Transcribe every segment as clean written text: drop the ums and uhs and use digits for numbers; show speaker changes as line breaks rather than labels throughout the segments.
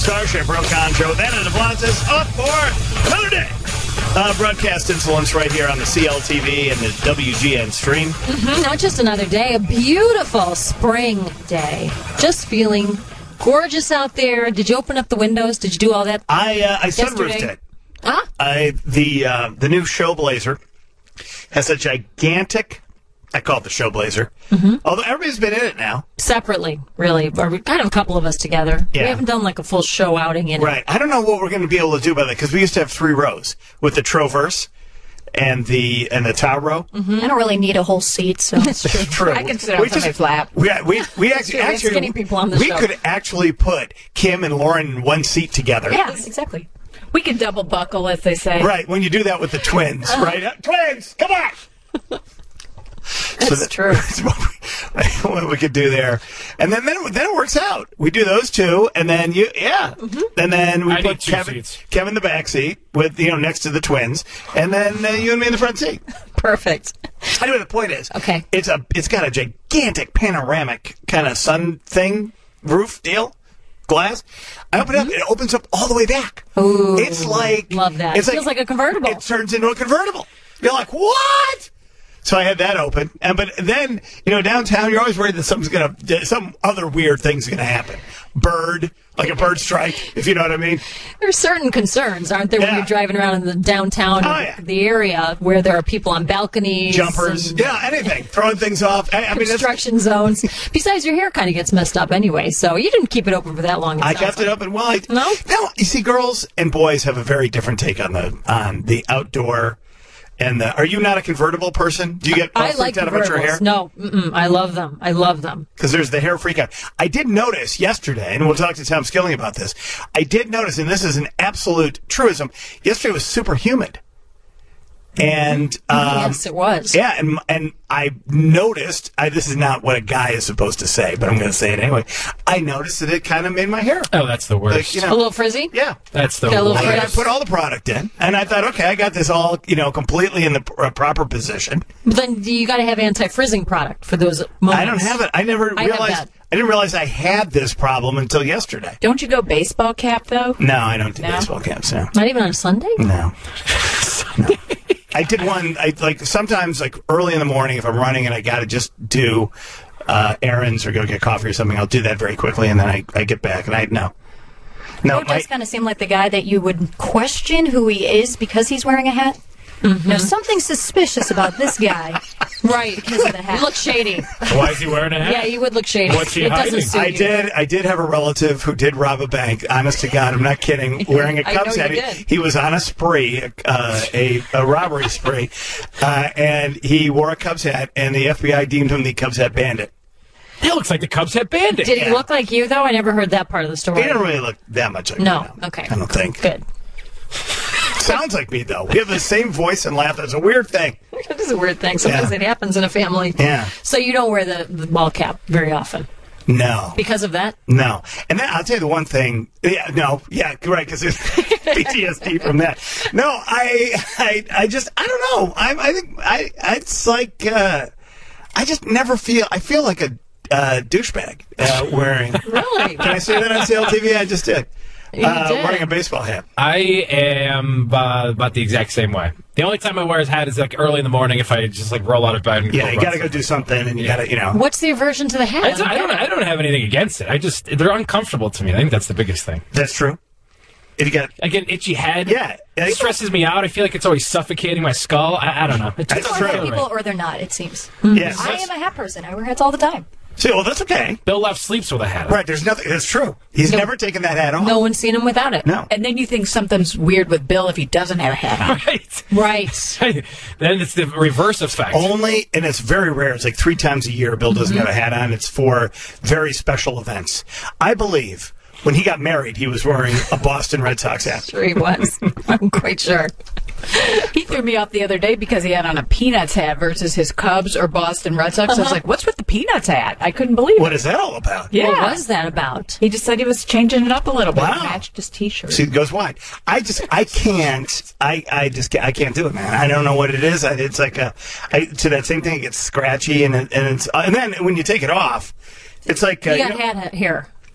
Starship, Real Concho, then at Devonta's up for another day. Broadcast influence right here on the CLTV and the WGN stream.
Not just another day, a beautiful spring day. Just feeling gorgeous out there. Did you open up the windows? Did you do all that?
I sunroofed it.
Huh?
The new Showblazer has a gigantic, I call it the Showblazer, although everybody's been in it now.
Separately, really. Or kind of a couple of us together.
Yeah.
We haven't done like a full show outing in it.
Right. I don't know what we're going to be able to do by that, because we used to have 3 rows with the Troverse and the Tower row.
I don't really need a whole seat, so
It's true.
True.
I can sit on somebody's lap.
We actually
skinny people on the
we
show.
could actually put Kim and Lauren in one seat together.
yeah, exactly.
We can double buckle, as they say.
Right, when you do that with the twins, right? Twins, come on!
That's true.
That's what we could do there. And then it works out. We do those 2, and then and then we
I
put
need 2 seats.
Kevin in the back seat with, next to the twins, and then you and me in the front seat.
Perfect.
Anyway, the point is,
Okay.
it's got a gigantic panoramic kind of sun thing, roof deal. Glass. I open it up. It opens up all the way back.
Ooh,
it's like
love that.
It's
It feels like a convertible.
It turns into a convertible. You're like, what? So I had that open, but then downtown, you're always worried that some other weird thing's gonna happen. Like a bird strike, if you know what I mean.
There's certain concerns, aren't there, when
Yeah.
you're driving around in the downtown, the area where there are people on balconies,
Jumpers,
and
anything, throwing things off. I mean,
construction zones. Besides, your hair kind of gets messed up anyway, so you didn't keep it open for that long.
I kept it open wide.
No?
You see, girls and boys have a very different take on the outdoor. And are you not a convertible person? Do you get all
I like
freaked out about your hair?
No, I love them. I love them.
Because there's the hair freak out. I did notice yesterday, and we'll talk to Tom Skilling about this, I did notice, and this is an absolute truism, yesterday was super humid. And
yes, it was.
Yeah, and I noticed, this is not what a guy is supposed to say, but I'm going to say it anyway. I noticed that it kind of made my hair.
Oh, that's the worst.
A little frizzy?
Yeah.
That's the
Got a little
worst.
And I put all the product in, and I thought, okay, I got this all, completely in the proper position.
But then you got to have anti-frizzing product for those moments.
I don't have it. I never
I have
realized.
that.
I didn't realize I had this problem until yesterday.
Don't you go baseball cap, though?
No, I don't do
No?
baseball caps. No.
Not even on a Sunday?
No. I did one. Sometimes early in the morning if I'm running and I got to just do errands or go get coffee or something. I'll do that very quickly and then I get back and No,
It does kind of seem like the guy that you would question who he is because he's wearing a hat. There's something suspicious about this guy.
Right.
Because of the hat.
You look shady.
Why is he wearing a hat?
Yeah, you would look shady.
What's he
It doesn't
hiding?
suit you.
I did have a relative who did rob a bank. Honest to God, I'm not kidding. Wearing a
I know
Cubs
you
hat.
did.
He was on a spree, a robbery spree, and he wore a Cubs hat, and the FBI deemed him the Cubs hat bandit.
That looks like the Cubs Hat Bandit.
Did he look like you, though? I never heard that part of the story.
He didn't really look that much like me.
No. Okay.
I don't think.
Good.
Sounds like me, though. We have the same voice and laugh. That's a weird thing.
It is a weird thing. Sometimes
Yeah.
it happens in a family.
Yeah.
So you don't wear the ball cap very often
No.
because of that?
No. And then I'll tell you the one thing. Yeah, no. Yeah, right, because it's PTSD from that. No, I just, I don't know. I think, it's like, I just never feel, I feel like a douchebag wearing.
Really?
Can I say that on CLTV? I just did.
You did.
Wearing a baseball hat.
I am about the exact same way. The only time I wear his hat is early in the morning if I just roll out of bed. And
Yeah, you got to go do something, and you got to,
What's the aversion to the hat?
I don't have anything against it. They're uncomfortable to me. I think that's the biggest thing.
That's true. If you got
Again, itchy head.
Yeah.
It stresses me out. I feel like it's always suffocating my skull. I don't know. It's
That's
It's
true.
for people or they're not, it seems.
Yes.
I am a hat person. I wear hats all the time.
See, well, that's okay.
Bill Left sleeps with a hat on.
Right, there's nothing. That's true. He's never taken that hat off.
No one's seen him without it.
No.
And then you think something's weird with Bill if he doesn't have a hat on.
Right.
Right.
Then it's the reverse effect.
Only, and it's very rare. It's 3 times a year Bill doesn't have a hat on. It's for very special events. I believe when he got married, he was wearing a Boston Red Sox hat.
Sure he was. I'm quite sure.
He threw me off the other day because he had on a Peanuts hat versus his Cubs or Boston Red Sox. I was like, what's with the Peanuts hat? I couldn't believe
What
it.
is that all about?
Yeah.
What was that about?
He just said he was changing it up a little bit.
Wow.
It matched his T-shirt.
See, it goes wide. I can't. I can't do it, man. I don't know what it is. It's like to that same thing. It gets scratchy, and then when you take it off, it's like
You got hat hair.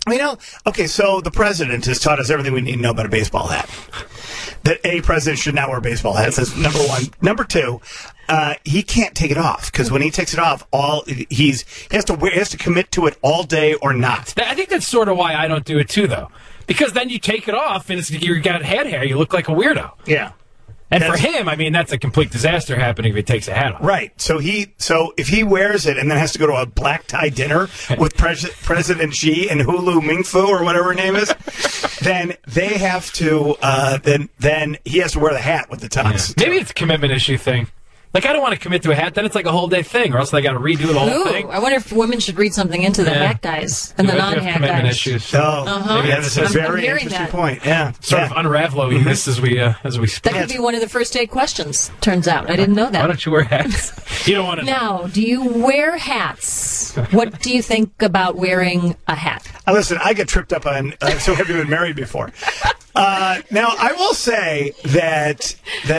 Okay, so the president has taught us everything we need to know about a baseball hat. That a president should not wear baseball hats. That's number one. Number two, he can't take it off because when he takes it off, he has to commit to it all day or not.
I think that's sort of why I don't do it too, though, because then you take it off and you got head hair. You look like a weirdo.
Yeah.
And for him, I mean, that's a complete disaster happening if he takes a hat off.
Right. So if he wears it and then has to go to a black tie dinner with President Xi and Hulu Mingfu or whatever her name is, then they have to then he has to wear the hat with the tux.
Yeah. Maybe it's a commitment issue thing. Like, I don't want to commit to a hat. Then it's like a whole day thing, or else they got to redo the whole thing.
I wonder if women should read something into the hat guys and the non-hat
commitment
guys.
issues.
Maybe that's a very interesting point. Yeah,
sort of unraveling this as we speak.
That could be one of the first date questions. Turns out, I didn't know that.
Why don't you wear hats? You don't want to.
Now, do you wear hats? What do you think about wearing a hat?
Listen, I get tripped up on. So have you been married before? Now, I will say that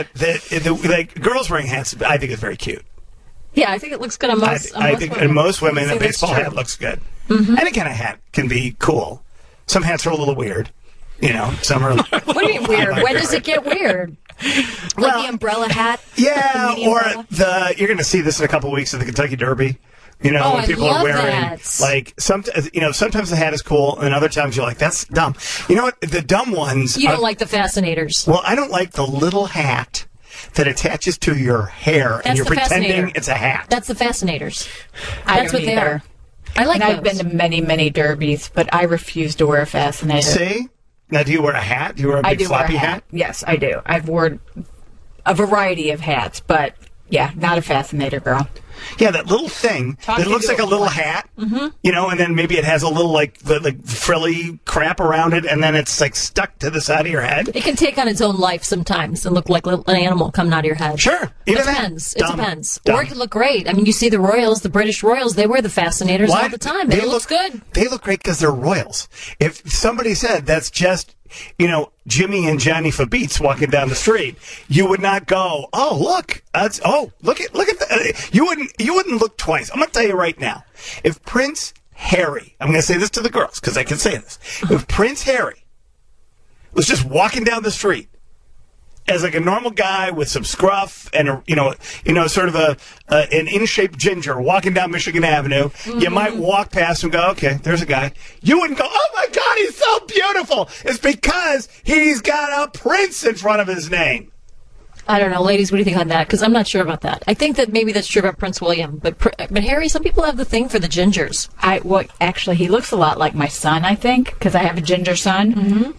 girls wearing hats, I think is very cute.
Yeah, I think it looks good on most.
I think
women.
in most women,
I
a
think that's
baseball
true.
hat looks good. Any kind of hat can be cool. Some hats are a little weird. Some are.
What do you mean weird? When does it get weird?
Like the umbrella hat?
Yeah,
The
or
umbrella?
you're going to see this in a couple of weeks at the Kentucky Derby. When
I
people
love
are wearing
that.
like sometimes the hat is cool, and other times you're like, that's dumb. You know what? The dumb ones.
You don't like the fascinators.
Well, I don't like the little hat that attaches to your hair, and
That's
you're
the
pretending
fascinator.
it's a hat.
That's the fascinators.
I
That's
don't
what they
either.
are. I like
And I've
those.
been to many, many derbies, but I refuse to wear a fascinator.
See? Now, do you wear a hat? Do you wear a
I
big
do wear a
floppy
hat. Yes, I do. I've worn a variety of hats, but yeah, not a fascinator girl.
Yeah, that little thing that
me
looks
to
like a
a
little
point.
hat, and then maybe it has a little like frilly crap around it, and then it's like stuck to the side of your head.
It can take on its own life sometimes and look like an animal coming out of your head.
Sure,
It
even that.
depends. It
Dumb.
depends.
Dumb.
Or it could look great. I mean, you see the Royals, the British Royals, they wear the fascinators all the time. And it looks good.
They look great because they're royals. If somebody said that's just, Jimmy and Johnny Fabeats walking down the street, you would not go, oh, look, look at the, you wouldn't look twice. I'm going to tell you right now, if Prince Harry, I'm going to say this to the girls because I can say this, if Prince Harry was just walking down the street as like a normal guy with some scruff and sort of an in-shape ginger walking down Michigan Avenue, you might walk past and go, okay, there's a guy. You wouldn't go, oh my God, he's so beautiful. It's because he's got a prince in front of his name.
I don't know, ladies, what do you think on that? Because I'm not sure about that. I think that maybe that's true about Prince William, but Harry, some people have the thing for the gingers.
Actually, he looks a lot like my son, I think, because I have a ginger son.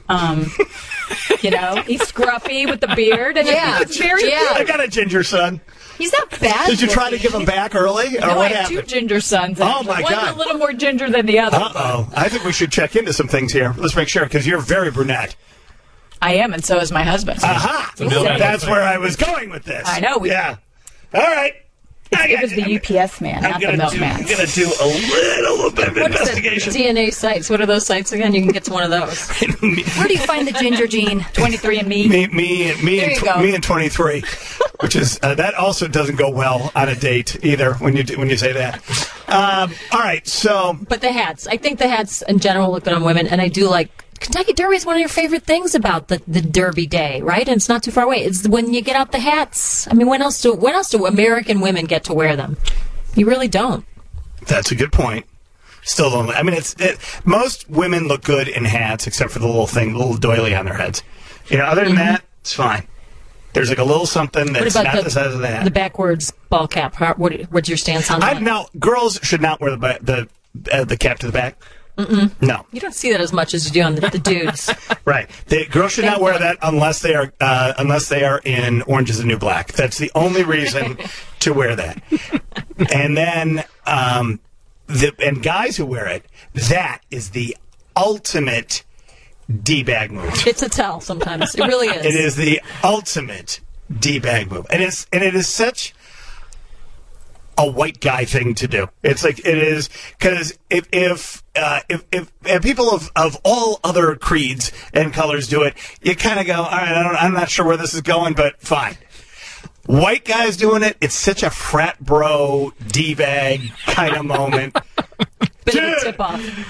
He's scruffy with the beard, and it's very
I got a ginger son.
He's not bad.
Did you try to give him back early? Or
No,
what
I have two
happened?
ginger sons.
Oh,
actually.
my
One's
God.
a little more ginger than the other.
Uh-oh. I think we should check into some things here. Let's make sure, because you're very brunette.
I am, and so is my husband.
Aha! That's where I was going with this.
I know.
Yeah. All right.
It was the UPS man, not the milkman.
I'm going to do a little bit of
What is
investigation.
it? DNA sites. What are those sites again? You can get to one of those.
Where do you find the ginger gene?
23andMe.
Me and 23, which is that also doesn't go well on a date either when you say that. All right, so
But the hats. I think the hats in general look good on women, and I do like Kentucky Derby is one of your favorite things about the Derby day, right? And it's not too far away. It's when you get out the hats. I mean, when else do American women get to wear them? You really don't.
that's a good point. Still don't. I mean, most women look good in hats except for the little doily on their heads. Other than that, it's fine. There's like a little something that's
What about
not the size of the hat.
the backwards ball cap? What's your stance on that?
Now, girls should not wear the cap to the back. No.
You don't see that as much as you do on the dudes.
Right. The girls should not wear that unless they are in Orange is the New Black. That's the only reason to wear that. And then and guys who wear it, that is the ultimate D-bag move.
It's a tell sometimes. It really is.
It is the ultimate D-bag move. And it is such a white guy thing to do. It's like it is because if people of all other creeds and colors do it, you kind of go, all right, I'm not sure where this is going, but fine. White guys doing it, it's such a frat bro D-bag kind of moment.
Bit of a tip off.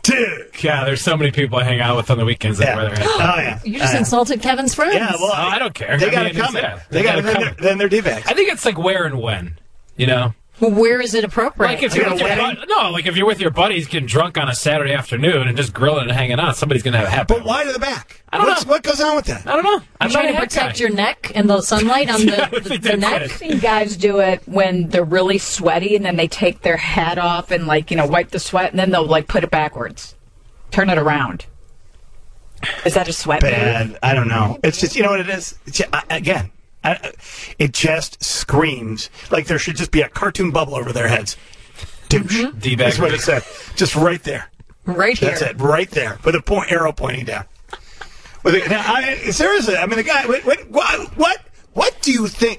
Dude.
Yeah, there's so many people I hang out with on the weekends that
Yeah.
wear their hair.
Oh, yeah.
You just insulted Kevin's friends.
Yeah, well,
Oh, I don't care.
They
I
got
mean,
to come.
yeah,
They got to then they're D-bags.
I think it's like where and when, you know?
Well, where is it appropriate?
Like if you're with your like if you're with your buddies getting drunk on a Saturday afternoon and just grilling and hanging out, somebody's going to have a hat.
But why to the back?
I don't know.
What goes on with that?
I don't know. I'm
trying
not a
to
hat
protect
guy.
your neck and the sunlight on
Yeah, I
the
think
neck.
that's
I've seen guys do it when they're really sweaty and then they take their hat off and wipe the sweat and then they'll put it backwards. Turn it around. Is that a sweat move?
Bad. I don't know. It's just, you know what it is? It's, again, it just screams like there should just be a cartoon bubble over their heads. Douche.
D-bag.
That's what it said. Just right there.
Right here.
That's it. Right there. With a arrow pointing down. Seriously, I mean, the guy, what do you think,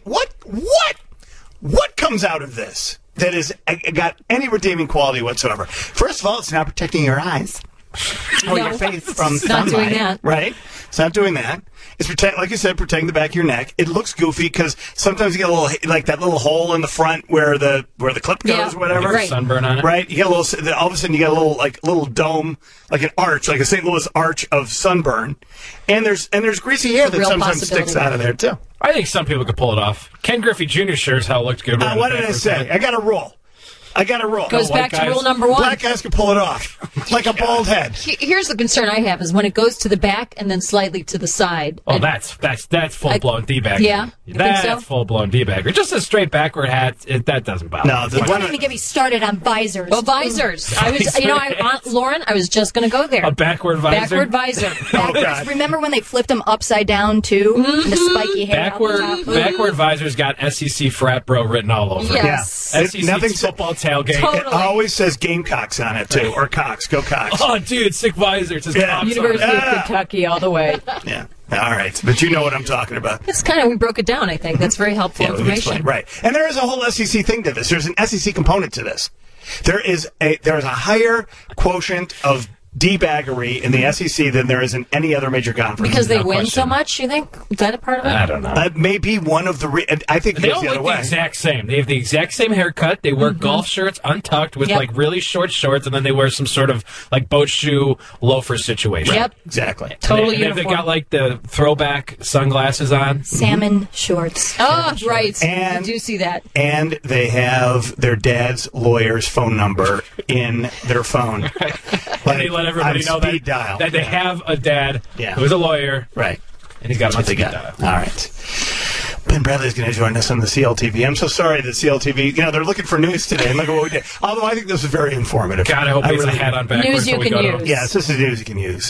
what comes out of this that has got any redeeming quality whatsoever? First of all, it's not protecting your eyes. Or your face from
It's not
sunlight,
doing that.
right? It's not doing that. It's like you said, protecting the back of your neck. It looks goofy because sometimes you get a little like that little hole in the front where the clip goes,
Yeah.
or whatever.
Right.
Sunburn on it.
Right? You get a little. All of a sudden, you get a little dome, like an arch, like a St. Louis arch of sunburn, and there's greasy hair that
real
sometimes
possibility.
sticks out of there too.
I think some people could pull it off. Ken Griffey Jr. sure as hell looked good. wearing
What
a
did I
backwards
say?
hat.
I got a rule.
Goes
white
back to
guys.
rule number one.
Black guys can pull it off like a bald head.
Here's the concern I have is when it goes to the back and then slightly to the side.
Oh,
And-
that's full blown D-bagger.
Yeah? You think
That's
so?
full blown D-bagger. Just a straight backward hat, that doesn't bother.
No, the
Don't
one.
even get me started on visors.
Well, visors. I was, Lauren, I was just going to go there.
A backward visor.
Backward visor.
Oh, God.
Remember when they flipped them upside down too? And the spiky hair. on the top?
Backward visor's got SEC frat bro written all over it.
Yes.
Yeah.
SEC
Nothing-
football tailgate.
Totally.
It always says Gamecocks on it too, or Cox. Go Cox.
Oh, dude, sick visor. It says
Yeah.
Cox on it.
University of Kentucky all the way.
Yeah. All right, but you know what I'm talking about.
It's kind of, we broke it down, I think. That's very helpful
Yeah, we can
information.
explain. Right. And there is a whole SEC thing to this. There's an SEC component to this. There is a higher quotient of D-baggery in the SEC than there is in any other major conference.
Because they
No
win so
question.
much, you think? Is that a part of it?
I don't know.
That may be one of the. I think it
They
goes
all
the other
look the
way.
exact same. They have the exact same haircut. They wear golf shirts untucked with
Yep.
like really short shorts, and then they wear some sort of like boat shoe loafer situation.
Yep.
Exactly.
Totally
And they
uniform.
got like the throwback sunglasses on.
Salmon shorts.
Oh, right.
And-
I do see that.
And they have their dad's lawyer's phone number in their phone.
And they let everybody know
speed dial.
that they have a dad
Yeah.
who's a lawyer,
Right.
and he's got
That's what they
speed
got.
dial.
All right. Ben Bradley's going to join us on the CLTV. I'm so sorry that CLTV, they're looking for news today. And look at what we did. Although I think this was very informative.
God, I hope he has a
really
hat
do.
on backwards.
News you
when we
can
go to-
use.
Yes, this is news you can use.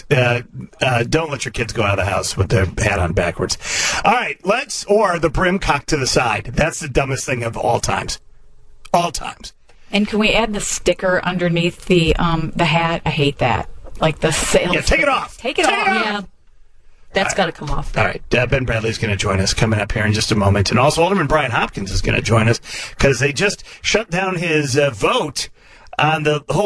Don't let your kids go out of the house with their hat on backwards. All right, or the brim cocked to the side. That's the dumbest thing of all times. All times.
And can we add the sticker underneath the hat? I hate that. Like the sales.
Yeah, take it off.
Take it off.
Yeah. That's got to come off.
All right, Ben Bradley's going to join us coming up here in just a moment. And also Alderman Brian Hopkins is going to join us because they just shut down his vote on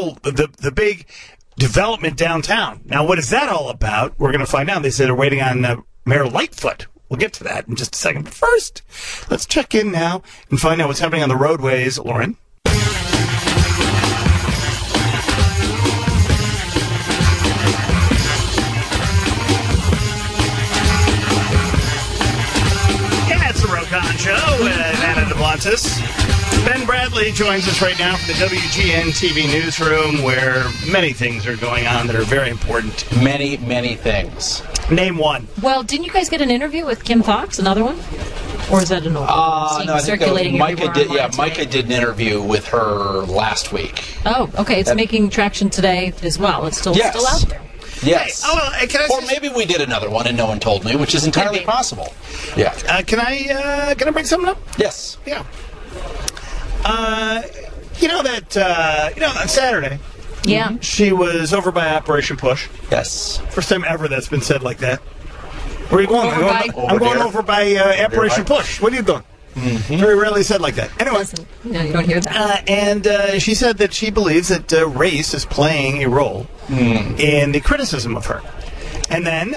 the big development downtown. Now, what is that all about? We're going to find out. They said they're waiting on Mayor Lightfoot. We'll get to that in just a second. But first, let's check in now and find out what's happening on the roadways. Lauren? Yeah, it's the Rokan Show with Anna DeBlantis. Ben Bradley joins us right now from the WGN TV newsroom where many things are going on that are very important.
Many, many things.
Name one.
Well, didn't you guys get an interview with Kim Fox? Another one? Or is that an old one?
No, I think
circulating
Micah
everywhere
did. Yeah,
online
Micah
today?
did an interview with her last week.
Oh, okay. It's making traction today as well. It's still
Yes.
out there.
Yes.
Oh, well, can I
Or maybe we did another one and no one told me, which is entirely
Could be.
possible. Yeah.
can I bring something up?
Yes.
Yeah. On Saturday,
Yeah.
she was over by Operation Push.
Yes.
First time ever that's been said like that. Where are you going?
Over by-
I'm going
there.
over by Operation
by-
Push. What are you doing? Very rarely said like that. Anyway,
No, you don't hear that.
and she said that she believes that race is playing a role in the criticism of her. And then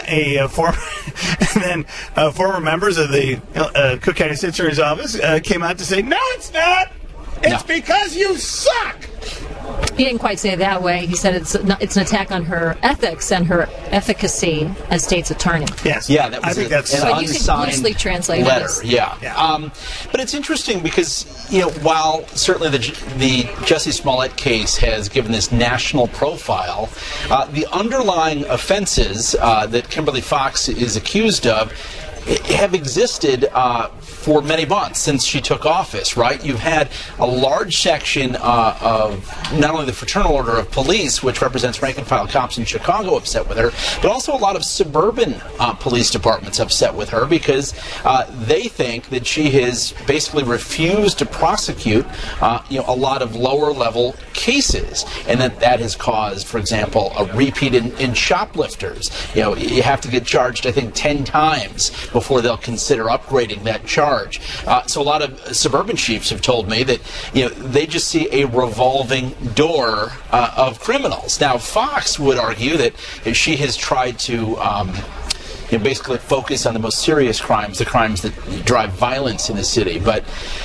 former members of the Cook County State Attorney's Office came out to say, "No, it's not. It's
No.
because you suck."
He didn't quite say it that way. He said it's an attack on her ethics and her efficacy as state's attorney.
Yes.
Yeah, that was
I think that's
an
But you could
unsigned
loosely translate
letter.
it as-
Yeah.
Yeah.
But it's interesting because, while certainly the Jussie Smollett case has given this national profile, the underlying offenses that Kimberly Fox is accused of have existed for many months since she took office, right? You've had a large section of not only the Fraternal Order of Police, which represents rank-and-file cops in Chicago, upset with her, but also a lot of suburban police departments upset with her because they think that she has basically refused to prosecute a lot of lower-level cases, and that has caused, for example, a repeat in shoplifters. You have to get charged, I think, 10 times before they'll consider upgrading that charge. So a lot of suburban chiefs have told me that they just see a revolving door of criminals. Now, Fox would argue that she has tried to basically focus on the most serious crimes, the crimes that drive violence in the city. But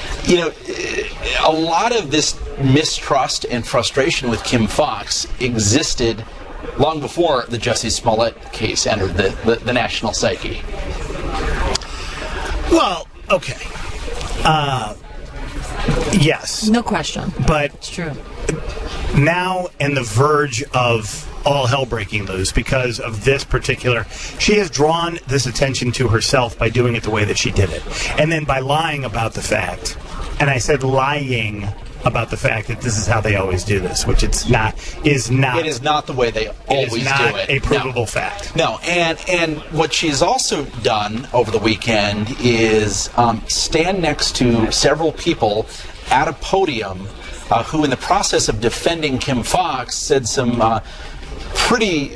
a lot of this mistrust and frustration with Kim Fox existed long before the Jussie Smollett case entered the national psyche.
Well, okay. Yes.
No question.
But
It's true.
now and the verge of all hell breaking loose because of this particular... She has drawn this attention to herself by doing it the way that she did it. And then by lying about the fact. And I said lying about the fact that this is how they always do this, which is not.
It is not the way they always
It is not
do it.
a provable fact.
No, and what she's also done over the weekend is stand next to several people at a podium who, in the process of defending Kim Fox, said some pretty...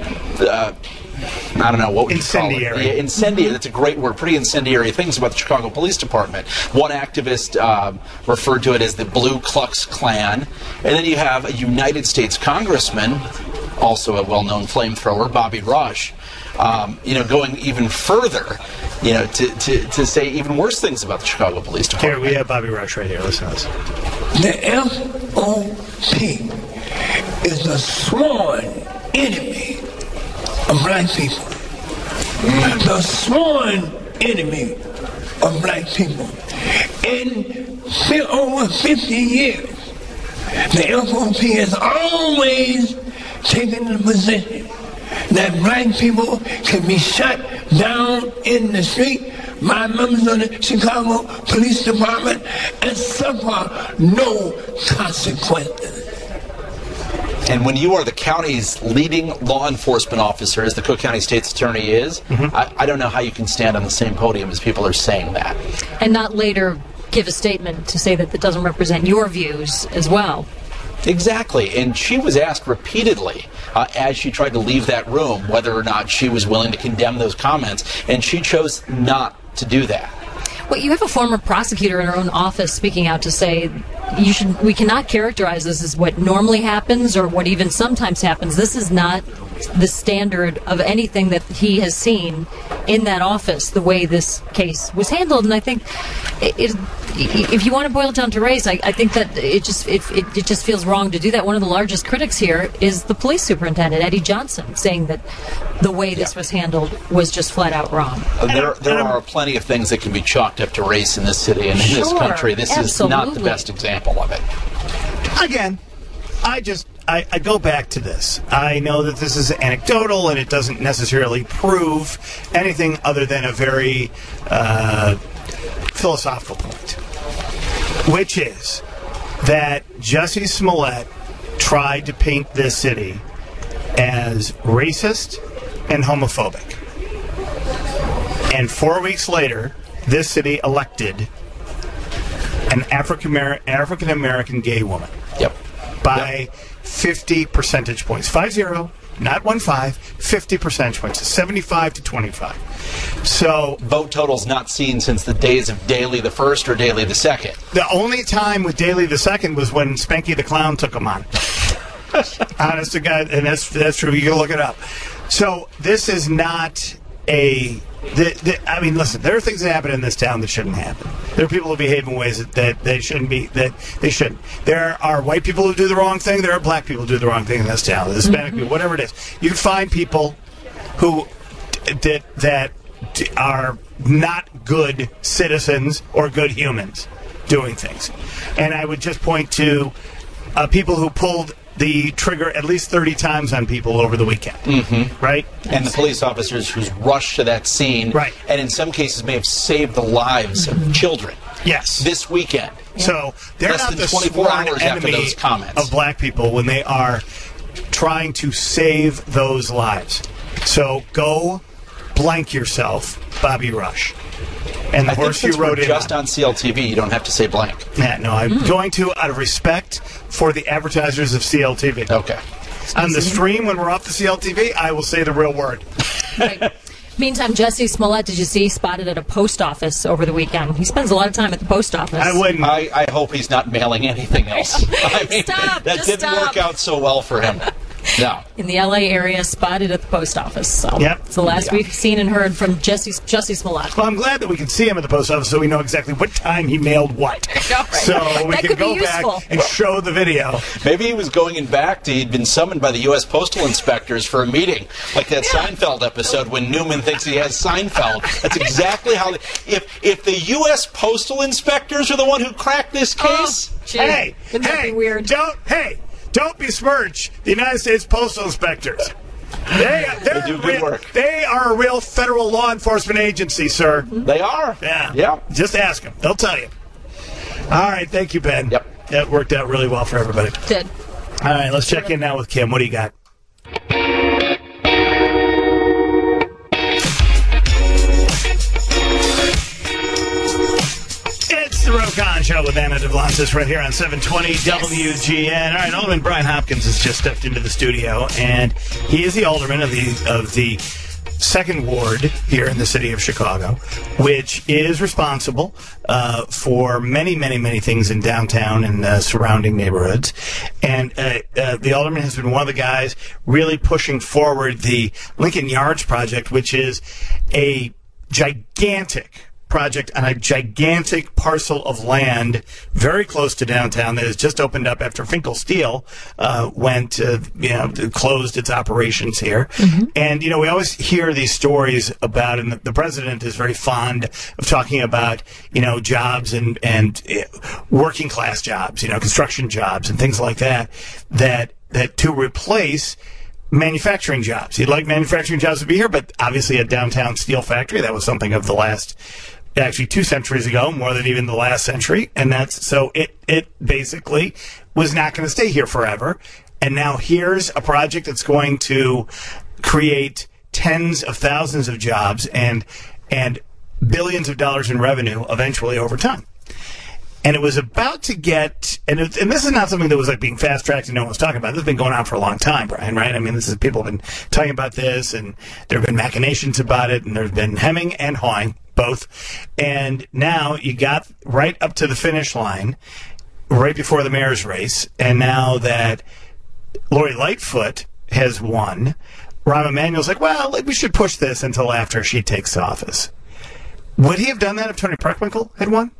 I don't know what we
incendiary.
Call it. Yeah, incendiary. That's a great word. Pretty incendiary things about the Chicago Police Department. One activist referred to it as the Blue Klux Klan, and then you have a United States congressman, also a well-known flamethrower, Bobby Rush, going even further, to say even worse things about the Chicago Police Department.
Here, we have Bobby Rush right here. Listen to this.
The FOP is the sworn enemy of black people. The sworn enemy of black people. In over 50 years, the FOP has always taken the position that black people can be shot down in the street by members of the Chicago Police Department and suffer no consequences.
And when you are the county's leading law enforcement officer, as the Cook County State's Attorney is, I don't know how you can stand on the same podium as people are saying that.
And not later give a statement to say that doesn't represent your views as well.
Exactly. And she was asked repeatedly as she tried to leave that room whether or not she was willing to condemn those comments, and she chose not to do that.
Well, you have a former prosecutor in her own office speaking out to say we cannot characterize this as what normally happens or what even sometimes happens. This is not the standard of anything that he has seen in that office, the way this case was handled. And I think if you want to boil it down to race, I think that it just feels wrong to do that. One of the largest critics here is the police superintendent, Eddie Johnson, saying that the way this was handled was just flat out wrong.
There are plenty of things that can be chalked up to race in this city and in this country. This is not the best example of it.
Again, I go back to this. I know that this is anecdotal and it doesn't necessarily prove anything other than a very philosophical point, which is that Jussie Smollett tried to paint this city as racist and homophobic. And 4 weeks later, this city elected an African-American gay woman.
Yep.
By 50 percentage points. 50, not 15, 50 percentage points. 75 to 25. So
vote totals not seen since the days of Daley the First or Daley the Second.
The only time with Daley the Second was when Spanky the Clown took him on. Honest to God, and that's true. You can look it up. So this is not a I mean, listen, there are things that happen in this town that shouldn't happen. There are people who behave in ways that they shouldn't be, that they shouldn't. There are white people who do the wrong thing. There are black people who do the wrong thing in this town. The Hispanic people, whatever it is. You can find people who that are not good citizens or good humans doing things. And I would just point to people who pulled the trigger at least 30 times on people over the weekend. Right?
And the police officers who's rushed to that scene,
right,
and in some cases may have saved the lives of children.
Yes.
This weekend.
So they're
Less
not
than
the
24
sworn
hours after
enemy
those comments
of black people when they are trying to save those lives. So go blank yourself, Bobby Rush. And the horse you rode in
just on CLTV, you don't have to say blank.
Yeah, no, I'm going to, out of respect for the advertisers of CLTV.
Okay.
On the stream, when we're off the CLTV, I will say the real word.
Right. Meantime, Jesse Smollett, did you see, spotted at a post office over the weekend? He spends a lot of time at the post office.
I wouldn't.
I hope he's not mailing anything else. I mean,
Stop,
that
just
didn't
stop.
work out so well for him. No.
In the LA area, spotted at the post office. So
Yep.
it's the last we've seen and heard from Jesse Smollett.
Well, I'm glad that we can see him at the post office so we know exactly what time he mailed what. So we
That
can
could be
go back
useful.
and show the video.
Maybe he was going in back to, he'd been summoned by the U.S. Postal Inspectors for a meeting, like that Seinfeld episode when Newman thinks he has Seinfeld. That's exactly how, if the U.S. Postal Inspectors are the one who cracked this case,
Hey,
Wouldn't that be weird?
Don't besmirch the United States Postal Inspectors. They
do good work.
They are a real federal law enforcement agency, sir.
they are.
Yeah.
Yeah.
Just ask them. They'll tell you. All right. Thank you, Ben.
Yep.
That worked out really well for everybody.
Did.
All right. Let's check in now with Kim. What do you got? It's the Rokan Show with Anna DeVlantis right here on 720 WGN. All right, Alderman Brian Hopkins has just stepped into the studio, and he is the alderman of the second ward here in the city of Chicago, which is responsible for many, many, many things in downtown and surrounding neighborhoods. And the alderman has been one of the guys really pushing forward the Lincoln Yards project, which is a gigantic project on a gigantic parcel of land very close to downtown that has just opened up after Finkel Steel closed its operations here. And, we always hear these stories about, and the president is very fond of talking about, jobs and working class jobs, construction jobs and things like that to replace manufacturing jobs. He'd like manufacturing jobs to be here, but obviously a downtown steel factory, that was something of the last, actually 2 centuries ago, more than even the last century. And it basically was not going to stay here forever. And now here's a project that's going to create tens of thousands of jobs and billions of dollars in revenue eventually over time. And it was about to get, and this is not something that was like being fast tracked and no one was talking about. This has been going on for a long time, Brian, right? I mean, people have been talking about this, and there have been machinations about it, and there's been hemming and hawing, both. And now you got right up to the finish line, right before the mayor's race, and now that Lori Lightfoot has won, Rahm Emanuel's like, well, we should push this until after she takes office. Would he have done that if Tony Preckwinkle had won?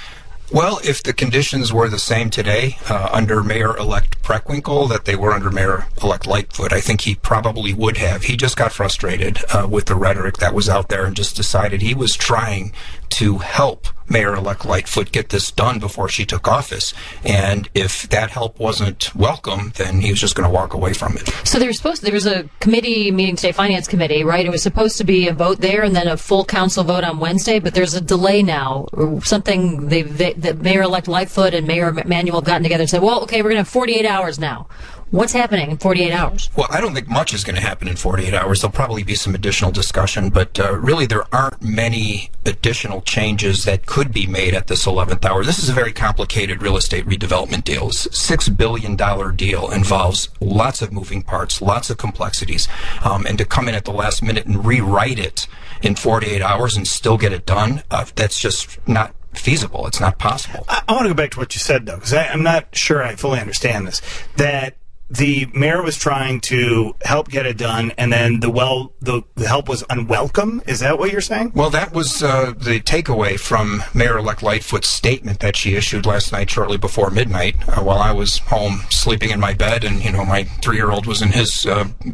Well, if the conditions were the same today under Mayor-elect Preckwinkle that they were under Mayor-elect Lightfoot, I think he probably would have. He just got frustrated with the rhetoric that was out there and just decided he was trying to help Mayor-elect Lightfoot get this done before she took office. And if that help wasn't welcome, then he was just going to walk away from it.
So there was a committee meeting today, Finance Committee, right? It was supposed to be a vote there and then a full council vote on Wednesday, but there's a delay now. Something that Mayor-elect Lightfoot and Mayor Emanuel gotten together and said, well, okay, we're going to have 48 hours now. What's happening in 48 hours?
Well, I don't think much is going to happen in 48 hours. There'll probably be some additional discussion, but really there aren't many additional changes that could be made at this 11th hour. This is a very complicated real estate redevelopment deal. It's a $6 billion deal, involves lots of moving parts, lots of complexities, and to come in at the last minute and rewrite it in 48 hours and still get it done, that's just not feasible. It's not possible.
I want to go back to what you said, though, because I'm not sure I fully understand this. That the mayor was trying to help get it done, and then the help was unwelcome. Is that what you're saying?
Well, that was the takeaway from Mayor-elect Lightfoot's statement that she issued last night shortly before midnight while I was home sleeping in my bed, and, my 3-year-old was in his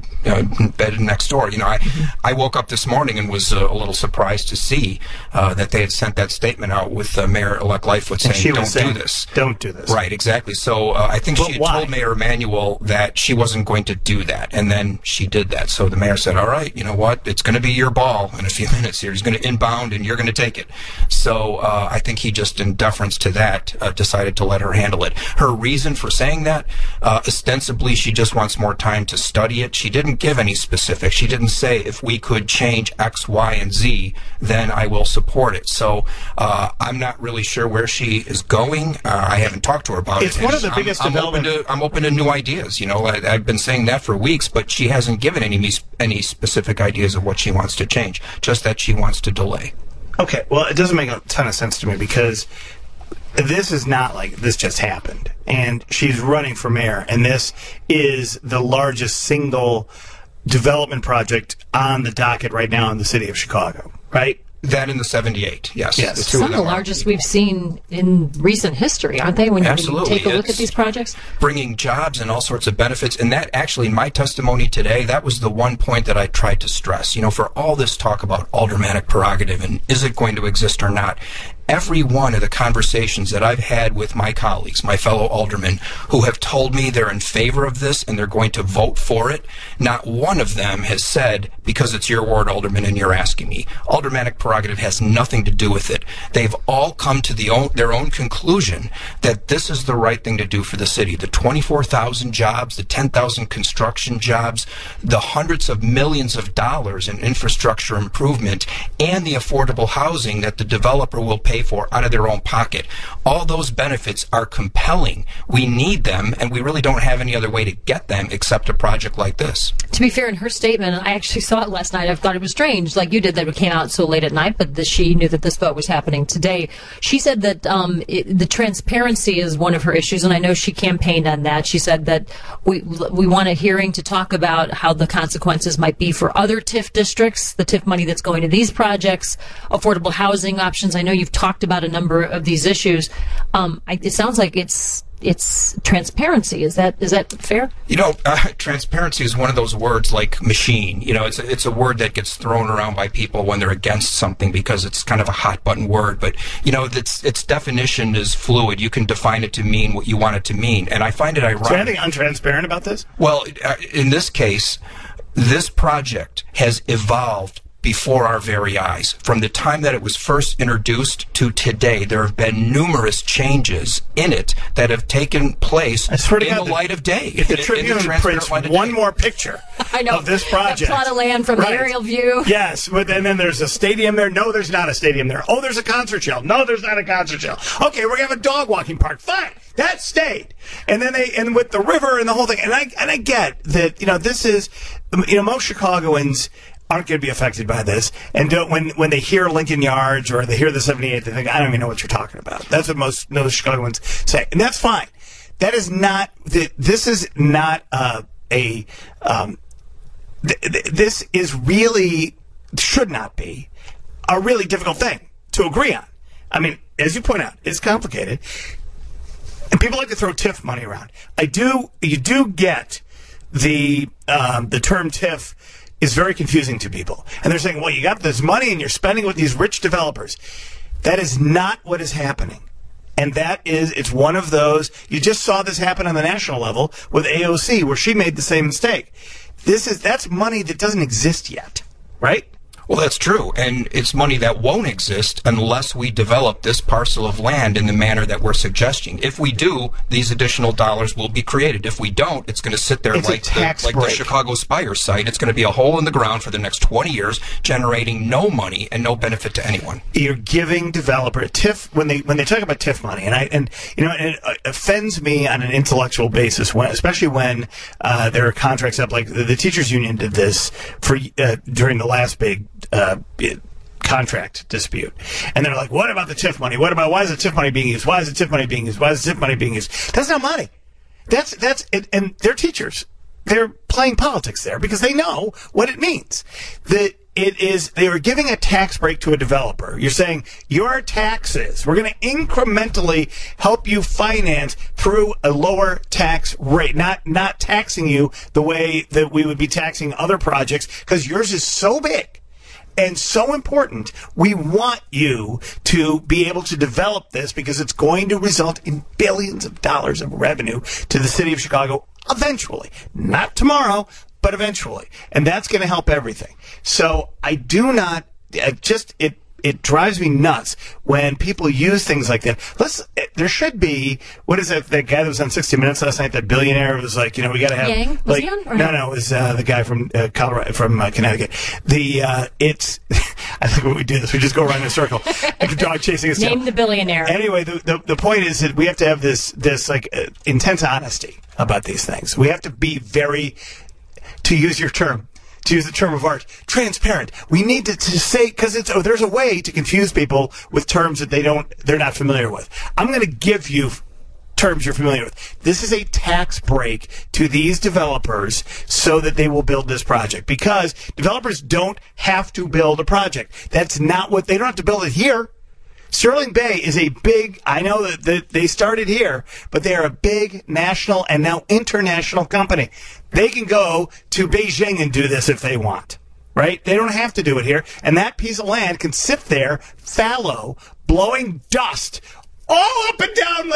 bed next door. I woke up this morning and was a little surprised to see that they had sent that statement out with Mayor-elect Lightfoot saying, do this.
Don't do this.
Right, exactly. So I think she had told Mayor Emanuel that she wasn't going to do that, and then she did that. So the mayor said, all right, you know what, it's going to be your ball in a few minutes here. He's going to inbound, and you're going to take it. So I think he just, in deference to that, decided to let her handle it. Her reason for saying that, ostensibly, she just wants more time to study it. She didn't give any specifics. She didn't say, if we could change X, Y, and Z, then I will support it. So I'm not really sure where she is going. I haven't talked to her about it.
It's one of the biggest developments.
I'm open to new ideas. I've been saying that for weeks, but she hasn't given any specific ideas of what she wants to change, just that she wants to delay.
Okay, well, it doesn't make a ton of sense to me because this is not like this just happened. And she's running for mayor, and this is the largest single development project on the docket right now in the city of Chicago, right?
That in the 78, yes.
Some of the largest we've seen in recent history, aren't they, when you take a look at these projects?
Bringing jobs and all sorts of benefits. And that actually, in my testimony today, that was the one point that I tried to stress. For all this talk about aldermanic prerogative and is it going to exist or not, every one of the conversations that I've had with my colleagues, my fellow aldermen, who have told me they're in favor of this and they're going to vote for it, not one of them has said, because it's your ward, Alderman, and you're asking me. Aldermanic prerogative has nothing to do with it. They've all come to their own conclusion that this is the right thing to do for the city. The 24,000 jobs, the 10,000 construction jobs, the hundreds of millions of dollars in infrastructure improvement, and the affordable housing that the developer will pay for out of their own pocket. All those benefits are compelling. We need them, and we really don't have any other way to get them except a project like this.
To be fair, in her statement, I actually saw it last night. I thought it was strange, like you did, that it came out so late at night, but she knew that this vote was happening today. She said that the transparency is one of her issues, and I know she campaigned on that. She said that we want a hearing to talk about how the consequences might be for other TIF districts, the TIF money that's going to these projects, affordable housing options. I know you've talked about a number of these issues. It sounds like it's transparency. Is that fair?
Transparency is one of those words like machine. It's a word that gets thrown around by people when they're against something because it's kind of a hot button word. But its definition is fluid. You can define it to mean what you want it to mean, and I find it ironic.
Is there anything untransparent about this?
Well, in this case, this project has evolved before our very eyes. From the time that it was first introduced to today, there have been numerous changes in it that have taken place in the light of day.
If the Tribune prints one more picture of this project.
A plot of land from the aerial view.
Yes, but then there's a stadium there. No, there's not a stadium there. Oh, there's a concert shell. No, there's not a concert shell. Okay, we're going to have a dog walking park. Fine. That stayed. And then and with the river and the whole thing. And I get that, this is, most Chicagoans aren't going to be affected by this, and when they hear Lincoln Yards or they hear the 78, they think, I don't even know what you're talking about. That's what most Chicagoans say, and that's fine. That is not. This is not this is really should not be a really difficult thing to agree on. I mean, as you point out, it's complicated, and people like to throw TIF money around. You do get the term TIF is very confusing to people. And they're saying, well, you got this money and you're spending with these rich developers. That is not what is happening. And it's one of those, you just saw this happen on the national level with AOC, where she made the same mistake. That's money that doesn't exist yet, right?
Well, that's true, and it's money that won't exist unless we develop this parcel of land in the manner that we're suggesting. If we do, these additional dollars will be created. If we don't, it's going to sit there like the Chicago Spire site. It's going to be a hole in the ground for the next 20 years, generating no money and no benefit to anyone.
You're giving developer TIF when they talk about TIF money, and it offends me on an intellectual basis, especially when there are contracts up, like the teachers union did this during the last big contract dispute. And they're like, what about the TIF money? Why is the TIF money being used? Why is the TIF money being used? Why is the TIF money being used? That's not money. That's it, and they're teachers. They're playing politics there because they know what it means. That it is, they are giving a tax break to a developer. You're saying your taxes, we're going to incrementally help you finance through a lower tax rate, not taxing you the way that we would be taxing other projects because yours is so big and so important. We want you to be able to develop this because it's going to result in billions of dollars of revenue to the city of Chicago eventually. Not tomorrow, but eventually. And that's going to help everything. So I do not, it drives me nuts when people use things like that. There should be, what is that guy that was on 60 Minutes last night, that billionaire was like, we got to have.
Yang? Was he on?
No, it was the guy from Colorado, from Connecticut. It's, I think when we do this, we just go around in a circle, like a dog chasing its tail.
Name the billionaire.
Anyway, the point is that we have to have this intense honesty about these things. We have to be very, to use the term of art, transparent. We need to say, because there's a way to confuse people with terms that they're not familiar with. I'm going to give you terms you're familiar with. This is a tax break to these developers so that they will build this project, because developers don't have to build a project. That's not what, they don't have to build it here. Sterling Bay is a big, I know that they started here, but they are a big national and now international company. They can go to Beijing and do this if they want, right? They don't have to do it here. And that piece of land can sit there, fallow, blowing dust all up and down,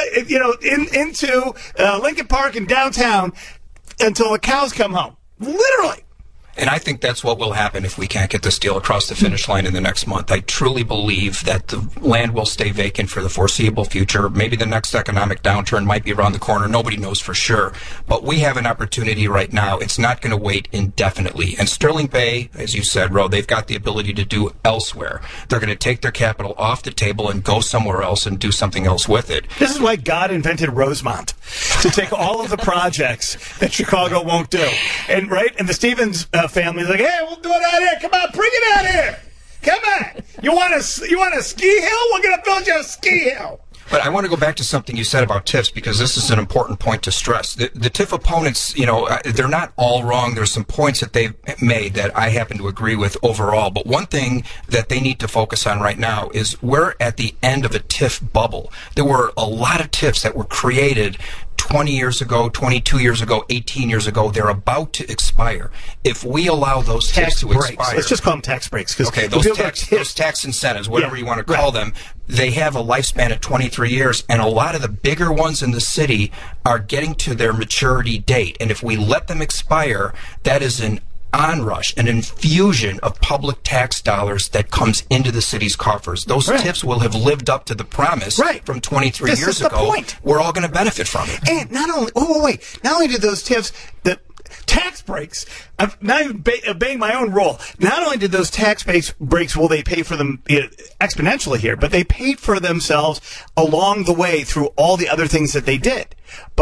into Lincoln Park and downtown until the cows come home. Literally.
And I think that's what will happen if we can't get this deal across the finish line in the next month. I truly believe that the land will stay vacant for the foreseeable future. Maybe the next economic downturn might be around the corner. Nobody knows for sure. But we have an opportunity right now. It's not going to wait indefinitely. And Sterling Bay, as you said, Ro, they've got the ability to do elsewhere. They're going to take their capital off the table and go somewhere else and do something else with it.
This is why God invented Rosemont, to take all of the projects that Chicago won't do. And the Stevens family's like, hey, we'll do it out here. Come on, bring it out here. Come on. You want a ski hill? We're going to build you a ski hill.
But I want to go back to something you said about TIFs, because this is an important point to stress. The TIF opponents, they're not all wrong. There's some points that they've made that I happen to agree with overall. But one thing that they need to focus on right now is we're at the end of a TIF bubble. There were a lot of TIFs that were created 20 years ago, 22 years ago, 18 years ago. They're about to expire. If we allow those TIFs to expire...
Let's just call them tax breaks.
Okay, those tax incentives, whatever you want to call them, they have a lifespan of 23 years, and a lot of the bigger ones in the city are getting to their maturity date. And if we let them expire, that is an onrush, an infusion of public tax dollars that comes into the city's coffers. Those TIFs will have lived up to the promise from 23 years ago.
Point.
We're all going to benefit from it.
And not only did those TIFs, the tax breaks, I'm not even obeying my own rule. Not only did those tax breaks, will they pay for them exponentially here, but they paid for themselves along the way through all the other things that they did.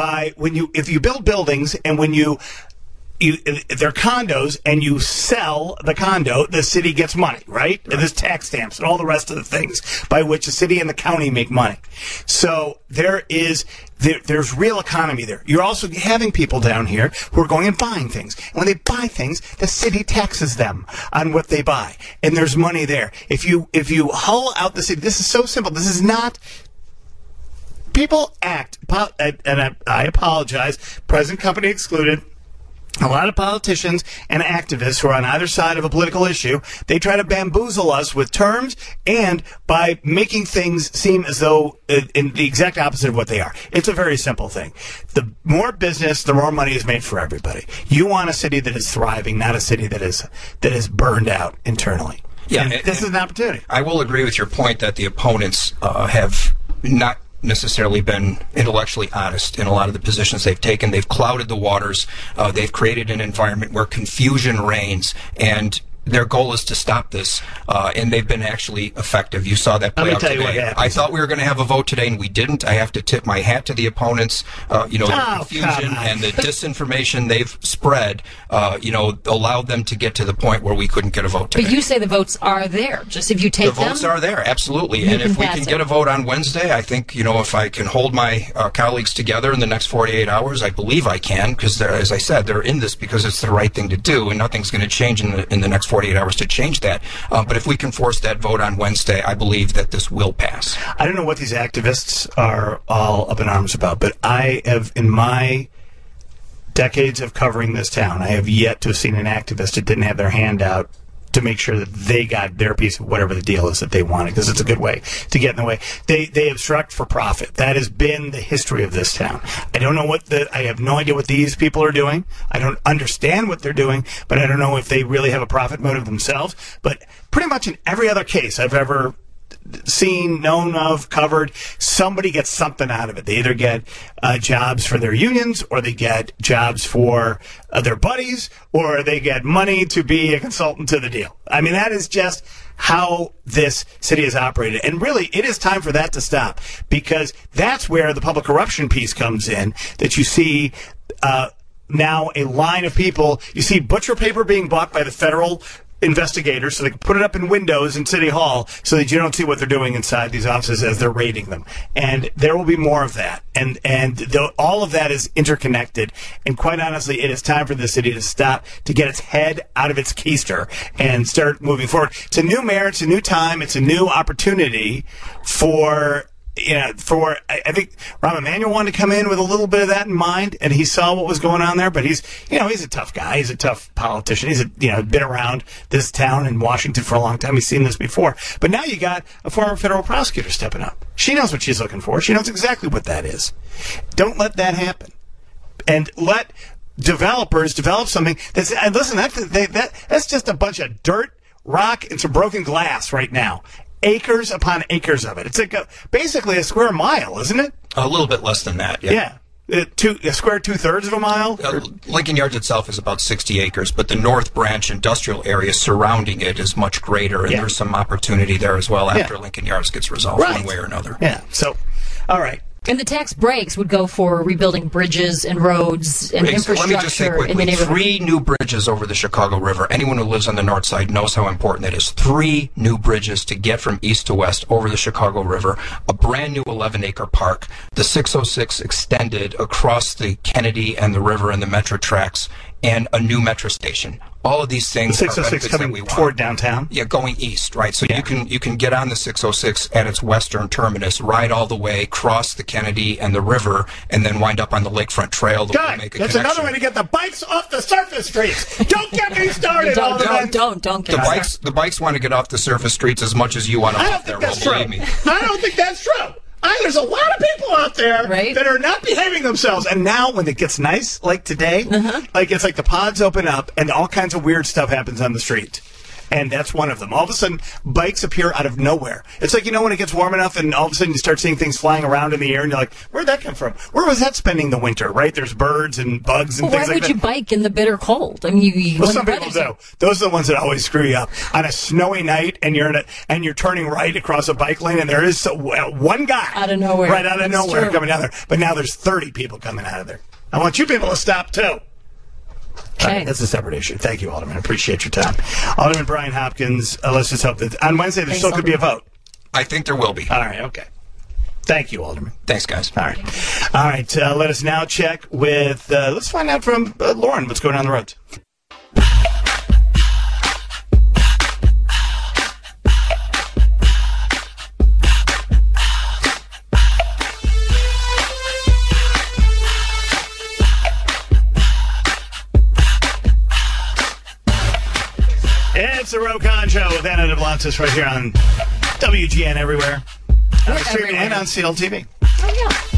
If you build buildings and when they're condos and you sell the condo, the city gets money, right? And there's tax stamps and all the rest of the things by which the city and the county make money. So there's real economy there. You're also having people down here who are going and buying things. And when they buy things, the city taxes them on what they buy. And there's money there. If you hull out the city, this is so simple. This is not... People act, and I apologize, present company excluded. A lot of politicians and activists who are on either side of a political issue, they try to bamboozle us with terms and by making things seem as though in the exact opposite of what they are. It's a very simple thing. The more business, the more money is made for everybody. You want a city that is thriving, not a city that is burned out internally. Yeah, this is an opportunity.
I will agree with your point that the opponents have not necessarily been intellectually honest in a lot of the positions they've taken. They've clouded the waters. They've created an environment where confusion reigns. And their goal is to stop this, and they've been actually effective. You saw that play out today. I thought we were going to have a vote today, and we didn't. I have to tip my hat to the opponents. The confusion and the disinformation they've spread, allowed them to get to the point where we couldn't get a vote today.
But you say the votes are there. Just if you take
the votes are there, absolutely. And if we can get a vote on Wednesday, I think, if I can hold my colleagues together in the next 48 hours, I believe I can, because, as I said, they're in this because it's the right thing to do, and nothing's going to change in the next 48 hours to change that. But if we can force that vote on Wednesday, I believe that this will pass.
I don't know what these activists are all up in arms about, but I have, in my decades of covering this town, I have yet to have seen an activist that didn't have their hand out to make sure that they got their piece of whatever the deal is that they wanted, because it's a good way to get in the way. They obstruct for profit. That has been the history of this town. I have no idea what these people are doing. I don't understand what they're doing, but I don't know if they really have a profit motive themselves. But pretty much in every other case I've ever seen, known of, covered, somebody gets something out of it. They either get jobs for their unions, or they get jobs for their buddies, or they get money to be a consultant to the deal. I mean, that is just how this city is operated. And really, it is time for that to stop, because that's where the public corruption piece comes in, that you see now a line of people. You see butcher paper being bought by the federal investigators so they can put it up in windows in City Hall so that you don't see what they're doing inside these offices as they're raiding them. And there will be more of that. And all of that is interconnected. And quite honestly, it is time for the city to stop, to get its head out of its keister and start moving forward. It's a new mayor. It's a new time. It's a new opportunity for I think Rahm Emanuel wanted to come in with a little bit of that in mind, and he saw what was going on there. But he's a tough guy. He's a tough politician. He's been around this town in Washington for a long time. He's seen this before. But now you got a former federal prosecutor stepping up. She knows what she's looking for. She knows exactly what that is. Don't let that happen, and let developers develop something that's. And listen, that's just a bunch of dirt, rock, and some broken glass right now. Acres upon acres of it. It's like basically a square mile, isn't it?
A little bit less than that, yeah.
A square 2/3 of a mile?
Lincoln Yards itself is about 60 acres, but the North Branch industrial area surrounding it is much greater, and there's some opportunity there as well after Lincoln Yards gets resolved one way or another.
Yeah, so, all right.
And the tax breaks would go for rebuilding bridges and roads and infrastructure.
Let me just say quickly, 3 new bridges over the Chicago River. Anyone who lives on the north side knows how important that is. 3 new bridges to get from east to west over the Chicago River. A brand new 11-acre park. The 606 extended across the Kennedy and the river and the metro tracks, and a new metro station. All of these things
the 606
are
coming toward downtown?
Yeah, going east, right? So you can get on the 606 at its western terminus, ride all the way, cross the Kennedy and the river, and then wind up on the Lakefront Trail.
That's another way to get the bikes off the surface streets. Don't get me started.
Don't get me started.
The bikes want to get off the surface streets as much as you want to off there. Believe me.
I don't think that's true. There's a lot of people out there that are not behaving themselves. And now when it gets nice, like today, it's like the pods open up and all kinds of weird stuff happens on the street. And that's one of them. All of a sudden, bikes appear out of nowhere. It's like, when it gets warm enough and all of a sudden you start seeing things flying around in the air and you're like, where'd that come from? Where was that spending the winter, right? There's birds and bugs and things like that.
Why would you bike in the bitter cold? I mean,
some people do. Those are the ones that always screw you up. On a snowy night and you're turning right across a bike lane and there is one guy.
Out of nowhere.
Right out of nowhere coming down there. But now there's 30 people coming out of there. I want you people to stop too.
Okay.
Right, that's a separate issue. Thank you, Alderman. I appreciate your time. Alderman Brian Hopkins, let's just hope that on Wednesday there still could be a vote.
I think there will be.
All right, okay. Thank you, Alderman.
Thanks, guys.
All right. Let us now check with, let's find out from Lauren what's going on the roads. It's the Rokon Show with Anna DeBlantis right here on WGN everywhere. On the stream and on CLTV.
Oh,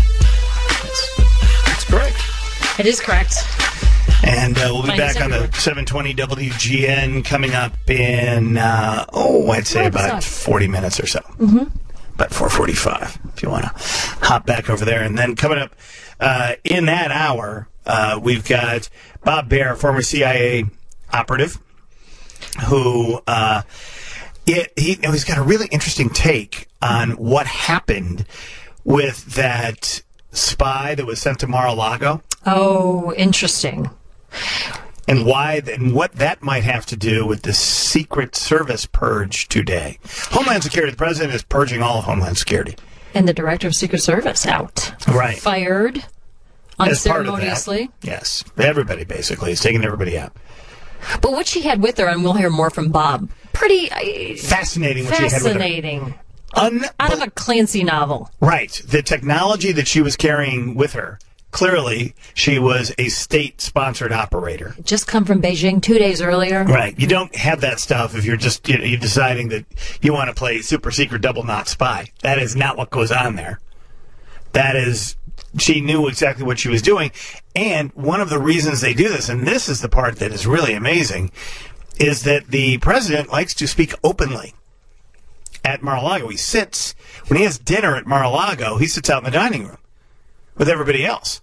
yeah.
That's correct.
It is correct.
And we'll be back on the 720 WGN coming up in, I'd say about 40 minutes or so.
Mm-hmm.
About 4:45, if you want to hop back over there. And then coming up in that hour, we've got Bob Baer, former CIA operative. who he's got a really interesting take on what happened with that spy that was sent to Mar-a-Lago.
Oh, interesting.
And what that might have to do with the Secret Service purge today. Homeland Security, the president is purging all of Homeland Security.
And the director of Secret Service out.
Right.
Fired
As part of that,
unceremoniously.
yes. Everybody, basically. He's taking everybody out.
But what she had with her, and we'll hear more from Bob, pretty
Fascinating what she had with her.
fascinating. Out of a Clancy novel.
Right. The technology that she was carrying with her, clearly she was a state-sponsored operator.
Just come from Beijing 2 days earlier.
Right. You don't have that stuff if you're just you're deciding that you want to play super secret double knot spy. That is not what goes on there. That is, she knew exactly what she was doing. And one of the reasons they do this, and this is the part that is really amazing, is that the president likes to speak openly at Mar-a-Lago. When he has dinner at Mar-a-Lago, he sits out in the dining room with everybody else.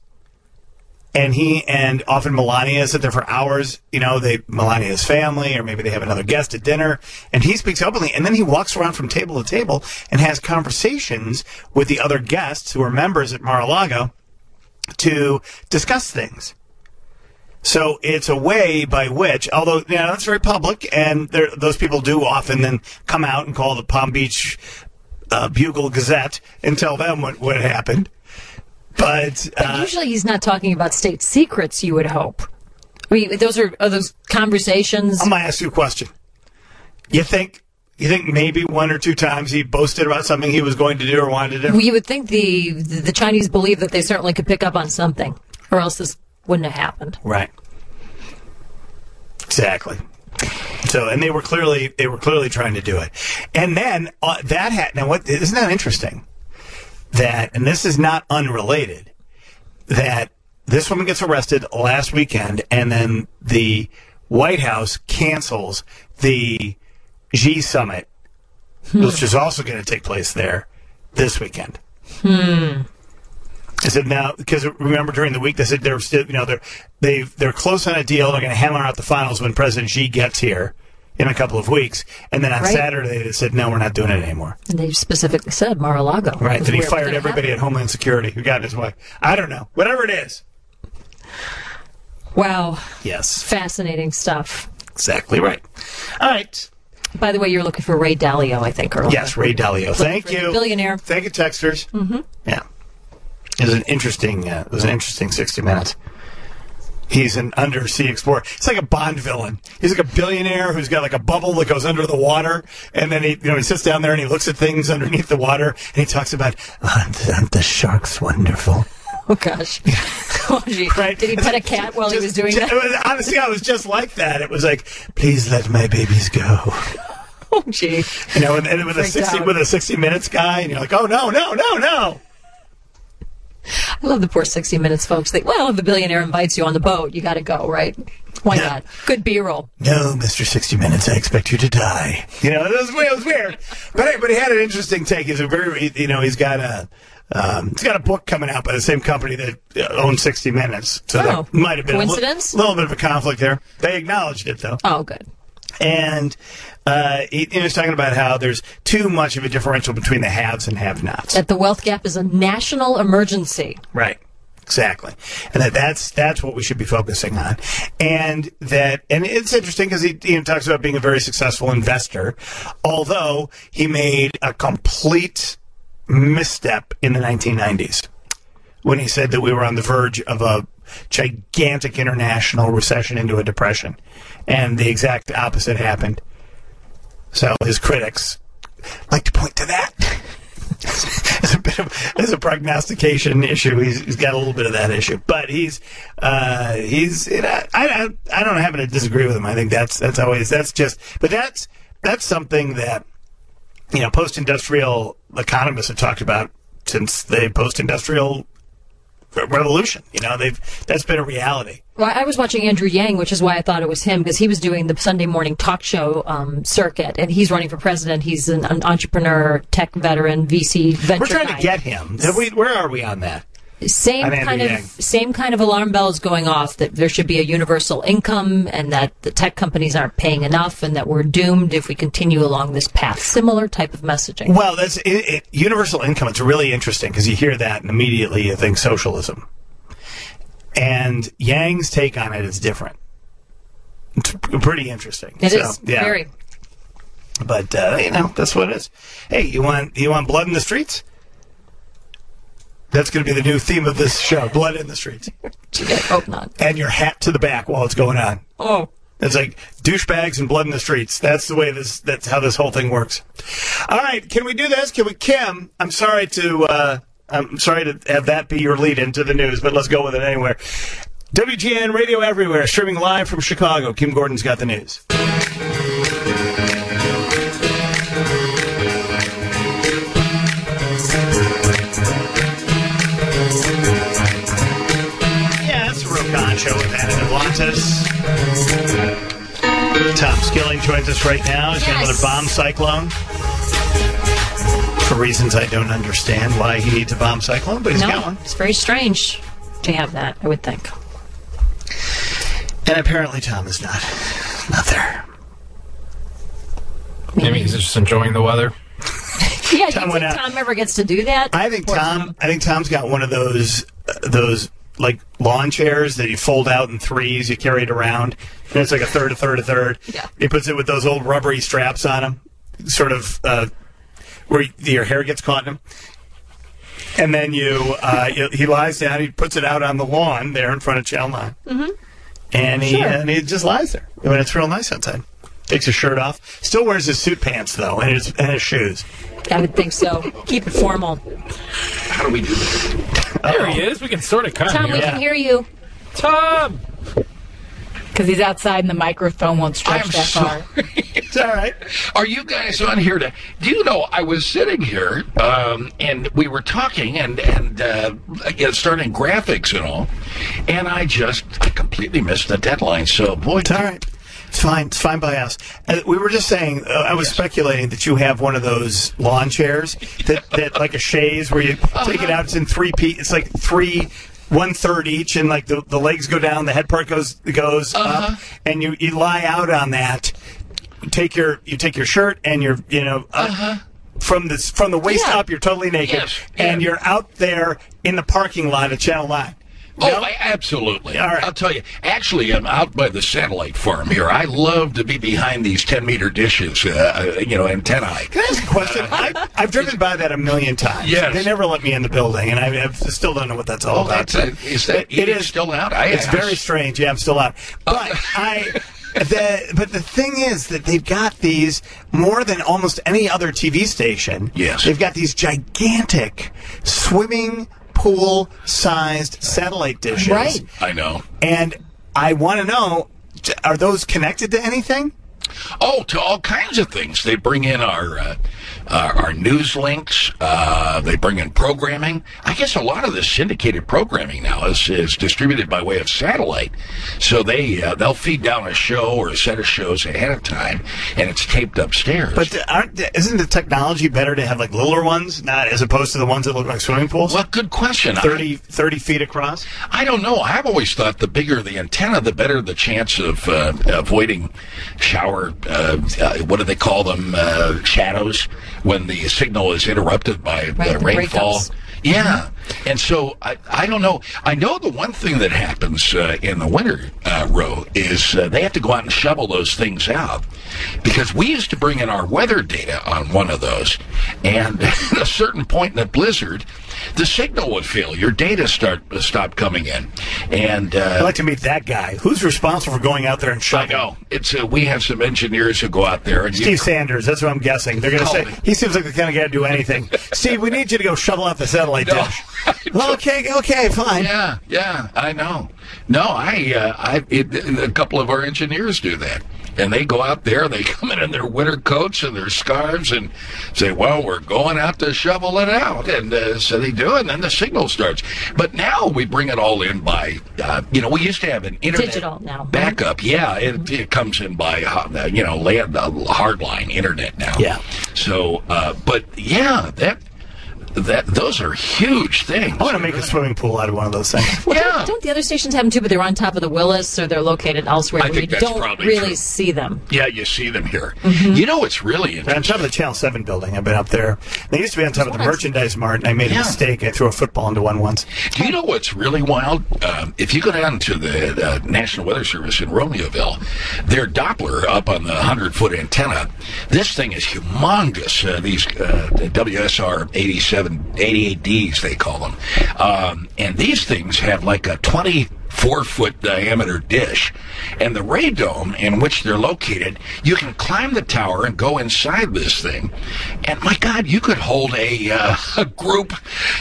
And often Melania sit there for hours, Melania's family, or maybe they have another guest at dinner, and he speaks openly, and then he walks around from table to table and has conversations with the other guests who are members at Mar-a-Lago to discuss things. So it's a way by which, although that's very public, and those people do often then come out and call the Palm Beach Bugle Gazette and tell them what happened. But
usually he's not talking about state secrets, you would hope. I mean, those are those conversations.
I'm going to ask you a question. You think maybe one or two times he boasted about something he was going to do or wanted to do?
Well, you would think the Chinese believe that they certainly could pick up on something, or else this wouldn't have happened.
Right. Exactly. So, and they were clearly trying to do it. And then isn't that interesting? And this is not unrelated, that this woman gets arrested last weekend, and then the White House cancels the Xi summit, which is also going to take place there this weekend. I said now, because remember during the week they said they're still, they're close on a deal. They're going to hammer out the finals when President Xi gets here in a couple of weeks, and then on Saturday they said no, we're not doing it anymore.
And they specifically said Mar-a-Lago.
Right, that he fired everybody at Homeland Security who got in his way. I don't know, whatever it is.
Wow.
Yes.
Fascinating stuff.
Exactly right. All right.
By the way, you're looking for Ray Dalio, I think, earlier.
Yes, Ray Dalio. Thank you.
Billionaire.
Thank you, texters. Mm-hmm. Yeah. It was an interesting 60 Minutes. He's an undersea explorer. It's like a Bond villain. He's like a billionaire who's got like a bubble that goes under the water, and then he sits down there and he looks at things underneath the water, and he talks about, aren't the sharks wonderful?
Oh, gosh. Oh, gee.
Right?
Did he pet a cat while he was doing that?
Honestly, I was just like that. It was like, please let my babies go.
Oh, gee.
And with a 60 Minutes guy, and you're like, oh, no.
I love the poor 60 Minutes folks. If the billionaire invites you on the boat, you got to go, right? Why not? Good B-roll.
No, Mr. 60 Minutes, I expect you to die. It was weird. But he had an interesting take. He's he's got a book coming out by the same company that owns 60 Minutes. So that might have been
coincidence?
a little bit of a conflict there. They acknowledged it, though.
Oh, good.
And he was talking about how there's too much of a differential between the haves and have-nots.
That the wealth gap is a national emergency.
Right. Exactly. And that's what we should be focusing on. And it's interesting because he talks about being a very successful investor, although he made a complete misstep in the 1990s when he said that we were on the verge of a gigantic international recession into a depression. And the exact opposite happened. So his critics like to point to that as a prognostication issue. He's got a little bit of that issue, but I don't happen to disagree with him. I think that's something that post-industrial economists have talked about since the post-industrial revolution. That's been a reality.
Well, I was watching Andrew Yang, which is why I thought it was him, because he was doing the Sunday morning talk show circuit, and he's running for president. He's an entrepreneur, tech veteran, VC venture
We're trying
guy.
to get him. Where are we on that?
Same
I'm Andrew Yang.
same kind of alarm bells going off that there should be a universal income and that the tech companies aren't paying enough and that we're doomed if we continue along this path. Similar type of messaging.
Well, that's universal income. It's really interesting because you hear that and immediately you think socialism. And Yang's take on it is different. It's pretty interesting.
It is very.
But that's what it is. Hey, you want blood in the streets? That's going to be the new theme of this show: blood in the streets.
I hope not.
And your hat to the back while it's going on.
Oh,
it's like douchebags and blood in the streets. That's the way that's how this whole thing works. All right, can we do this? Kim, I'm sorry to have that be your lead into the news, but let's go with it anyway. WGN Radio everywhere, streaming live from Chicago. Kim Gordon's got the news. Show with Anna Devlantis. Tom Skilling joins us right now. He's got another bomb cyclone. For reasons I don't understand why he needs a bomb cyclone, but he's got one.
It's very strange to have that, I would think.
And apparently Tom is not there.
Maybe he's just enjoying the weather.
Yeah, do you think Tom ever gets to do that?
I think Tom's got one of those like lawn chairs that you fold out in threes, you carry it around, and it's like a third.
Yeah.
He puts it with those old rubbery straps on him, sort of where your hair gets caught in him. And then he lies down, he puts it out on the lawn there in front of Channel 9. Mm-hmm. And he just lies there. I mean, it's real nice outside. Takes his shirt off. Still wears his suit pants, though, and his shoes.
I would think so. Keep it formal.
How do we do this?
There he is. We can sort of cut
Tom, we can hear you.
Tom!
Because he's outside and the microphone won't stretch that far.
It's all right.
Are you guys on here to... Do you know, I was sitting here, and we were talking, and starting graphics and all, and I completely missed the deadline, so boy...
It's all right. It's fine. It's fine by us. We were just saying, I was speculating that you have one of those lawn chairs that like a chaise where you take it out. It's in 3 pieces. It's like 1/3 each, and like the legs go down, the head part goes up, and you lie out on that. You take your shirt and your from the waist up, you're totally naked, and you're out there in the parking lot at Channel 9.
Oh, absolutely.
All right.
I'll tell you. Actually, I'm out by the satellite farm here. I love to be behind these 10-meter dishes, antennae.
Can I ask a question? I've driven by that a million times.
Yes.
They never let me in the building, and I still don't know what that's all about.
It is still out?
It's very strange. Yeah, I'm still out. But but the thing is that they've got these more than almost any other TV station.
Yes.
They've got these gigantic swimming pool-sized satellite dishes.
Right.
I know.
And I want to know, are those connected to anything?
Oh, to all kinds of things. They bring in our news links. They bring in programming. I guess a lot of the syndicated programming now is distributed by way of satellite. So they'll feed down a show or a set of shows ahead of time, and it's taped upstairs.
But isn't the technology better to have like littler ones, not as opposed to the ones that look like swimming pools?
Well, good question.
30 feet across?
I don't know. I've always thought the bigger the antenna, the better the chance of avoiding shower, what do they call them, shadows, when the signal is interrupted by the rainfall.
Breakups.
Yeah. And so, I don't know. I know the one thing that happens in the winter, Ro, is they have to go out and shovel those things out. Because we used to bring in our weather data on one of those, and at a certain point in the blizzard, the signal would fail. Your data stop coming in. And
I'd like to meet that guy. Who's responsible for going out there and shoveling?
I know. It's we have some engineers who go out there. And
Steve Sanders, that's what I'm guessing. They're going to say, he seems like the kind of guy to do anything. Steve, we need you to go shovel out the satellite dish. Well, okay, fine.
Yeah, I know. No, a couple of our engineers do that. And they go out there, they come in their winter coats and their scarves and say, well, we're going out to shovel it out. And so they do, and then the signal starts. But now we bring it all in by, we used to have an internet
digital now.
backup. Yeah, it comes in by, hardline internet now.
Yeah.
So, but yeah, those are huge things.
I want to make a swimming pool out of one of those things.
Yeah.
Don't the other stations have them too, but they're on top of the Willis, or they're located elsewhere
I
where
think
you
that's
don't
probably
really
true.
see them?
Yeah, you see them here.
Mm-hmm.
You know what's really
They're on
interesting?
top of the Channel 7 building. I've been up there. They used to be on top of the merchandise mart, and I made a mistake. I threw a football into one once.
Do you know what's really wild? If you go down to the National Weather Service in Romeoville, their Doppler up on the 100-foot antenna, this thing is humongous. These WSR 88Ds, they call them. And these things have like a 24-foot diameter dish. And the radome in which they're located, you can climb the tower and go inside this thing. And my God, you could hold a group,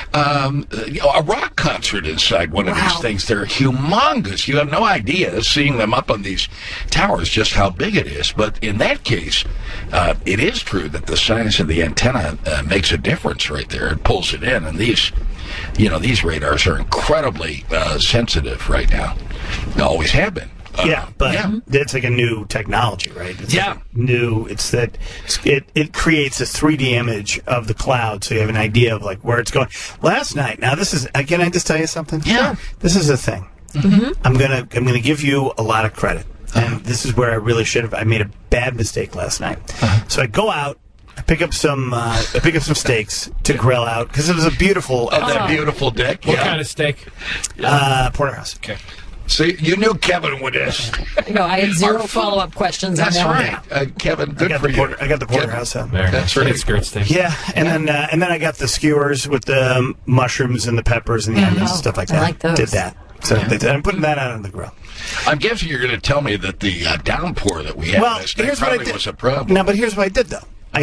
a rock concert inside one of these things. They're humongous. You have no idea, seeing them up on these towers, just how big it is. But in that case, it is true that the size of the antenna makes a difference right there. It pulls it in. And these radars are incredibly sensitive right now. They always have been.
It's like a new technology, right? It's like new. It's that it creates a 3D image of the cloud, so you have an idea of like where it's going. Last night, now this is, can I just tell you something?
Yeah.
This is the thing. Mm-hmm. I'm gonna give you a lot of credit, and this is where I really should have. I made a bad mistake last night. So I go out. I pick up some steaks to grill out because it was a beautiful,
that beautiful deck.
What kind of steak?
porterhouse.
Okay.
See, you knew Kevin would ask.
No, I had zero follow-up questions.
That's
on that
right, Kevin. Good for you.
I got the porterhouse out.
Very
That's
nice.
right.
Skirt steak.
Yeah, and then I got the skewers with the mushrooms and the peppers and the onions and stuff like that.
I like those.
Did that. So I'm putting that out on the grill.
I'm guessing you're going to tell me that the downpour that we had last night
here's what I
probably
did.
was a problem.
No, but here's what I did though. I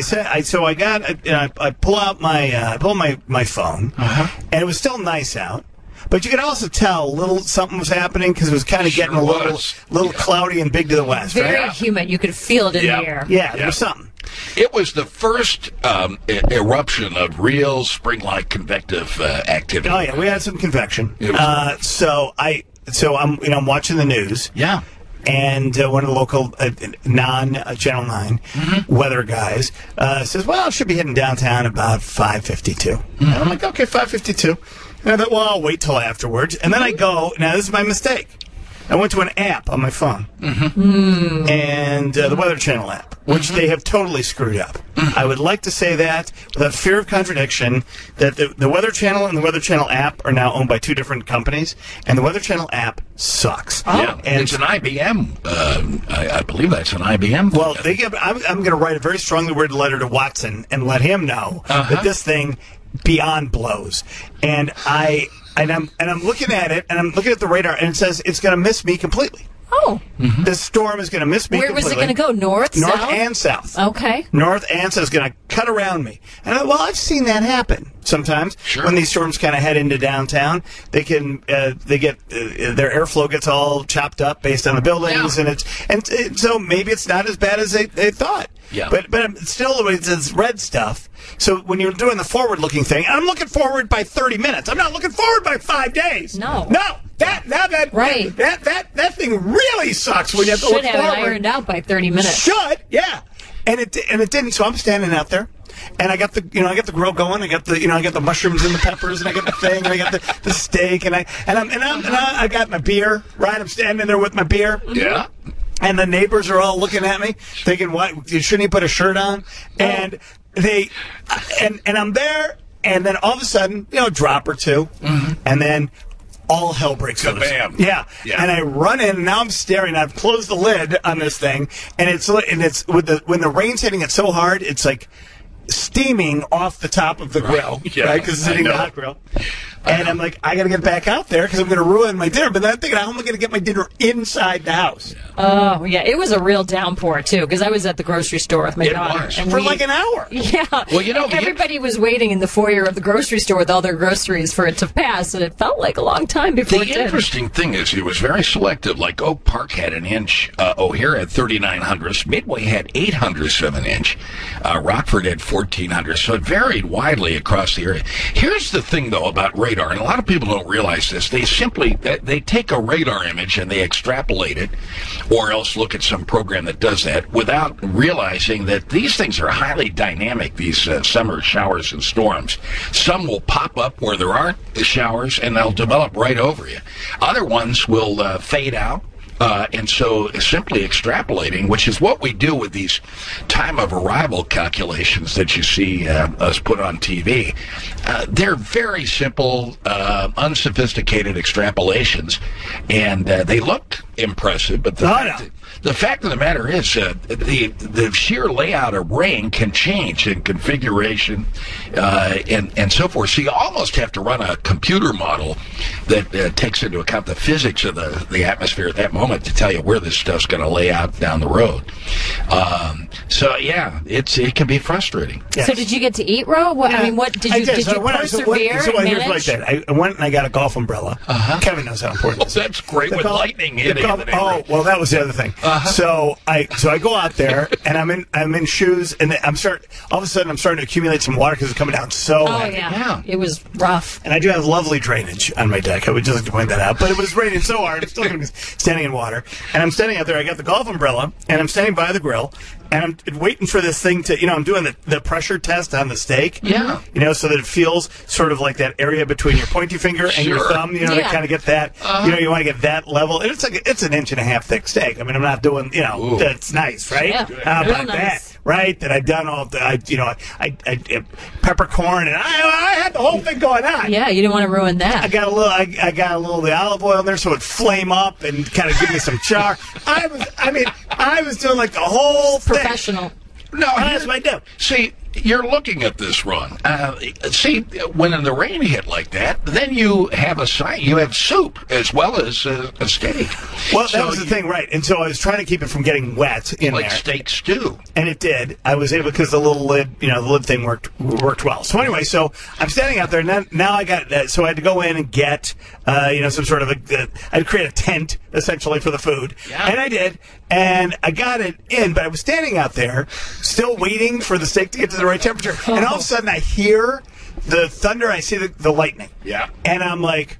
pull out my phone, and it was still nice out. But you could also tell something was happening because it was kind of getting a little cloudy and big to the west.
Very
right?
humid. You could feel it in the air.
Yeah, there was something.
It was the first eruption of real spring-like convective activity.
Oh yeah, we had some convection.
It was
So I'm watching the news.
Yeah.
And one of the local non-Channel 9 weather guys says, well, I should be hitting downtown about 5:52. And I'm like, okay, 5:52. And I thought, well, I'll wait till afterwards. And then I go, now this is my mistake. I went to an app on my phone. And the Weather Channel app, which they have totally screwed up. I would like to say that, without fear of contradiction, that the Weather Channel and the Weather Channel app are now owned by two different companies, and the Weather Channel app sucks.
Yeah,
And
it's an IBM. I believe that's an IBM.
well, I'm going to write a very strongly worded letter to Watson and let him know that this thing beyond blows. And I'm looking at it, and I'm looking at the radar, and it says it's going to miss me completely.
Oh.
This storm is going to miss me
Where
completely.
was it going to go? North,
North
south?
and south.
Okay.
North and south is going to cut around me. And I've seen that happen sometimes.
Sure.
When these storms kind of head into downtown, they get their airflow gets all chopped up based on the buildings, and so maybe it's not as bad as they thought.
Yeah.
But still, it's red stuff. So when you're doing the forward-looking thing, and I'm looking forward by 30 minutes. I'm not looking forward by 5 days.
No.
Right. That thing really sucks when you have to
Should
look
have
forward.
it ironed out by 30 minutes.
Should, yeah. And it didn't. So I'm standing out there, and I got the grill going. I got the mushrooms and the peppers, and I got the thing, and I got the steak, and I got my beer. Right, I'm standing there with my beer.
Yeah.
And the neighbors are all looking at me, thinking, "What? Shouldn't he put a shirt on?" And and I'm there, and then all of a sudden, a drop or two, and then all hell breaks loose.
Kabam.
Yeah.
Yeah.
And I run in, and now I'm staring. I've closed the lid on this thing, and it's when the rain's hitting it so hard, it's like steaming off the top of the grill,
Yeah,
right? Because it's
I
hitting the
know.
hot grill. And I'm like, I got to get back out there because I'm going to ruin my dinner. But then I'm thinking, how am I going to get my dinner inside the house?
Oh, yeah. It was a real downpour, too, because I was at the grocery store with my daughter.
was.
And
For like an hour.
Yeah.
Well,
everybody was waiting in the foyer of the grocery store with all their groceries for it to pass, and it felt like a long time before it
The
did.
interesting thing is it was very selective. Like Oak Park had an inch, O'Hare had 39 hundredths, Midway had 8 hundredths of an inch, Rockford had 14 hundredths, so it varied widely across the area. Here's the thing, though, about radar. radar, and a lot of people don't realize this. They take a radar image and they extrapolate it, or else look at some program that does that without realizing that these things are highly dynamic, these summer showers and storms. Some will pop up where there aren't showers, and they'll develop right over you. Other ones will fade out. And so simply extrapolating, which is what we do with these time of arrival calculations that you see us put on TV, they're very simple, unsophisticated extrapolations, and they look impressive, but the fact of the matter is the sheer layout of rain can change in configuration and so forth. So you almost have to run a computer model that takes into account the physics of the atmosphere at that moment to tell you where this stuff's going to lay out down the road. So yeah, it can be frustrating.
Yes. So did you get to eat, Ro? I mean, what did you persevere?
So here's what I did. I went and I got a golf umbrella. Kevin knows how important it is.
That's great with lightning hitting.
Oh, well, that was the other thing. So I go out there and I'm in shoes, and all of a sudden I'm starting to accumulate some water because it's coming down so heavy.
Yeah, it was rough.
And I do have lovely drainage on my deck. I would just like to point that out. But it was raining so hard, I'm still going to be standing in water. And I'm standing out there. I got the golf umbrella, and I'm standing by the grill, and I'm waiting for this thing to, I'm doing the pressure test on the steak.
Yeah.
So that it feels sort of like that area between your pointy finger and your thumb, to kind of get that, you want to get that level. And it's an 1.5 inch thick steak. I mean, I'm not doing, that's nice, right?
Yeah.
How about that, right? That I've done all the, I peppercorn, and I had the whole thing going on.
Yeah, you didn't want to ruin that.
I got a little of the olive oil in there so it'd flame up and kind of give me some char. I was doing like the whole thing.
Professional.
No,
that's what I do.
See, you're looking at this wrong. When the rain hit like that, then you have you have soup as well as a steak.
Well, that was the thing, right? And so I was trying to keep it from getting wet in
like
there.
Like steak stew.
And it did. I was able, because the little lid, the lid thing worked well. So anyway, so I'm standing out there, and now I got, so I had to go in and get, some sort of I had to create a tent, essentially, for the food. Yeah. And I did. And I got it in, but I was standing out there, still waiting for the steak to get to the right temperature. And all of a sudden, I hear the thunder, I see the lightning.
Yeah.
And I'm like,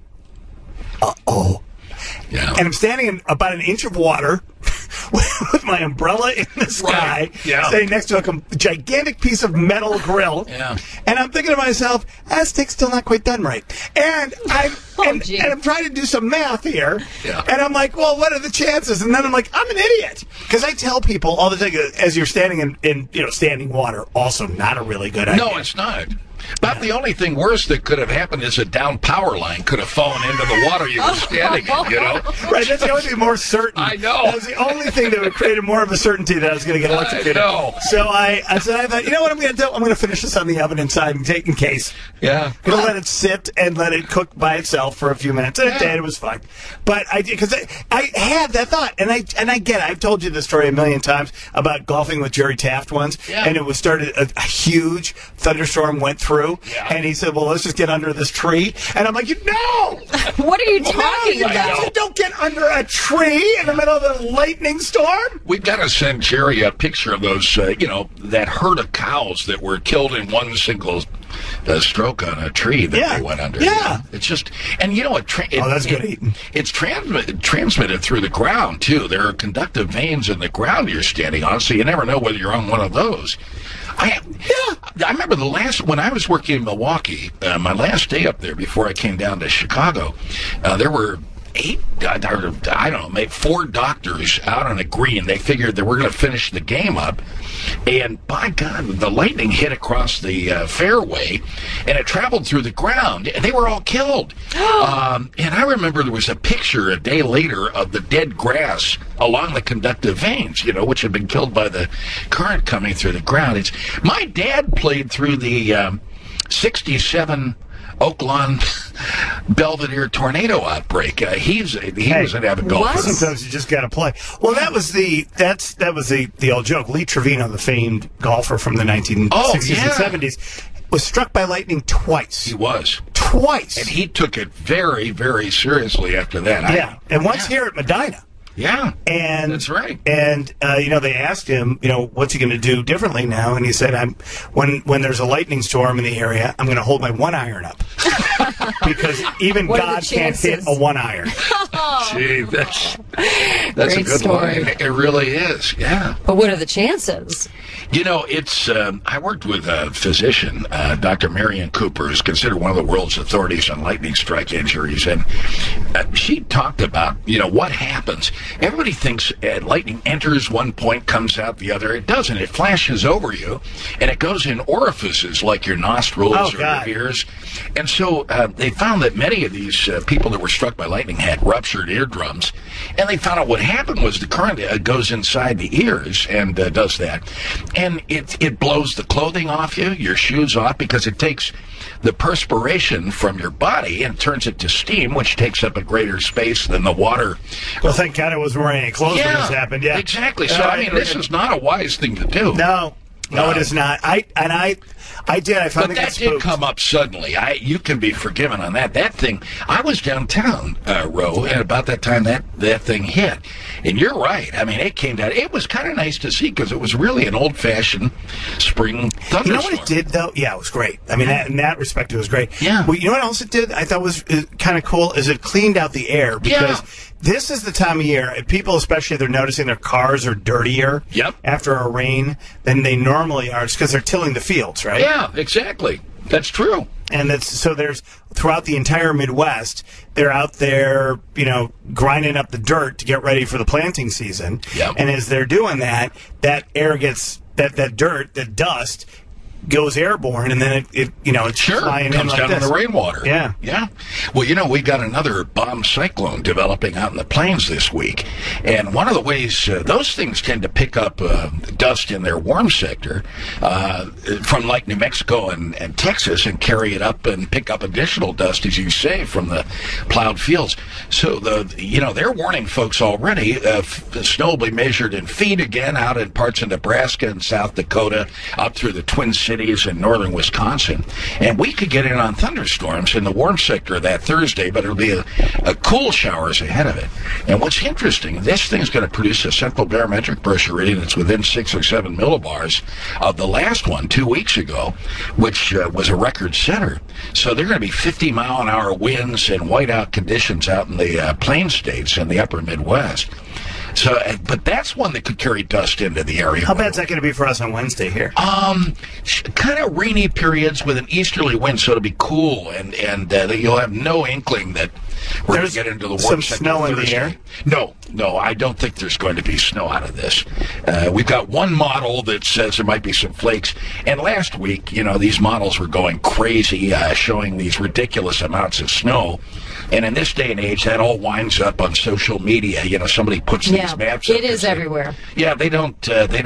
uh-oh. Yeah. And I'm standing in about 1 inch of water with my umbrella in the sky, standing next to a gigantic piece of metal grill. Yeah. And I'm thinking to myself, that steak's still not quite done right. And I'm trying to do some math here. Yeah. And I'm like, well, what are the chances? And then I'm like, I'm an idiot. Because I tell people all the time, as you're standing in standing water, also not a really good idea.
No, it's not. About the only thing worse that could have happened is a down power line could have fallen into the water you were standing in,
Right, that's the only thing more certain.
I know.
That was the only thing that would create more of a certainty that I was going to get electrocuted.
I know.
So I thought, you know what I'm going to do? I'm going to finish this on the oven inside in case.
Yeah.
I'm going to let it sit and let it cook by itself for a few minutes. And it did. It was fine. But because I had that thought, and I get it. I've told you this story a million times about golfing with Jerry Taft once, and it was started, a huge thunderstorm went through, and he said, well, let's just get under this tree. And I'm like, no!
What are you talking about?
You don't get under a tree in the middle of a lightning storm.
We've got to send Jerry a picture of those, that herd of cows that were killed in one single stroke on a tree that they went under.
Yeah.
It's just, and
that's good eating.
It's transmitted through the ground, too. There are conductive veins in the ground you're standing on, so you never know whether you're on one of those. I remember when I was working in Milwaukee, my last day up there before I came down to Chicago, there were 4 doctors out on a green. They figured that we're going to finish the game up. And by God, the lightning hit across the fairway, and it traveled through the ground, and they were all killed. And I remember there was a picture a day later of the dead grass along the conductive veins, which had been killed by the current coming through the ground. My dad played through the 67 Oakland Belvedere tornado outbreak. He was an avid golfer.
Sometimes you just got to play. Well, that was the old joke. Lee Trevino, the famed golfer from the 1960s and 70s, was struck by lightning twice.
He was.
Twice.
And he took it very, very seriously after that.
Yeah. And once here at Medina.
Yeah,
and
that's right.
And they asked him, what's he going to do differently now? And he said, when there's a lightning storm in the area, I'm going to hold my 1 iron up. because even
What are
God
the
can't hit
chances?
a 1-iron.
Gee, that's
Great
a good
story.
line. It really is. Yeah.
But what are the chances?
You know, it's. I worked with a physician, Dr. Marion Cooper, who's considered one of the world's authorities on lightning strike injuries, and she talked about, what happens. Everybody thinks lightning enters one point, comes out the other. It doesn't. It flashes over you, and it goes in orifices like your nostrils or
God.
your ears. And so they found that many of these people that were struck by lightning had ruptured eardrums, and they found out what happened was the current goes inside the ears and does that. And it blows the clothing off you, your shoes off, because it takes the perspiration from your body and turns it to steam, which takes up a greater space than the water.
Well, thank God I wasn't wearing any clothes when this happened. Yeah,
exactly. So, I mean, this is not a wise thing to do.
No, it is not. I finally
But that
got
did
spooked.
come up suddenly. You can be forgiven on that. That thing, I was downtown, Ro, and about that time that thing hit. And you're right. I mean, it came down. It was kind of nice to see because it was really an old-fashioned spring thunderstorm.
You know what it did, though? Yeah, it was great. I mean, in that respect, it was great.
Yeah.
Well, you know what else it did? I thought was kind of cool is it cleaned out the air because this is the time of year people, especially, they're noticing their cars are dirtier.
Yep.
After a rain than they normally are, just because they're tilling the fields, right?
Yeah, exactly. That's true.
And there's throughout the entire Midwest, they're out there, grinding up the dirt to get ready for the planting season.
Yep.
And as they're doing that, that air gets that dirt, that dust goes airborne, and then it's
Sure,
flying
comes
in like
down in
this.
the rainwater.
Yeah.
Yeah. Well, we got another bomb cyclone developing out in the plains this week. And one of the ways those things tend to pick up dust in their warm sector from like New Mexico and Texas and carry it up and pick up additional dust, as you say, from the plowed fields. So, they're warning folks already. The snow will be measured in feet again out in parts of Nebraska and South Dakota, up through the Twin Cities in northern Wisconsin. And we could get in on thunderstorms in the warm sector that Thursday, but it'll be a cool showers ahead of it. And what's interesting, this thing's going to produce a central barometric pressure reading that's within 6 or 7 millibars of the last one 2 weeks ago, which was a record setter. So they're going to be 50-mile-an-hour winds and whiteout conditions out in the plain states and the upper Midwest. So, but that's one that could carry dust into the area.
How bad's that going to be for us on Wednesday here?
Kind of rainy periods with an easterly wind, so it'll be cool, and you'll have no inkling that we're going to get into the warm
some
sector
snow in
Thursday.
the air?
No, I don't think there's going to be snow out of this. We've got one model that says there might be some flakes, and last week, these models were going crazy, showing these ridiculous amounts of snow. And in this day and age, that all winds up on social media. Somebody puts these maps up.
It is everywhere.
Yeah, they don't,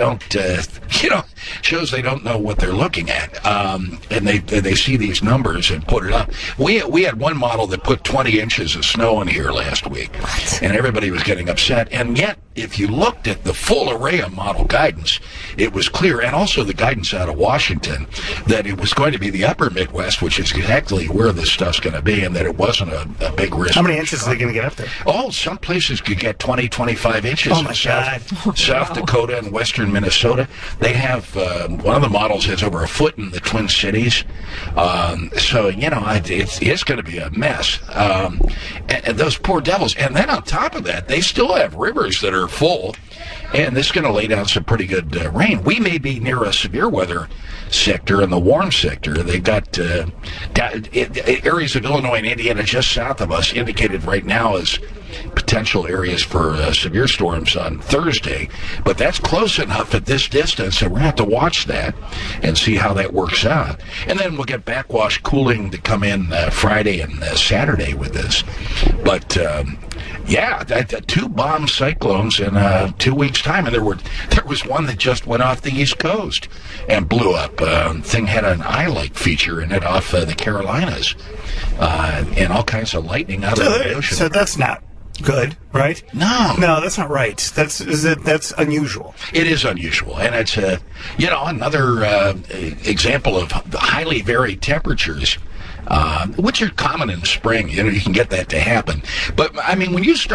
shows they don't know what they're looking at. And they see these numbers and put it up. We had one model that put 20 inches of snow in here last week. What? And everybody was getting upset. And yet, if you looked at the full array of model guidance, it was clear, and also the guidance out of Washington, that it was going to be the upper Midwest, which is exactly where this stuff's going to be, and that it wasn't a big risk.
How many inches are they going to get up there?
Oh, some places could get 20, 25 inches.
Oh, my God.
South Dakota and western Minnesota. They have, one of the models has over a foot in the Twin Cities. So, it's going to be a mess. And those poor devils. And then on top of that, they still have rivers that are full. And this is going to lay down some pretty good rain. We may be near a severe weather sector in the warm sector. They've got areas of Illinois and Indiana just south of us indicated right now as potential areas for severe storms on Thursday. But that's close enough at this distance, and we're going to have to watch that and see how that works out. And then we'll get backwash cooling to come in Friday and Saturday with this. But two bomb cyclones in 2 weeks' time, and there was one that just went off the East Coast and blew up. Thing had an eye-like feature in it off the Carolinas, and all kinds of lightning out of the ocean.
So that's not good, right?
No,
that's not right. That's unusual.
It is unusual, and it's another example of highly varied temperatures. Which are common in the spring. You can get that to happen. But, I mean, when you start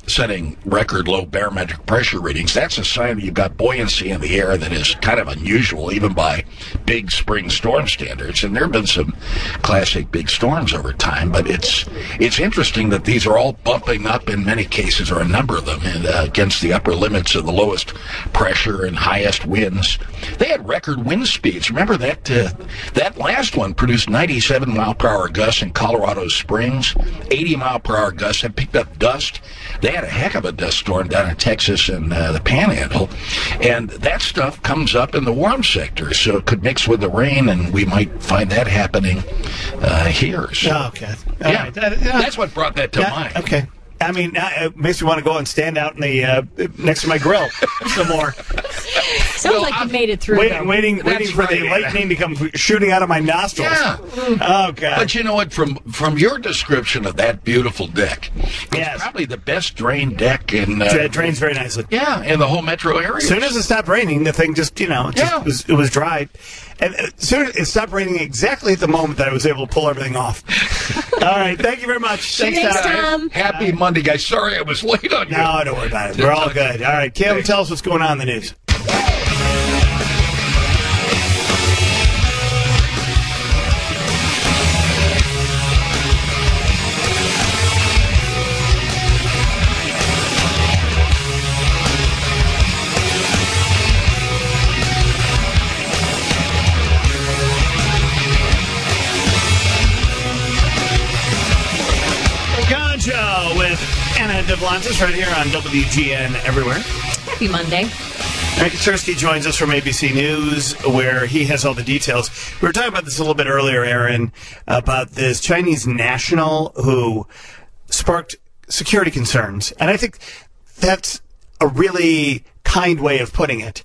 setting record low barometric pressure readings, that's a sign that you've got buoyancy in the air that is kind of unusual, even by big spring storm standards. And there have been some classic big storms over time, but it's interesting that these are all bumping up in many cases, or a number of them, against the upper limits of the lowest pressure and highest winds. They had record wind speeds. Remember that that last one produced 97 mile per hour gusts in Colorado Springs, 80 mile per hour gusts, and picked up dust. They had a heck of a dust storm down in Texas and the Panhandle, and that stuff comes up in the warm sector, so it could mix with the rain, and we might find that happening here. So,
okay.
Yeah, that's what brought that to mind.
Okay. I mean, it makes me want to go and stand out in the next to my grill some more.
Sounds like you made it through.
Waiting for the lightning to come shooting out of my nostrils.
Yeah.
Oh, God.
But you know what? From your description of that beautiful deck, it's probably the best drained deck in...
it drains very nicely.
Yeah, in the whole metro area.
As soon as it stopped raining, the thing just, it was dry. And as soon as it stopped raining exactly at the moment that I was able to pull everything off. All right. Thank you very much.
Thanks, Tom.
Happy Monday, guys. Sorry I was late on you.
No, don't worry about it. We're all good. All right. Caleb, tell us what's going on in the news. With Anna Duplantis right here on WGN Everywhere.
Happy Monday.
Eric Katursky joins us from ABC News, where he has all the details. We were talking about this a little bit earlier, Aaron, about this Chinese national who sparked security concerns. And I think that's a really kind way of putting it.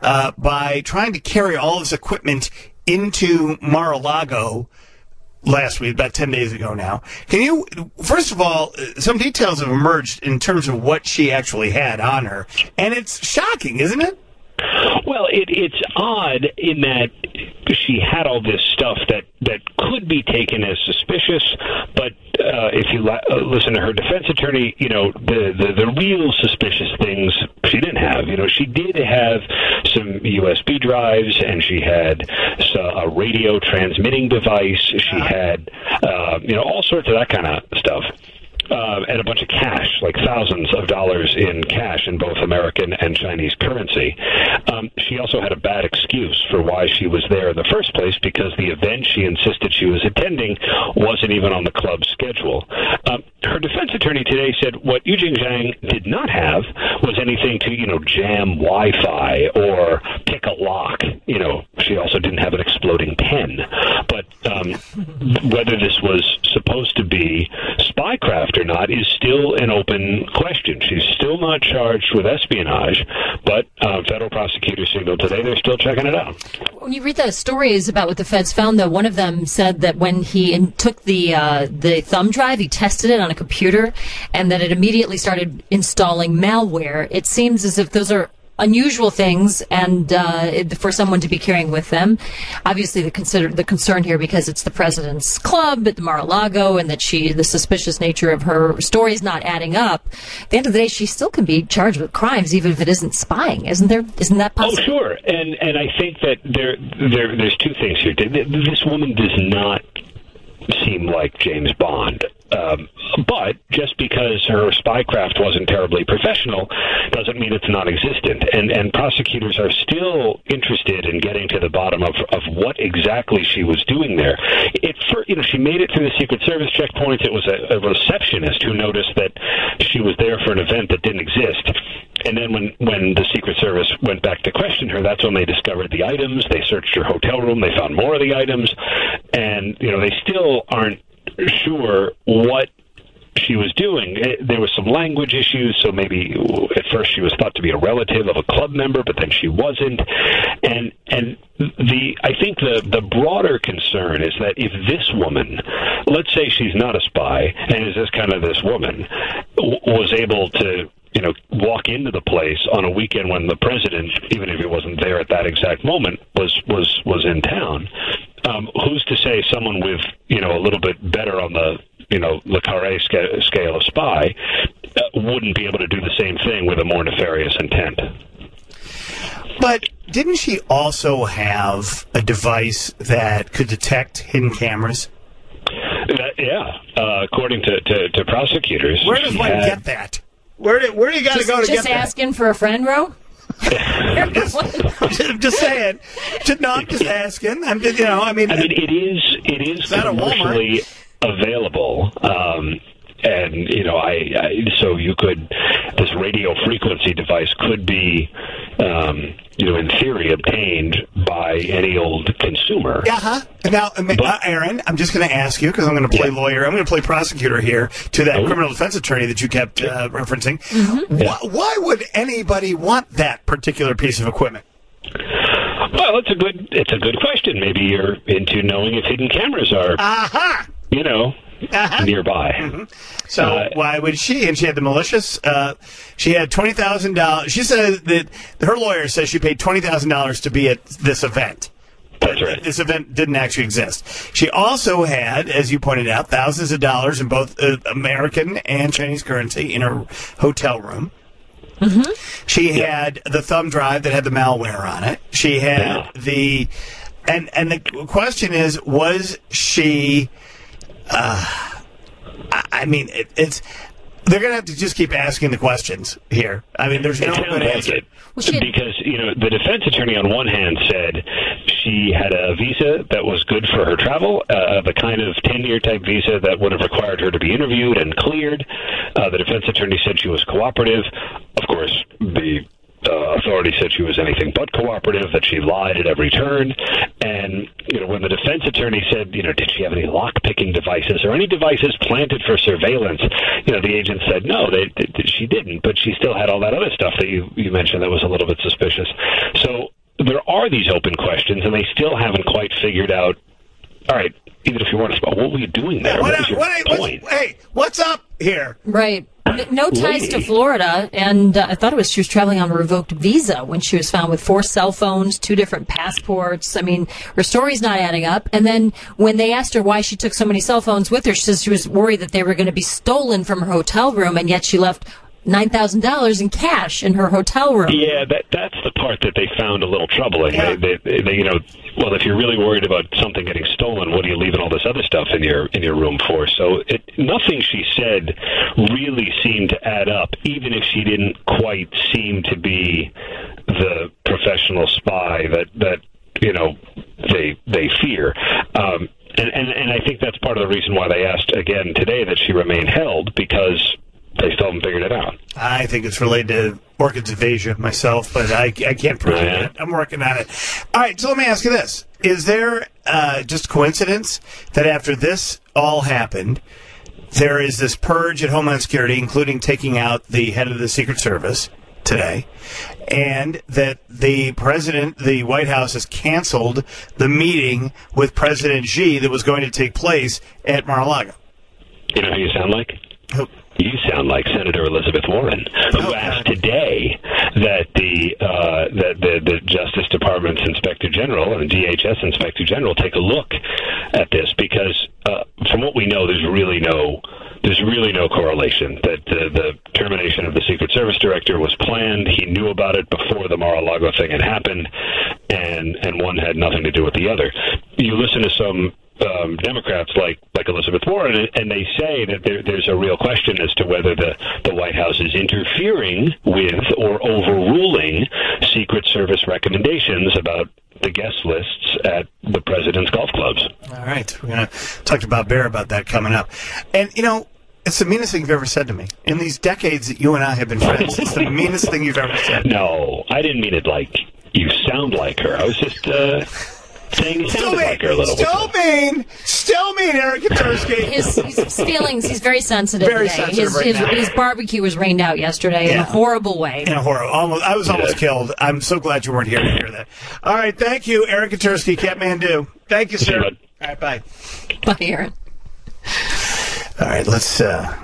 By trying to carry all of this equipment into Mar-a-Lago last week, about 10 days ago now. Can you, first of all, some details have emerged in terms of what she actually had on her, and it's shocking, isn't it?
Well, it's odd in that she had all this stuff that could be taken as suspicious, but if you listen to her defense attorney, the real suspicious things she didn't have. She did have some USB drives, and she had a radio transmitting device. She had, all sorts of that kind of stuff. And a bunch of cash, like thousands of dollars in cash in both American and Chinese currency. She also had a bad excuse for why she was there in the first place, because the event she insisted she was attending wasn't even on the club's schedule. Her defense attorney today said what Yujing Zhang did not have was anything to, jam Wi-Fi or pick a lock. She also didn't have an exploding pen. But whether this was supposed to be spycraft or not is still an open question. She's still not charged with espionage, but federal prosecutors signaled today they're still checking it out.
When you read the stories about what the feds found, though, one of them said that when he took the thumb drive, he tested it on a computer, and that it immediately started installing malware. It seems as if those are unusual things, and for someone to be carrying with them. Obviously, the concern here, because it's the president's club at the Mar-a-Lago, and that the suspicious nature of her story is not adding up. At the end of the day, she still can be charged with crimes, even if it isn't spying, isn't there? Isn't that possible?
Oh, sure. And I think that there's two things here. This woman does not seem like James Bond. But just because her spycraft wasn't terribly professional doesn't mean it's non-existent. And prosecutors are still interested in getting to the bottom of what exactly she was doing there. She made it through the Secret Service checkpoints. It was a receptionist who noticed that she was there for an event that didn't exist. And then when the Secret Service went back to question her, that's when they discovered the items. They searched her hotel room. They found more of the items. And, they still aren't sure what she was doing. There was some language issues, so maybe at first she was thought to be a relative of a club member, but then she wasn't. And I think the broader concern is that if this woman, let's say she's not a spy and is just kind of this woman, was able to walk into the place on a weekend when the president, even if he wasn't there at that exact moment, was in town. Who's to say someone with a little bit better on the Le Carré scale of spy wouldn't be able to do the same thing with a more nefarious intent.
But didn't she also have a device that could detect hidden cameras?
According to prosecutors.
Where does one get that? Where do you got to go to get that?
Just asking for a friend, Ro?
I'm just saying. I'm just asking. I mean,
it is commercially available. And, so you could, this radio frequency device could be, in theory, obtained by any old consumer.
Uh-huh. Now, Aaron, I'm just going to ask you, because I'm going to play lawyer, I'm going to play prosecutor here to that criminal defense attorney that you kept referencing. Mm-hmm. Why would anybody want that particular piece of equipment?
Well, it's a good question. Maybe you're into knowing if hidden cameras are, nearby.
Mm-hmm. So why would she? And she had the malicious. She had $20,000. She said that her lawyer says she paid $20,000 to be at this event.
That's right.
This event didn't actually exist. She also had, as you pointed out, thousands of dollars in both American and Chinese currency in her hotel room. Mm-hmm. She had the thumb drive that had the malware on it. She had the, and the question is, was she? It's they're going to have to just keep asking the questions here. I mean, there's no good answer.
Because, the defense attorney on one hand said she had a visa that was good for her travel, the kind of 10-year type visa that would have required her to be interviewed and cleared. The defense attorney said she was cooperative. Of course, the authority said she was anything but cooperative, that she lied at every turn. And, when the defense attorney said, did she have any lock-picking devices or any devices planted for surveillance, the agent said, no, she didn't, but she still had all that other stuff that you mentioned that was a little bit suspicious. So there are these open questions, and they still haven't quite figured out, all right, even if you weren't, what were you doing there? What was your point?
Hey, what's up here?
Right. No ties to Florida, and I thought she was traveling on a revoked visa when she was found with 4 cell phones, 2 different passports. I mean, her story's not adding up. And then when they asked her why she took so many cell phones with her, she says she was worried that they were going to be stolen from her hotel room, and yet she left $9,000 in cash in her hotel room.
Yeah, that's the part that they found a little troubling.
Yeah.
They if you're really worried about something getting stolen, what are you leaving all this other stuff in your room for? So nothing she said really seemed to add up, even if she didn't quite seem to be the professional spy that they fear. And I think that's part of the reason why they asked again today that she remain held, because they still haven't figured it out.
I think it's related to orchids of Asia myself, but I can't prove it. I'm working on it. All right, so let me ask you this. Is there just coincidence that after this all happened, there is this purge at Homeland Security, including taking out the head of the Secret Service today, and that the White House has canceled the meeting with President Xi that was going to take place at Mar-a-Lago?
You know who you sound like?
Who?
You sound like Senator Elizabeth Warren, who asked today that the Justice Department's Inspector General and DHS Inspector General take a look at this, because from what we know, there's really no correlation. That the termination of the Secret Service director was planned. He knew about it before the Mar-a-Lago thing had happened, and one had nothing to do with the other. You listen to some Democrats like Elizabeth Warren, and they say that there's a real question as to whether the White House is interfering with or overruling Secret Service recommendations about the guest lists at the president's golf clubs.
All right. We're going to talk to Bob Baer about that coming up. And, it's the meanest thing you've ever said to me. In these decades that you and I have been friends, it's the meanest thing you've ever said.
No, I didn't mean it like you sound like her. I was just saying you sounded like her a little bit.
Still mean, Eric Katursky.
His feelings, he's very sensitive
Very
today.
sensitive right now.
His barbecue was rained out yesterday in a horrible way.
I was almost killed. I'm so glad you weren't here to hear that. All right, thank you, Eric Katursky, Kathmandu. Thank you, sir. All right, bye.
Bye, Aaron.
All right, let's.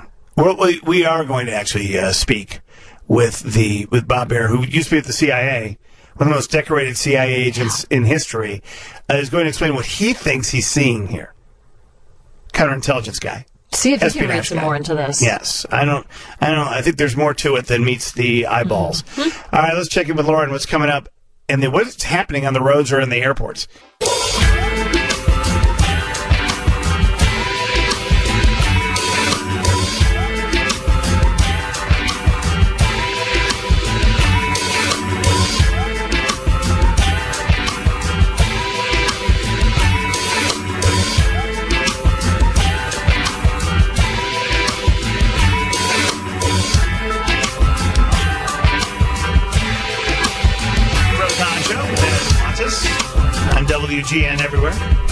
We are going to actually speak with Bob Baer, who used to be at the CIA, one of the most decorated CIA agents in history, is going to explain what he thinks he's seeing here. Counterintelligence guy.
See if you can read some more into this.
Yes. I don't. I think there's more to it than meets the eyeballs. Mm-hmm. All right, let's check in with Lauren. What's coming up and then what's happening on the roads or in the airports? WGN everywhere.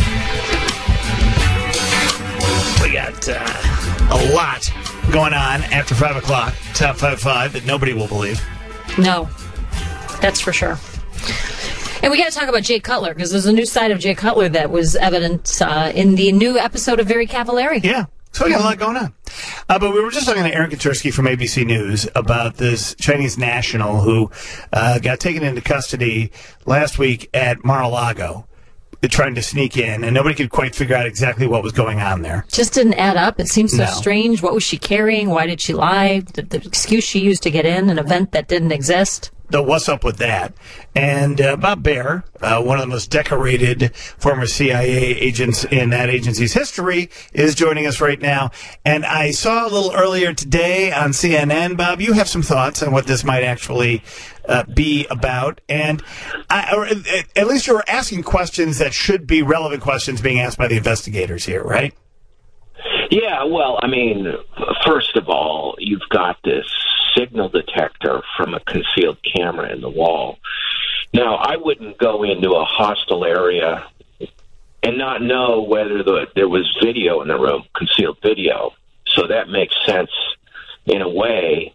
We got a lot going on after 5 o'clock. Top 5 that nobody will believe.
No, that's for sure. And we got to talk about Jay Cutler, because there's a new side of Jay Cutler that was evident in the new episode of Very Cavallari.
Yeah. So we got a lot going on. But we were just talking to Aaron Katersky from ABC News about this Chinese national who got taken into custody last week at Mar-a-Lago, trying to sneak in, and nobody could quite figure out exactly what was going on there.
Just didn't add up. It seems so strange. What was she carrying? Why did she lie? The excuse she used to get in an event that didn't exist.
So what's up with that? And Bob Baer, one of the most decorated former CIA agents in that agency's history, is joining us right now. And I saw a little earlier today on CNN, Bob, you have some thoughts on what this might actually be about. And or at least you're asking questions that should be relevant questions being asked by the investigators here, right?
Yeah, well, I mean, first of all, you've got this signal detector from a concealed camera in the wall. Now, I wouldn't go into a hostile area and not know whether there was video in the room, concealed video. So that makes sense in a way.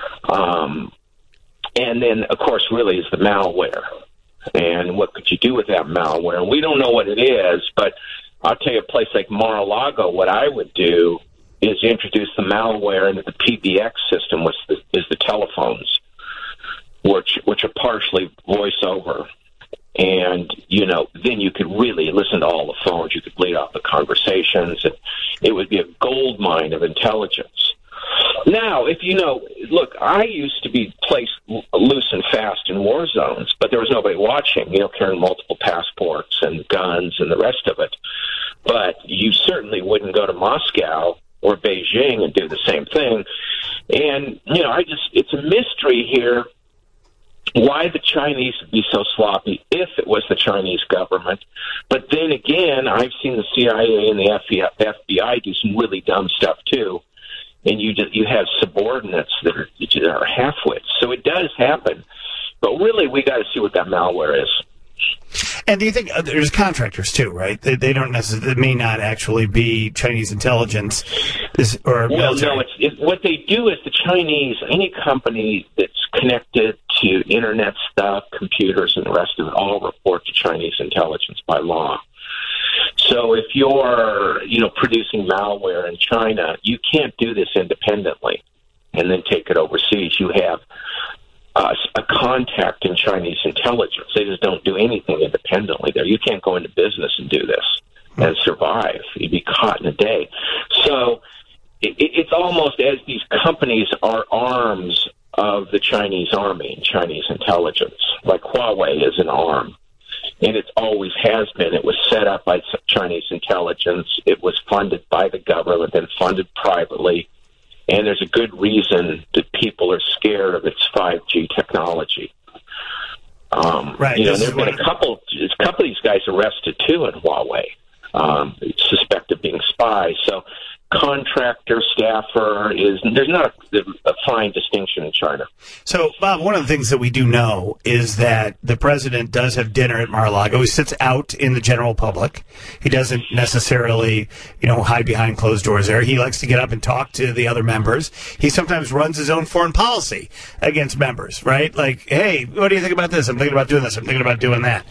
And then, of course, really is the malware. And what could you do with that malware? And we don't know what it is, but I'll tell you, a place like Mar-a-Lago, what I would do is introduce the malware into the PBX system, which is the telephones, which are partially voice over. And, then you could really listen to all the phones. You could lead off the conversations. And it would be a gold mine of intelligence. Now, if look, I used to be placed loose and fast in war zones, but there was nobody watching, carrying multiple passports and guns and the rest of it. But you certainly wouldn't go to Moscow or Beijing and do the same thing. And, it's a mystery here why the Chinese would be so sloppy if it was the Chinese government. But then again, I've seen the CIA and the FBI do some really dumb stuff too. And you have subordinates that are half-wits. So it does happen. But really, we got to see what that malware is.
And do you think there's contractors too, right? They don't necessarily, they may not actually be Chinese intelligence military.
No, what they do is the Chinese, any company that's connected to internet stuff, computers, and the rest of it, all report to Chinese intelligence by law. So if you're, producing malware in China, you can't do this independently and then take it overseas. You have a contact in Chinese intelligence. They just don't do anything independently there. You can't go into business and do this and survive. You'd be caught in a day. So it's almost as these companies are arms of the Chinese army and Chinese intelligence. Like Huawei is an arm. And it always has been. It was set up by Chinese intelligence. It was funded by the government and funded privately. And there's a good reason that people are scared of its 5G technology.
Right.
There have been a couple of these guys arrested, too, in Huawei, suspected of being spies. So contractor, staffer, there's not a fine distinction in China.
So, Bob, one of the things that we do know is that the president does have dinner at Mar-a-Lago. He sits out in the general public. He doesn't necessarily, hide behind closed doors there. He likes to get up and talk to the other members. He sometimes runs his own foreign policy against members, right? Like, hey, what do you think about this? I'm thinking about doing this. I'm thinking about doing that.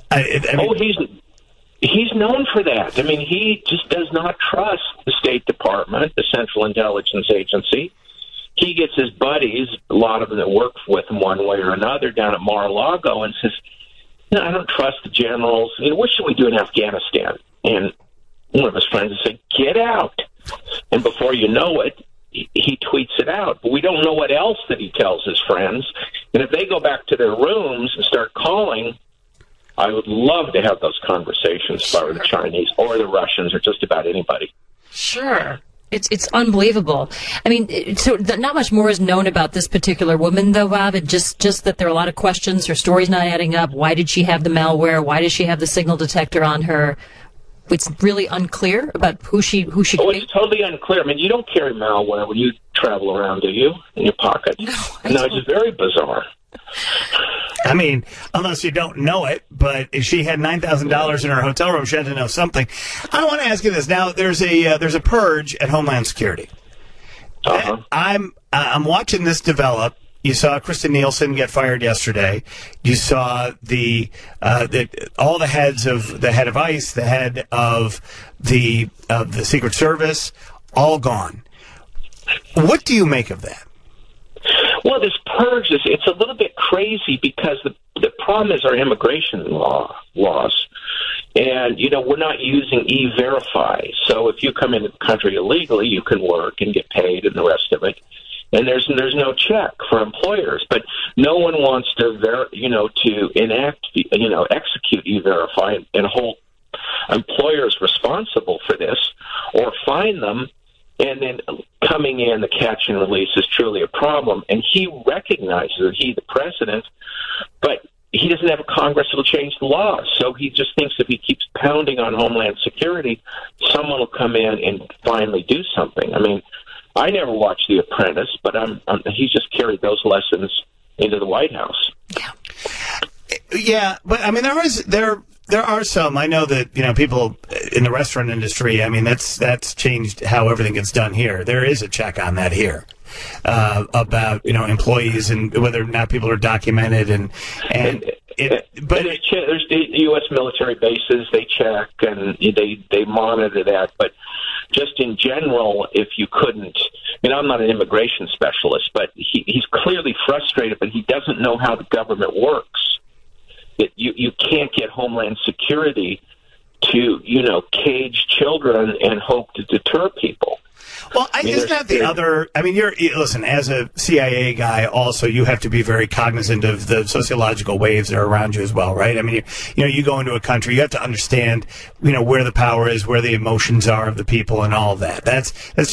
He's known for that. I mean, he just does not trust the State Department, the Central Intelligence Agency. He gets his buddies, a lot of them that work with him one way or another, down at Mar-a-Lago and says, I don't trust the generals. What should we do in Afghanistan? And one of his friends would say, get out. And before you know it, he tweets it out. But we don't know what else that he tells his friends. And if they go back to their rooms and start calling, I would love to have those conversations about the Chinese or the Russians or just about anybody.
Sure. It's unbelievable. I mean, so not much more is known about this particular woman, though, Bob. It just that there are a lot of questions. Her story's not adding up. Why did she have the malware? Why does she have the signal detector on her? It's really unclear about who she
Oh, it's totally unclear. I mean, you don't carry malware when you travel around, do you? In your pocket? No, it's very bizarre.
I mean, unless you don't know it, but if she had $9,000 in her hotel room, she had to know something. I want to ask you this. Now, there's a purge at Homeland Security.
Uh-huh.
I'm watching this develop. You saw Kristen Nielsen get fired yesterday. You saw all the heads of the head of ICE, the head of the Secret Service, all gone. What do you make of that?
Well, this purge it's a little bit crazy because the problem is our immigration laws. And, we're not using E-Verify. So if you come into the country illegally, you can work and get paid and the rest of it. And there's no check for employers. But no one wants to, execute E-Verify and hold employers responsible for this or fine them. And then coming in, the catch and release is truly a problem. And he recognizes that he's the president, but he doesn't have a Congress that will change the law. So he just thinks if he keeps pounding on Homeland Security, someone will come in and finally do something. I mean, I never watched The Apprentice, but he's just carried those lessons into the White House.
Yeah, but I mean, there are some. I know that people in the restaurant industry. I mean, that's changed how everything gets done here. There is a check on that here about employees and whether or not people are documented
but there's the U.S. military bases. They check and they monitor that. But just in general, if you couldn't, I'm not an immigration specialist, but he's clearly frustrated, but he doesn't know how the government works. You can't get Homeland Security to, cage children and hope to deter people.
Well, isn't that the other? I mean, listen, as a CIA guy, also you have to be very cognizant of the sociological waves that are around you as well, right? I mean, you go into a country, you have to understand, where the power is, where the emotions are of the people, and all of that. That's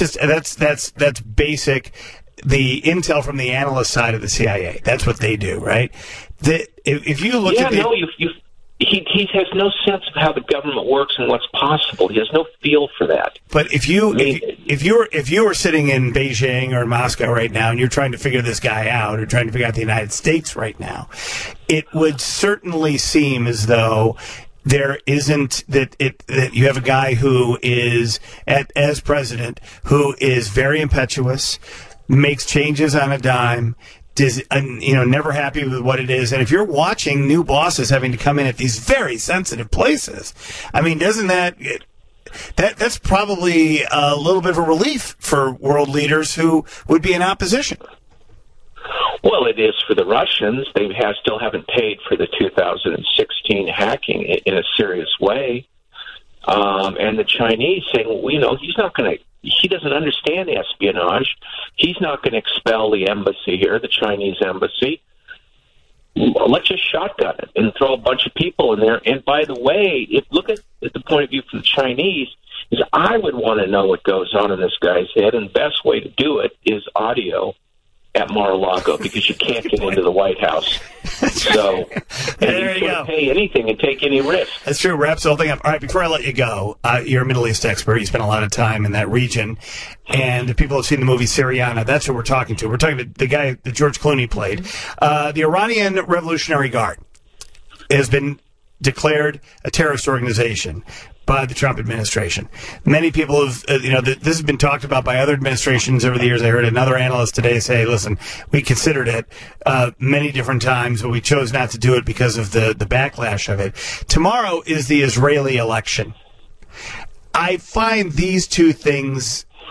basic. The intel from the analyst side of the CIA. That's what they do, right? If you look at
he has no sense of how the government works and what's possible. He has no feel for that.
But if you were sitting in Beijing or Moscow right now and you're trying to figure this guy out or trying to figure out the United States right now, it would certainly seem as though there isn't that you have a guy who is as president who is very impetuous, makes changes on a dime, never happy with what it is. And if you're watching new bosses having to come in at these very sensitive places, I mean, doesn't that's probably a little bit of a relief for world leaders who would be in opposition.
Well, it is for the Russians. They still haven't paid for the 2016 hacking in a serious way. And the Chinese saying, he doesn't understand espionage. He's not going to expel the embassy here, the Chinese embassy. Let's just shotgun it and throw a bunch of people in there. And by the way, look at the point of view from the Chinese, is I would want to know what goes on in this guy's head, and the best way to do it is audio at Mar-a-Lago, because you can't get into the White House. So,
there you go.
Pay anything and take any risk.
That's true. Wraps the whole thing up. All right, before I let you go, you're a Middle East expert. You spent a lot of time in that region. And if people have seen the movie Syriana, that's who we're talking to. We're talking to the guy that George Clooney played. The Iranian Revolutionary Guard has been declared a terrorist organization by the Trump administration. Many people have, this has been talked about by other administrations over the years. I heard another analyst today say, listen, we considered it many different times, but we chose not to do it because of the backlash of it. Tomorrow is the Israeli election. I find these two things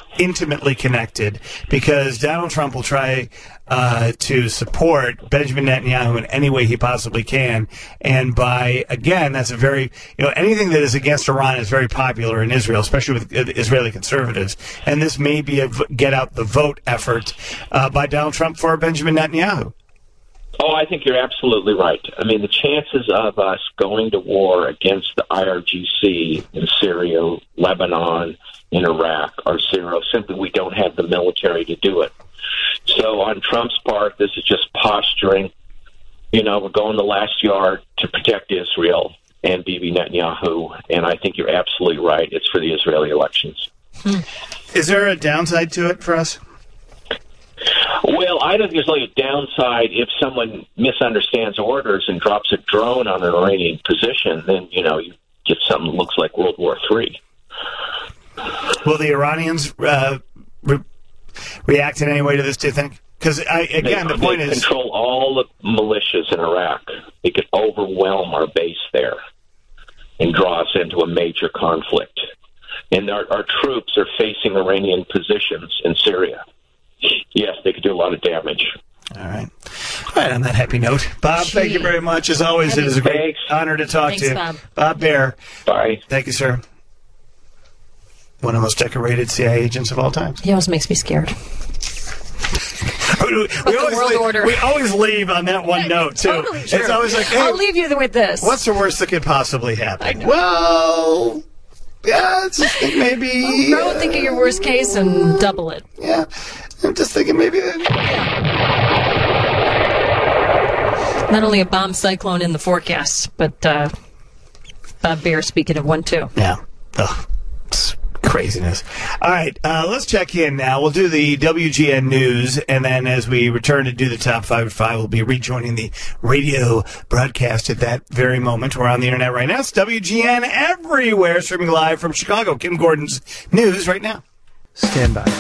intimately connected, because Donald Trump will try to support Benjamin Netanyahu in any way he possibly can. And that's a very, anything that is against Iran is very popular in Israel, especially with Israeli conservatives. And this may be a get out the vote effort by Donald Trump for Benjamin Netanyahu.
Oh, I think you're absolutely right. I mean, the chances of us going to war against the IRGC in Syria, Lebanon, in Iraq are zero. Simply, we don't have the military to do it. So on Trump's part, this is just posturing. We're going the last yard to protect Israel and Bibi Netanyahu. And I think you're absolutely right. It's for the Israeli elections.
Is there a downside to it for us?
Well, I don't think there's really a downside if someone misunderstands orders and drops a drone on an Iranian position. Then, you get something that looks like World War III.
Will the Iranians react in any way to this, do you think? Because, the point is...
They control all the militias in Iraq. They could overwhelm our base there and draw us into a major conflict. And our troops are facing Iranian positions in Syria. Yes, they could do a lot of damage.
All right. On that happy note, Bob, thank you very much. As always, it is a great honor to talk to you.
Bob.
Bob Baer.
Bye.
Thank you, sir. One of the most decorated CIA agents of all time.
He always makes me scared.
We always leave on that one note, too.
Totally true.
It's always like, hey,
I'll leave you with this.
What's the worst that could possibly happen? Well... Yeah, it's just maybe...
Well, think of your worst case and double it.
Yeah, I'm just thinking maybe...
Not only a bomb cyclone in the forecast, but Bob Baer speaking of one, too.
Yeah. Ugh. It's craziness. All right, let's check in now. We'll do the WGN News, and then as we return to do the Top 5 at 5, we'll be rejoining the radio broadcast at that very moment. We're on the internet right now. It's WGN everywhere, streaming live from Chicago. Kim Gordon's News right now. Stand by.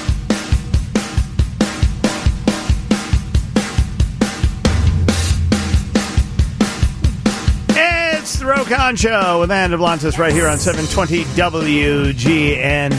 It's the Ro Khan Show with Anna Duplantis right here on 720 WGN.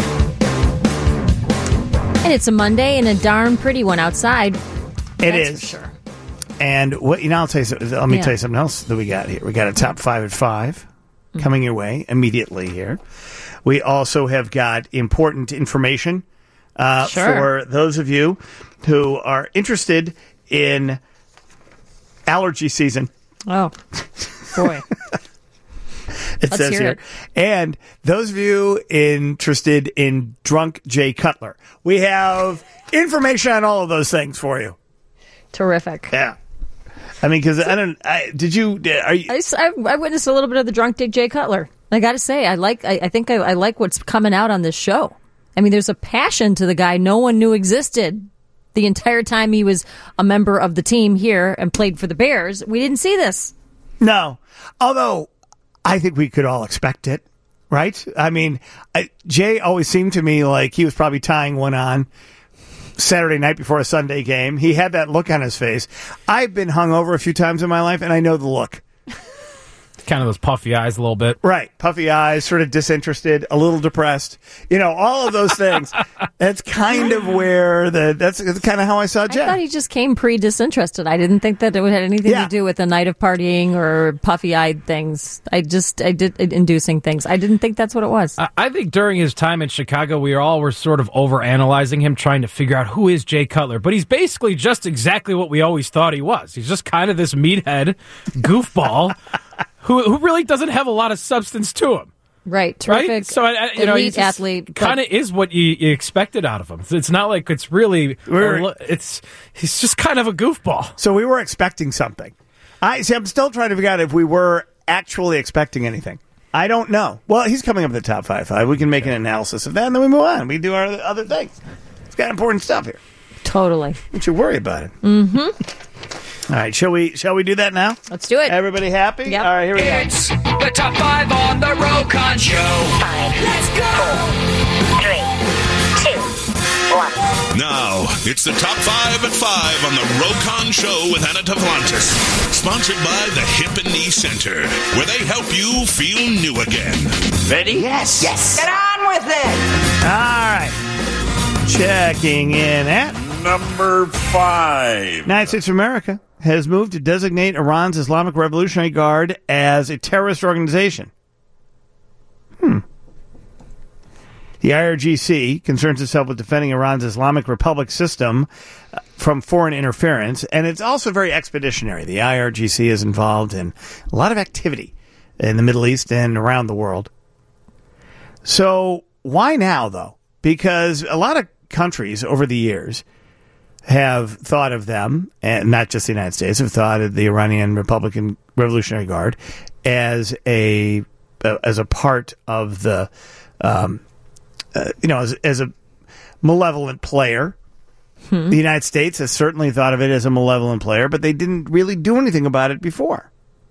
And it's a Monday and a darn pretty one outside.
It is.
For sure.
And I'll tell you. Let me tell you something else that we got here. We got a Top 5 at 5 coming your way immediately here. We also have got important information for those of you who are interested in allergy season.
Oh, boy.
Let's says here. And those of you interested in drunk Jay Cutler, we have information on all of those things for you.
Terrific.
Yeah. I mean, because I
witnessed a little bit of the drunk Jay Cutler. I got to say, I think I like what's coming out on this show. I mean, there's a passion to the guy no one knew existed the entire time he was a member of the team here and played for the Bears. We didn't see this.
No. Although, I think we could all expect it, right? I mean, Jay always seemed to me like he was probably tying one on Saturday night before a Sunday game. He had that look on his face. I've been hungover a few times in my life, and I know the look.
Kind of those puffy eyes a little bit.
Right. Puffy eyes, sort of disinterested, a little depressed. All of those things. That's kind of where that's kind of how I saw Jay.
I thought he just came pre-disinterested. I didn't think that it had anything to do with a night of partying or puffy-eyed things. I did inducing things. I didn't think that's what it was.
I think during his time in Chicago, we were sort of overanalyzing him, trying to figure out who is Jay Cutler. But he's basically just exactly what we always thought he was. He's just kind of this meathead goofball who really doesn't have a lot of substance to him.
Right, terrific.
Right? So
elite athlete.
Kind of is what you expected out of him. It's not like it's really. He's just kind of a goofball.
So we were expecting something. I'm still trying to figure out if we were actually expecting anything. I don't know. Well, he's coming up in the Top 5. We can make an analysis of that, and then we move on. We do our other things. It's got important stuff here.
Totally.
Don't you worry about it.
Mm-hmm.
All right, shall we do that now?
Let's do it.
Everybody happy?
Yep.
All right, here we go.
It's the Top 5 on the Ro Khan Show.
5.
Let's go.
4, 3, 2, 1.
Now, it's the Top 5 at 5 on the Ro Khan Show with Anna Duplantis. Sponsored by the Hip and Knee Center, where they help you feel new again.
Ready?
Yes.
Get on with it.
All right. Checking in at
number 5.
United States of America has moved to designate Iran's Islamic Revolutionary Guard as a terrorist organization. The IRGC concerns itself with defending Iran's Islamic Republic system from foreign interference, and it's also very expeditionary. The IRGC is involved in a lot of activity in the Middle East and around the world. So why now, though? Because a lot of countries over the years have thought of them, and not just the United States, have thought of the Iranian Republican Revolutionary Guard as a part of the as a malevolent player. The United States has certainly thought of it as a malevolent player, but they didn't really do anything about it before.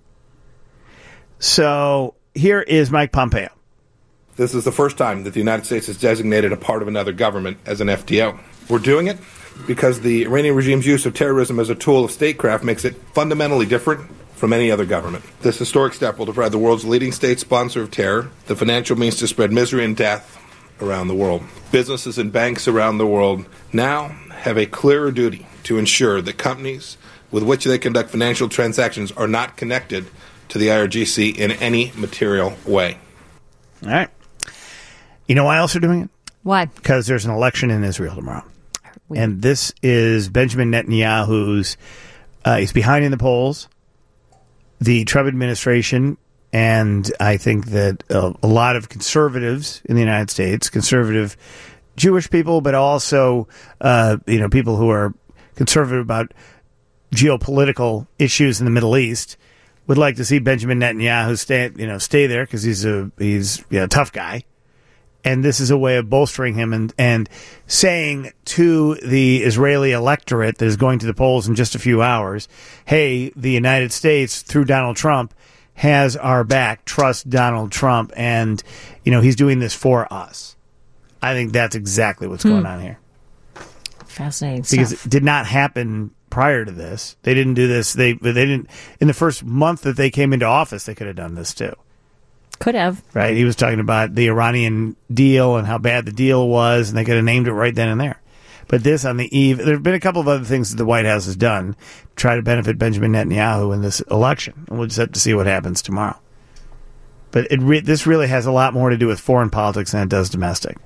So here is Mike Pompeo.
This is the first time that the United States has designated a part of another government as an FTO. We're doing it because the Iranian regime's use of terrorism as a tool of statecraft makes it fundamentally different from any other government. This historic step will provide the world's leading state sponsor of terror the financial means to spread misery and death around the world. Businesses and banks around the world now have a clearer duty to ensure that companies with which they conduct financial transactions are not connected to the IRGC in any material way.
All right. You know why else they're doing it?
Why?
Because there's an election in Israel tomorrow. And this is Benjamin Netanyahu's, he's behind in the polls. The Trump administration, and I think that a lot of conservatives in the United States, conservative Jewish people, but also people who are conservative about geopolitical issues in the Middle East, would like to see Benjamin Netanyahu stay there because he's a tough guy. And this is a way of bolstering him and saying to the Israeli electorate that is going to the polls in just a few hours, hey, the United States, through Donald Trump, has our back. Trust Donald Trump. And, he's doing this for us. I think that's exactly what's going on here.
Fascinating
Because
stuff.
it did not happen prior to this. They didn't do this. They didn't. In the first month that they came into office, they could have done this too.
Could have.
Right? He was talking about the Iranian deal and how bad the deal was, and they could have named it right then and there. But this on the eve, there have been a couple of other things that the White House has done to try to benefit Benjamin Netanyahu in this election. And we'll just have to see what happens tomorrow. But this really has a lot more to do with foreign politics than it does domestic.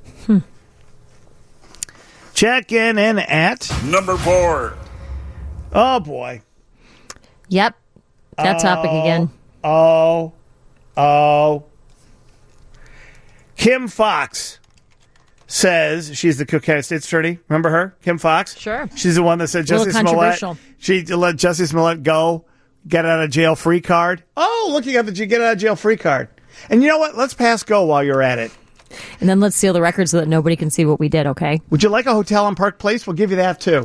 Check in at
number 4.
Oh, boy.
Yep. That topic again.
Kim Fox says she's the Cook County State's attorney. Remember her? Kim Fox?
Sure.
She's the one that said Jussie Smollett. She let Jussie Smollett go, get out of jail free card. Oh, look, you got the get out of jail free card. And you know what? Let's pass go while you're at it.
And then let's seal the record so that nobody can see what we did, okay?
Would you like a hotel on Park Place? We'll give you that, too.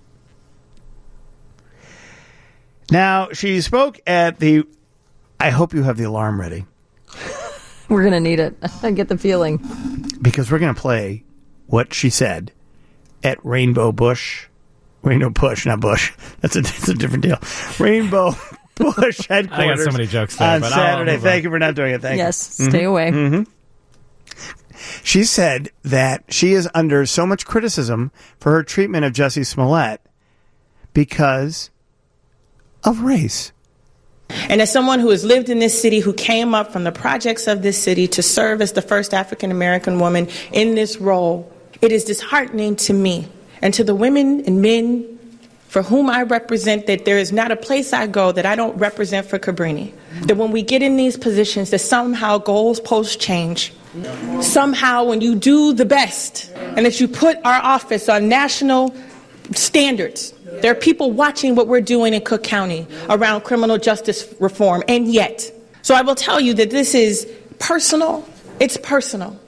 Now, she spoke at the... I hope you have the alarm ready.
We're going to need it. I get the feeling.
Because we're going to play what she said at Rainbow Push, not Bush. That's a different deal. Rainbow Push headquarters.
I got so many jokes there,
on
but
Saturday. Thank you for not doing it. Thank you.
Yes, stay away.
Mm-hmm. She said that she is under so much criticism for her treatment of Jussie Smollett because of race.
And as someone who has lived in this city, who came up from the projects of this city to serve as the first African-American woman in this role, it is disheartening to me and to the women and men for whom I represent that there is not a place I go that I don't represent for Cabrini. That when we get in these positions, that somehow goalposts change. Somehow when you do the best and that you put our office on national standards, there are people watching what we're doing in Cook County around criminal justice reform. And yet, so I will tell you that this is personal. It's personal.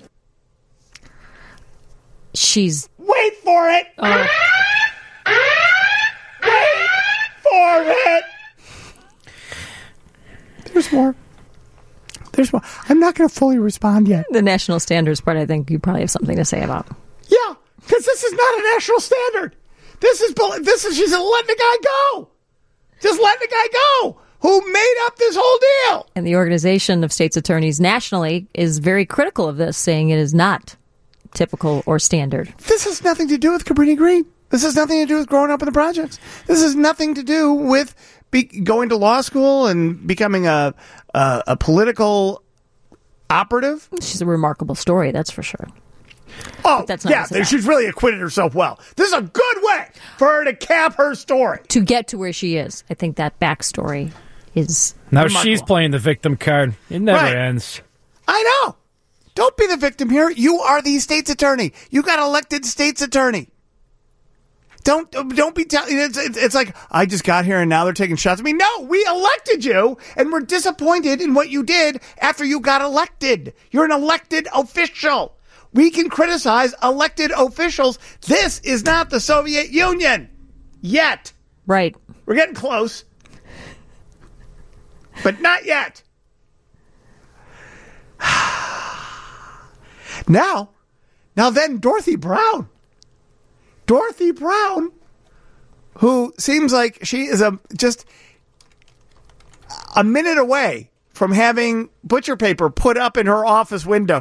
Wait for it. Wait for it. There's more. I'm not going to fully respond yet.
The national standards part, I think you probably have something to say about.
Yeah, because this is not a national standard. This is she's letting the guy go. Just letting the guy go. Who made up this whole deal?
And the Organization of States Attorneys nationally is very critical of this, saying it is not typical or standard.
This has nothing to do with Cabrini Green. This has nothing to do with growing up in the projects. This has nothing to do with going to law school and becoming a political operative.
She's a remarkable story, that's for sure.
Oh,
that's not
she's really acquitted herself well. This is a good way for her to cap her story.
To get to where she is. I think that backstory is
Now
remarkable.
she's playing the victim card. It never ends.
I know. Don't be the victim here. You are the state's attorney. You got elected state's attorney. Don't be telling. It's like, I just got here and now they're taking shots at me. No, we elected you and we're disappointed in what you did after you got elected. You're an elected official. We can criticize elected officials. This is not the Soviet Union yet.
Right.
We're getting close, but not yet. Now then, Dorothy Brown, who seems like she is just a minute away from having butcher paper put up in her office window.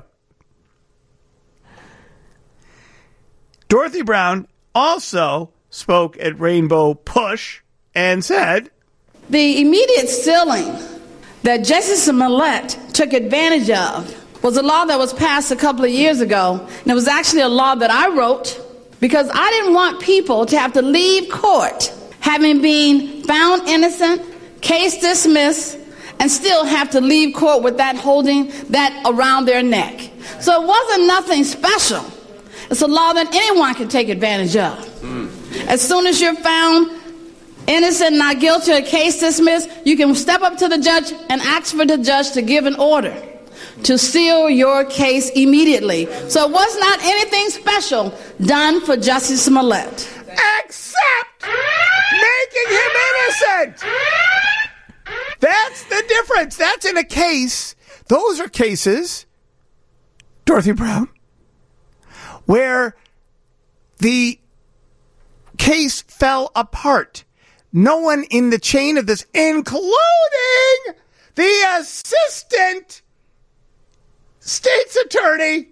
Dorothy Brown also spoke at Rainbow Push and said,
the immediate ceiling that Justice Smollett took advantage of was a law that was passed a couple of years ago, and it was actually a law that I wrote because I didn't want people to have to leave court having been found innocent, case dismissed, and still have to leave court with that holding that around their neck. So it wasn't nothing special. It's a law that anyone can take advantage of. As soon as you're found innocent, not guilty, or case dismissed, you can step up to the judge and ask for the judge to give an order to seal your case immediately. So it was not anything special done for Justice Smollett.
Except making him innocent. That's the difference. That's in a case. Those are cases, Dorothy Brown, where the case fell apart. No one in the chain of this, including the assistant state's attorney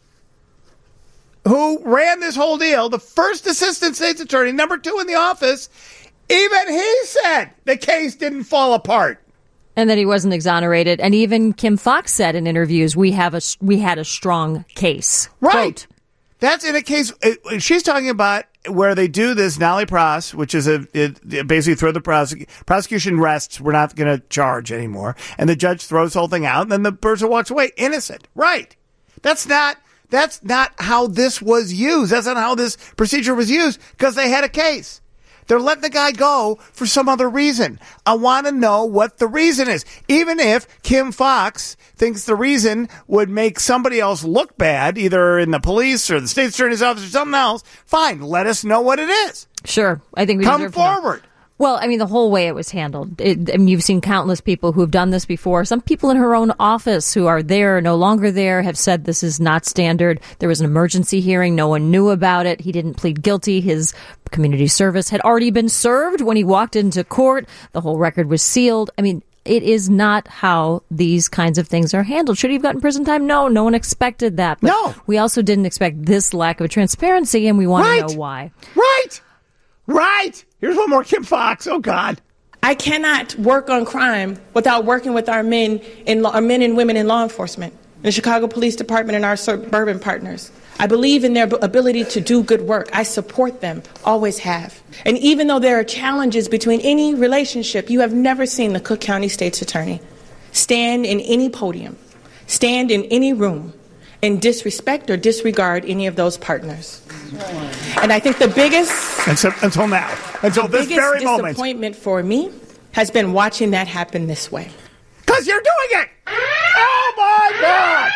who ran this whole deal, the first assistant state's attorney, number 2 in the office, even he said the case didn't fall apart.
And that he wasn't exonerated. And even Kim Fox said in interviews, we had a strong case.
Right.
Quote,
that's in a case, she's talking about where they do this nollie pros, which is basically throw the prosecution rests, we're not going to charge anymore. And the judge throws the whole thing out, and then the person walks away innocent. Right. That's not how this was used. That's not how this procedure was used, because they had a case. They're letting the guy go for some other reason. I want to know what the reason is. Even if Kim Fox thinks the reason would make somebody else look bad, either in the police or the state attorney's office or something else, fine, let us know what it is.
Sure. I think we
come
deserve to know.
forward.
Well, I mean, the whole way it was handled. You've seen countless people who have done this before. Some people in her own office who are there, no longer there, have said this is not standard. There was an emergency hearing. No one knew about it. He didn't plead guilty. His community service had already been served when he walked into court. The whole record was sealed. I mean, it is not how these kinds of things are handled. Should he have gotten prison time? No, no one expected that. But
no.
We also didn't expect this lack of transparency, and we want to know why.
Right. Here's one more Kim Fox. Oh, God.
I cannot work on crime without working with our men and women in law enforcement, the Chicago Police Department and our suburban partners. I believe in their ability to do good work. I support them, always have. And even though there are challenges between any relationship, you have never seen the Cook County State's Attorney stand in any podium, stand in any room, and disrespect or disregard any of those partners. And I think the biggest...
Until now. Until this very moment.
The disappointment for me has been watching that happen this way.
Because you're doing it! Oh, my God!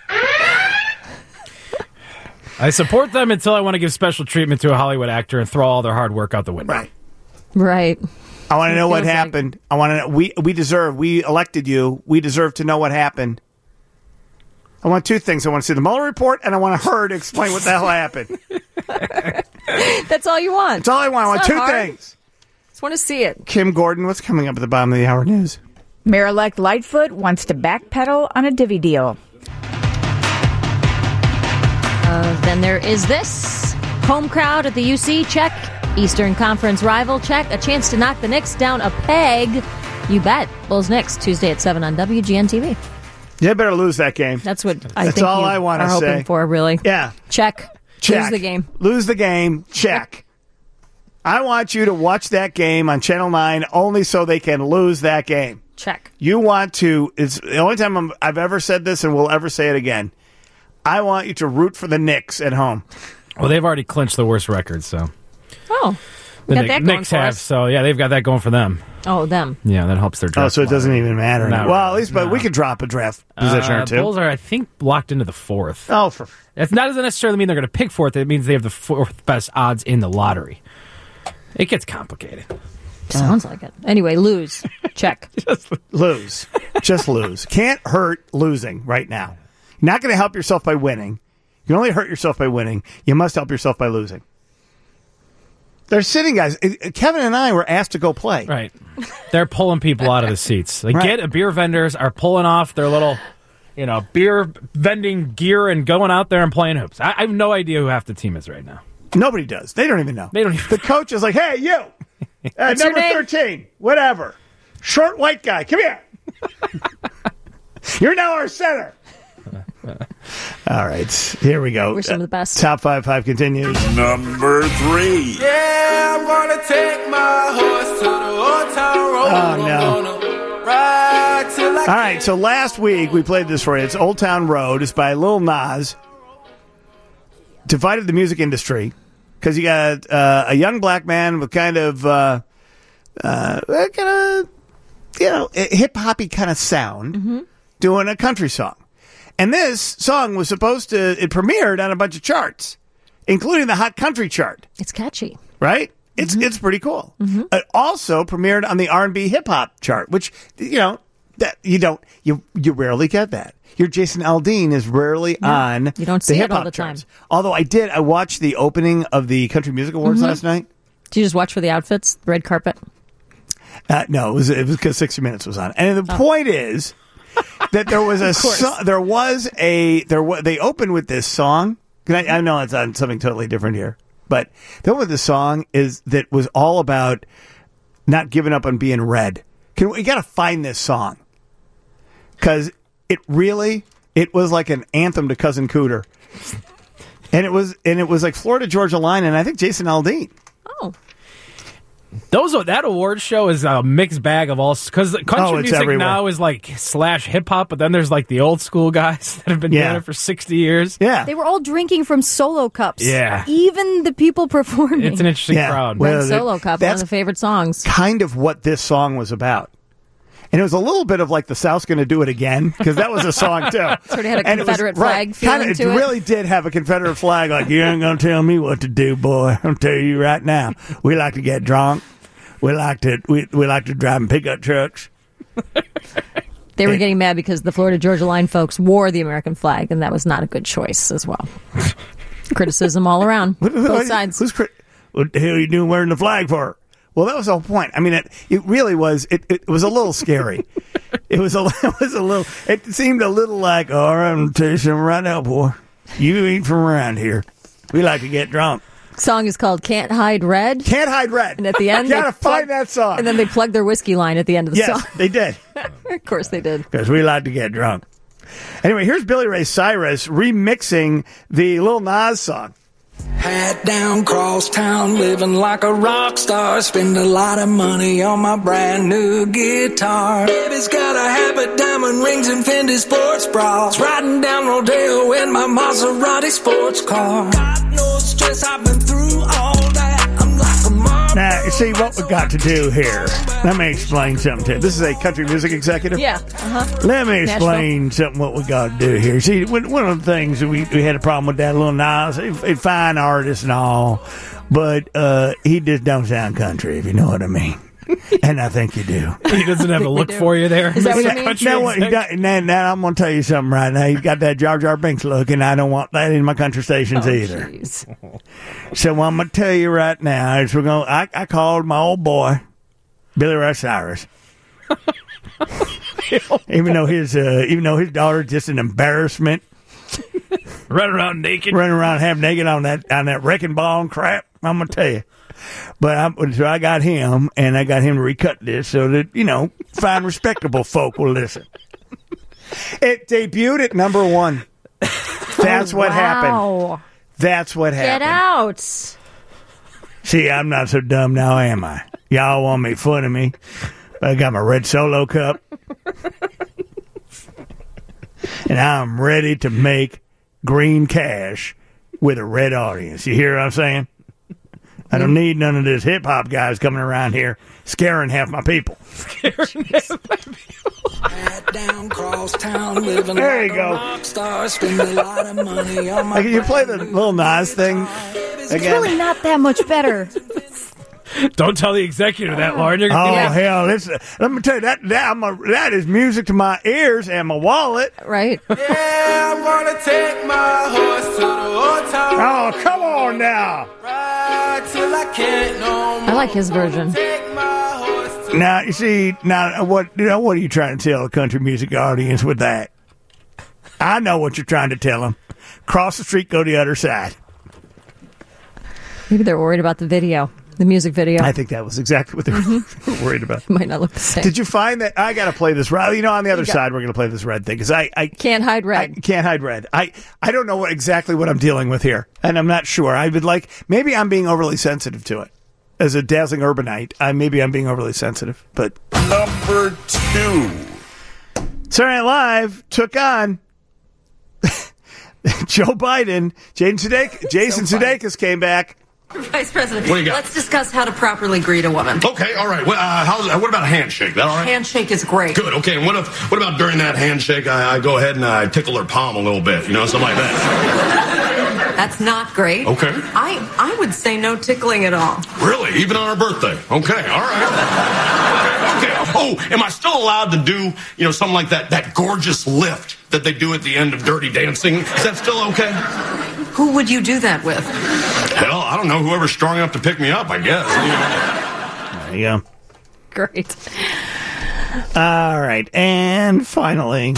I support them until I want to give special treatment to a Hollywood actor and throw all their hard work out the window.
Right.
I want to know what happened. I want to know. We elected you. We deserve to know what happened. I want two things. I want to see the Mueller report, and I want her to explain what the hell happened.
That's all you want.
That's all I want. I want two things.
Just want to see it.
Kim Gordon, what's coming up at the bottom of the hour news?
Mayor-elect Lightfoot wants to backpedal on a divvy deal.
Then there is this. Home crowd at the UC, check. Eastern Conference rival, check. A chance to knock the Knicks down a peg. You bet. Bulls-Knicks, Tuesday at 7 on WGN-TV.
You better lose that game.
That's what I
That's
think
all
you
I want to
are
say.
hoping for, really.
Yeah.
Check.
Check.
Lose the game.
Lose the game. Check. I want you to watch that game on Channel 9 only so they can lose that game.
Check.
You want to, it's the only time I've ever said this and will ever say it again. I want you to root for the Knicks at home.
Well, they've already clinched the worst record, so.
Oh.
The
got that going
Knicks
for
have,
us.
so yeah, they've got that going for them.
Oh, them.
Yeah, that helps their draft.
Oh, so it doesn't even matter.
Not
Well,
really.
at least, but
No.
we could drop a draft position or two.
Bulls are, I think, locked into the 4th.
Oh, for
That doesn't necessarily mean they're going to pick 4th. It means they have the 4th best odds in the lottery. It gets complicated.
Sounds like it. Anyway, lose. Check.
lose. Just lose. Can't hurt losing right now. You're not going to help yourself by winning. You can only hurt yourself by winning. You must help yourself by losing. They're sitting guys. Kevin and I were asked to go play.
Right. They're pulling people out of the seats. Like,
Right.
beer vendors are pulling off their little, beer vending gear and going out there and playing hoops. I have no idea who half the team is right now.
Nobody does. They don't even know. The coach is like, hey, you.
What's your
Number
name?
13. Whatever. Short white guy. Come here. You're now our center. All right. Here we go.
Wish them the best.
Top 5 continues.
Number 3.
Yeah, I'm gonna take my horse to the old town road.
Oh, no.
I'm gonna ride till I
All right, so last week we played this for you. It's Old Town Road. It's by Lil Nas. Divided the music industry because you got a young black man with kind of hip hoppy kind of sound doing a country song. And this song was supposed to, it premiered on a bunch of charts, including the Hot Country chart.
It's catchy.
Right? It's pretty cool. It also premiered on the R&B hip hop chart, which that you rarely get that. Your Jason Aldean is rarely on.
You don't
the
see it
hip-hop
all the
charts.
time.
Although I watched the opening of the Country Music Awards last night.
Did you just watch for the outfits, the red carpet?
No, it was because 60 Minutes was on. And the point is that there was they opened with this song. I know it's on something totally different here, but the one with the song that was all about not giving up on being red. We got to find this song because it was like an anthem to Cousin Cooter, and it was like Florida Georgia Line, and I think Jason Aldean.
Oh.
That award show is a mixed bag of all, because country
it's
music
everywhere.
now is like / hip hop, but then there's like the old school guys that have been doing it for 60 years.
Yeah.
They were all drinking from solo cups.
Yeah.
Even the people performing.
It's an interesting crowd.
Red Solo Cup, one of the favorite songs.
Kind of what this song was about. And it was a little bit of like the South's Gonna Do It Again, because that was a song too.
Sort of had a
And it was-
Confederate flag feeling
kinda,
to it.
It really did have a Confederate flag, like, you ain't gonna tell me what to do, boy. I'm telling you right now. We like to get drunk. We like to drive in pickup trucks.
They were getting mad because the Florida Georgia Line folks wore the American flag, and that was not a good choice as well. Criticism all around, both sides.
What the hell are you doing wearing the flag for? Well, that was the whole point. I mean, it really was. It was a little scary. It seemed a little like, all right, I'm going to tell you something right now, boy. You ain't from around here. We like to get drunk.
Song is called Can't Hide Red.
Can't Hide Red.
And at the end,
Gotta find that song.
And then they plugged their whiskey line at the end of the song.
Yes, they did.
Of course they did.
Because we like to get drunk. Anyway, here's Billy Ray Cyrus remixing the Lil Nas song.
Hat down, cross town, living like a rock star. Spend a lot of money on my brand new guitar. Baby's got a habit, diamond rings, and Fendi sports bras. Riding down Rodeo in my Maserati sports car. Got no stress, I've been through all that. I'm like a mom.
Now, you see what we got to do here. Let me explain something to you. This is a country music executive.
Yeah.
Let me explain something what we got to do here. See, one of the things that we had a problem with that Lil Nas, a fine artist and all, but he just don't sound country, if you know what I mean. And I think you do.
He doesn't have a look for you there.
Is that what you mean?
Now, I'm going to tell you something right now. He's got that Jar Jar Binks look, and I don't want that in my country stations either.
Geez.
So what I'm going to tell you right now is I called my old boy, Billy Ray Cyrus. even though his daughter's just an embarrassment.
Running around naked.
Running around half naked on that wrecking ball and crap. I'm going to tell you. But so I got him, and I got him to recut this so that, fine, respectable folk will listen. It debuted at number 1. That's what happened. That's what happened.
Get out.
See, I'm not so dumb now, am I? Y'all want me foot of me. I got my red Solo cup. And I'm ready to make green cash with a red audience. You hear what I'm saying? I don't need none of this hip-hop guys coming around here scaring half my people. There you go. You play the Lil Nas thing
It's
again?
really not that much better.
Don't tell the executive that, Lauren.
Hell! Let me tell you that is music to my ears and my wallet.
Right.
Yeah, I wanna take my horse to the old town.
Oh, come on now!
Ride till I can't no more.
I like his version.
Now you see. Now what are you trying to tell the country music audience with that? I know what you're trying to tell them. Cross the street, go the other side.
Maybe they're worried about the video. The music video.
I think that was exactly what they were worried about.
It might not look the same.
Did you find that? I got to play this red. On the other side, we're going to play this red thing because I
can't hide red.
I can't hide red. I don't know exactly what I'm dealing with here, and I'm not sure. I would maybe I'm being overly sensitive to it. As a dazzling urbanite, maybe I'm being overly sensitive. But
number 2,
Saturday Night Live took on Joe Biden. Jason Sudeikis came back.
Vice President,
What do you got?
let's discuss how to properly greet a woman.
Okay, all right. What about a handshake? That all right?
Handshake is great.
Good. Okay. And what about during that handshake, I go ahead and I tickle her palm a little bit, something like that.
That's not great.
Okay.
I would say no tickling at all.
Really? Even on her birthday? Okay. All right. Okay. Oh, am I still allowed to do, something like that gorgeous lift that they do at the end of Dirty Dancing? Is that still okay?
Who would you do that with?
Hell, I don't know. Whoever's strong enough to pick me up, I guess.
There you go.
Great.
All right. And finally,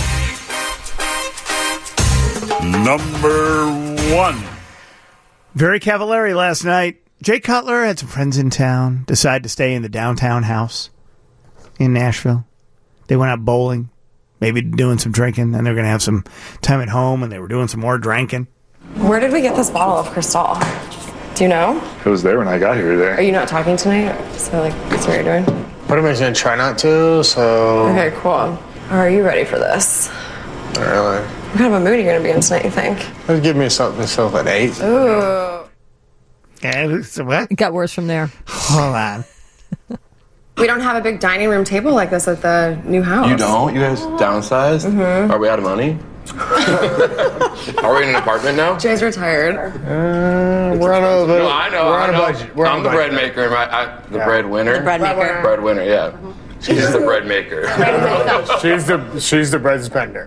number 1.
Very cavallari last night. Jay Cutler had some friends in town, decided to stay in the downtown house in Nashville. They went out bowling, maybe doing some drinking, and they're going to have some time at home, and they were doing some more drinking.
Where did we get this bottle of Cristal? Do you know?
It was there when I got here today.
Are you not talking tonight? So, that's what you're doing?
What am I going to try not to, so...
Okay, cool. Are you ready for this?
Not really.
What kind of a mood are you going to be in tonight, you think?
Let's give me something at 8.
Ooh.
What?
It got worse from there.
Hold on.
We don't have a big dining room table like this at the new house.
You don't? You guys downsized?
Mm-hmm.
Are we out of money? Are we in an apartment now?
Jay's retired.
We're on a... No, I know. We're on a budget. I'm the bread maker. The breadwinner.
The bread maker.
Breadwinner, yeah. She's the bread maker.
She's the bread spender.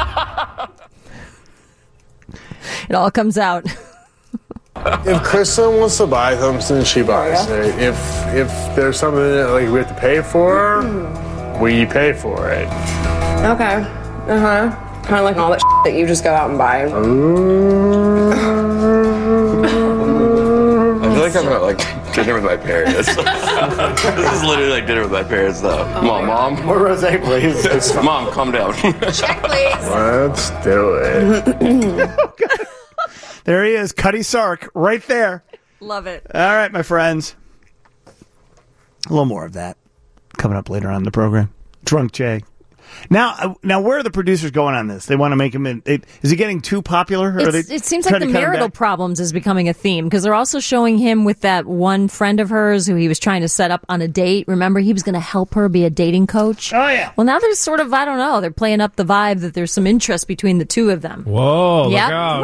It all comes out.
If Kristen wants to buy something, she buys it. If there's something that we have to pay for, we pay for it.
Okay. Uh-huh. Kind of like all that that you just go out and buy.
I feel like I'm at dinner with my parents. This is literally like dinner with my parents, though. Mom.
More rosé, please.
Mom, calm down.
Check, please.
Let's do it.
There he is, Cuddy Sark, right there.
Love it.
All right, my friends. A little more of that coming up later on in the program. Drunk Jay. Now, where are the producers going on this? They want to make him is he getting too popular? Or
It seems like the marital problems is becoming a theme because they're also showing him with that one friend of hers who he was trying to set up on a date. Remember, he was going to help her be a dating coach.
Oh, yeah.
Well, now there's sort of, I don't know, they're playing up the vibe that there's some interest between the two of them.
Whoa,
yep.
Look out.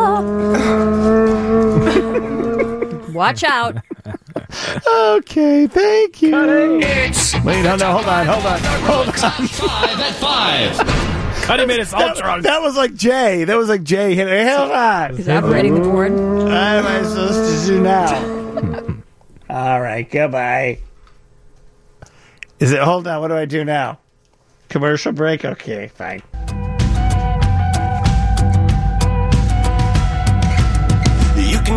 Drama. Watch out.
Okay, thank you. Wait, no, hold on.
Top 5 at 5.
Cuddy made us all drunk.
That was like Jay. Hitting. Hold on.
He's operating the board.
What am I supposed to do now? All right, goodbye. Hold on, what do I do now? Commercial break? Okay, fine.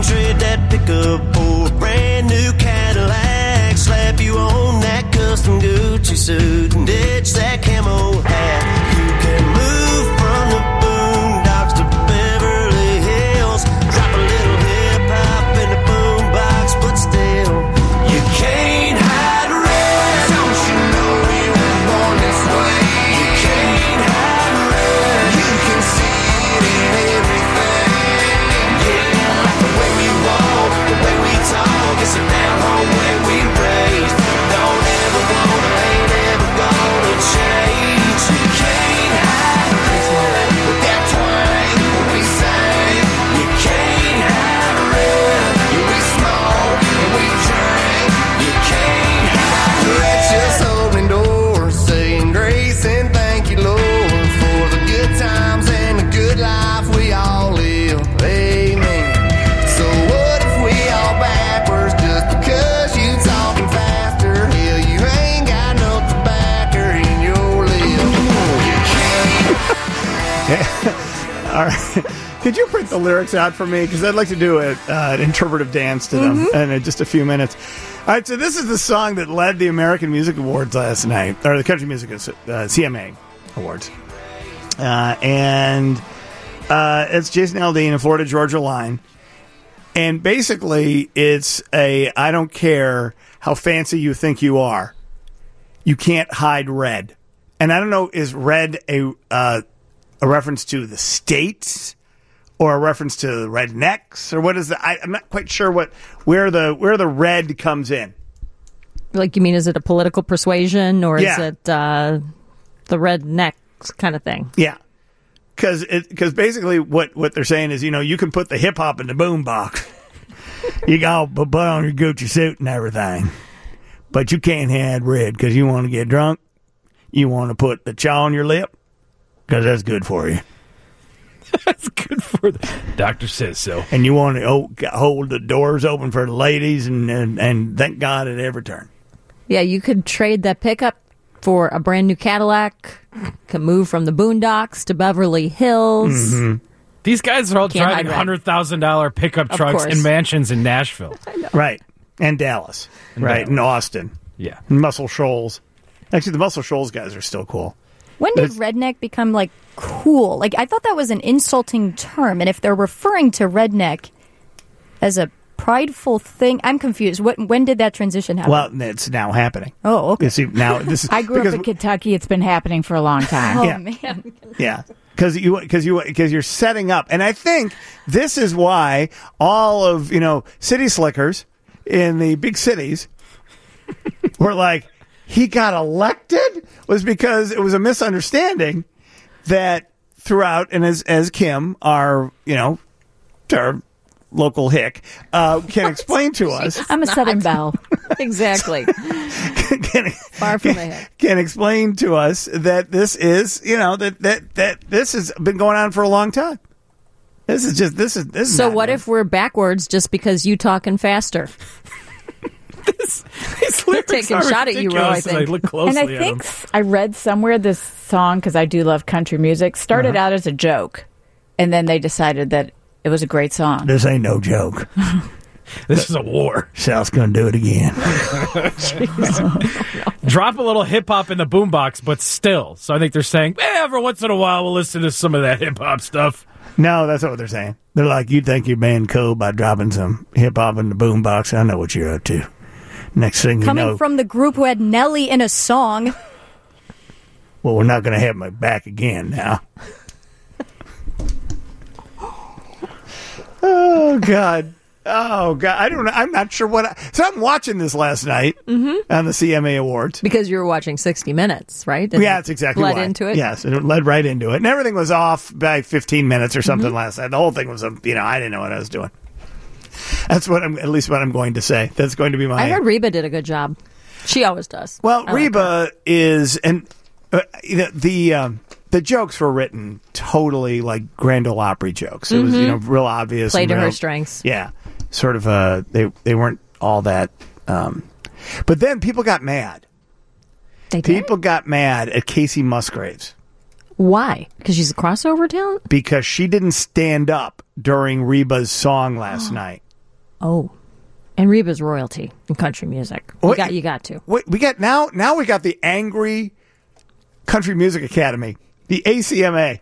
trade that pickup for a brand new Cadillac. Slap you on that custom Gucci suit and ditch that camo hat. You can move from the boondocks to Beverly Hills. Drop a little hip hop in the boombox, but still, you can't hide red. Don't you know you were born this way? You can't hide red. You can see it in everything. Yeah, like the way we walk, the way we talk. It's a down home way we raised. Don't ever wanna, ain't ever gonna change. You can't hide red with that twang when we sing. You can't hide red. We smoke and we drink. You can't hide red. Just opening doors, saying grace and thank you, Lord, for the good times and the good life we all live. Amen. So what if we all backwards just because you talking faster? Hell, you ain't got no tobacco in your lip. You can't.
All right. Could you print the lyrics out for me? Because I'd like to do an interpretive dance to them in just a few minutes. All right, so this is the song that led the American Music Awards last night, or the Country Music CMA Awards. And it's Jason Aldean and Florida Georgia Line. And basically, it's I don't care how fancy you think you are. You can't hide red. And I don't know, is red a reference to the states or a reference to the rednecks, or what is that? I'm not quite sure where the red comes in.
Like, you mean, is it a political persuasion, or
Yeah.
is it the rednecks kind of thing?
Yeah. Because basically what they're saying is, you can put the hip hop in the boombox. You got to put on your Gucci suit and everything. But you can't have red because you want to get drunk. You want to put the chaw on your lip because that's good for you.
That's good for the doctor says so.
And you want to hold the doors open for the ladies and thank God at every turn.
Yeah, you could trade that pickup for a brand new Cadillac. Can move from the boondocks to Beverly Hills.
Mm-hmm.
These guys are all
Can't
driving
hide red.
$100,000 pickup
Of
trucks
course.
in mansions in Nashville.
Right. And Dallas. Right. And Austin.
Yeah.
And Muscle Shoals. Actually, the Muscle Shoals guys are still cool.
When did redneck become, like, cool? Like, I thought that was an insulting term, and if they're referring to redneck as a prideful thing, I'm confused. When did that transition happen?
Well, it's now happening.
Oh, okay.
You see, now this is
I grew up in Kentucky. It's been happening for a long time.
Oh,
Yeah.
man.
Yeah, because you're setting up, and I think this is why all of city slickers in the big cities were like, he got elected, was because it was a misunderstanding that throughout, and as Kim, our local hick, can explain to us.
I'm a Southern Belle.
Exactly. Far from the hick.
Can explain to us that this is, that this has been going on for a long time. This is
So
not
what
new.
if we're backwards just because you talking faster?
They're
taking a shot at you, Ro, I think.
look closely
And I
at
think
them.
I read somewhere this song, because I do love country music, started out as a joke, and then they decided that it was a great song.
This ain't no joke.
This is a war.
South's gonna do it again.
Drop a little hip hop in the boombox, but still. So I think they're saying, every once in a while we'll listen to some of that hip hop stuff.
No, that's not what they're saying. They're like, you think you're being cool by dropping some hip hop in the boombox. I know what you're up to. Next thing you
Coming
know,
from the group who had Nelly in a song.
well, we're not going to have my back again now. Oh God. Oh God. I don't know. I'm not sure so I'm watching this last night on the CMA Awards.
Because you were watching 60 Minutes, right? And
Yeah, that's exactly
bled
why.
into it?
Yes, it led right into it. And everything was off by 15 minutes or something last night. The whole thing was, I didn't know what I was doing. That's at least what I'm going to say. That's going to be my...
I heard Reba did a good job. She always does.
Well,
I like
Reba is... And the jokes were written totally like Grand Ole Opry jokes. It was, real obvious.
Play
and
to
real-
her strengths.
Yeah. Sort of, they weren't all that... but then people got mad. People got mad at Casey Musgraves.
Why? Because she's a crossover talent?
Because she didn't stand up during Reba's song last night.
Oh. And Reba's royalty in country music. You got to.
We got now we got the Angry Country Music Academy, the ACMA.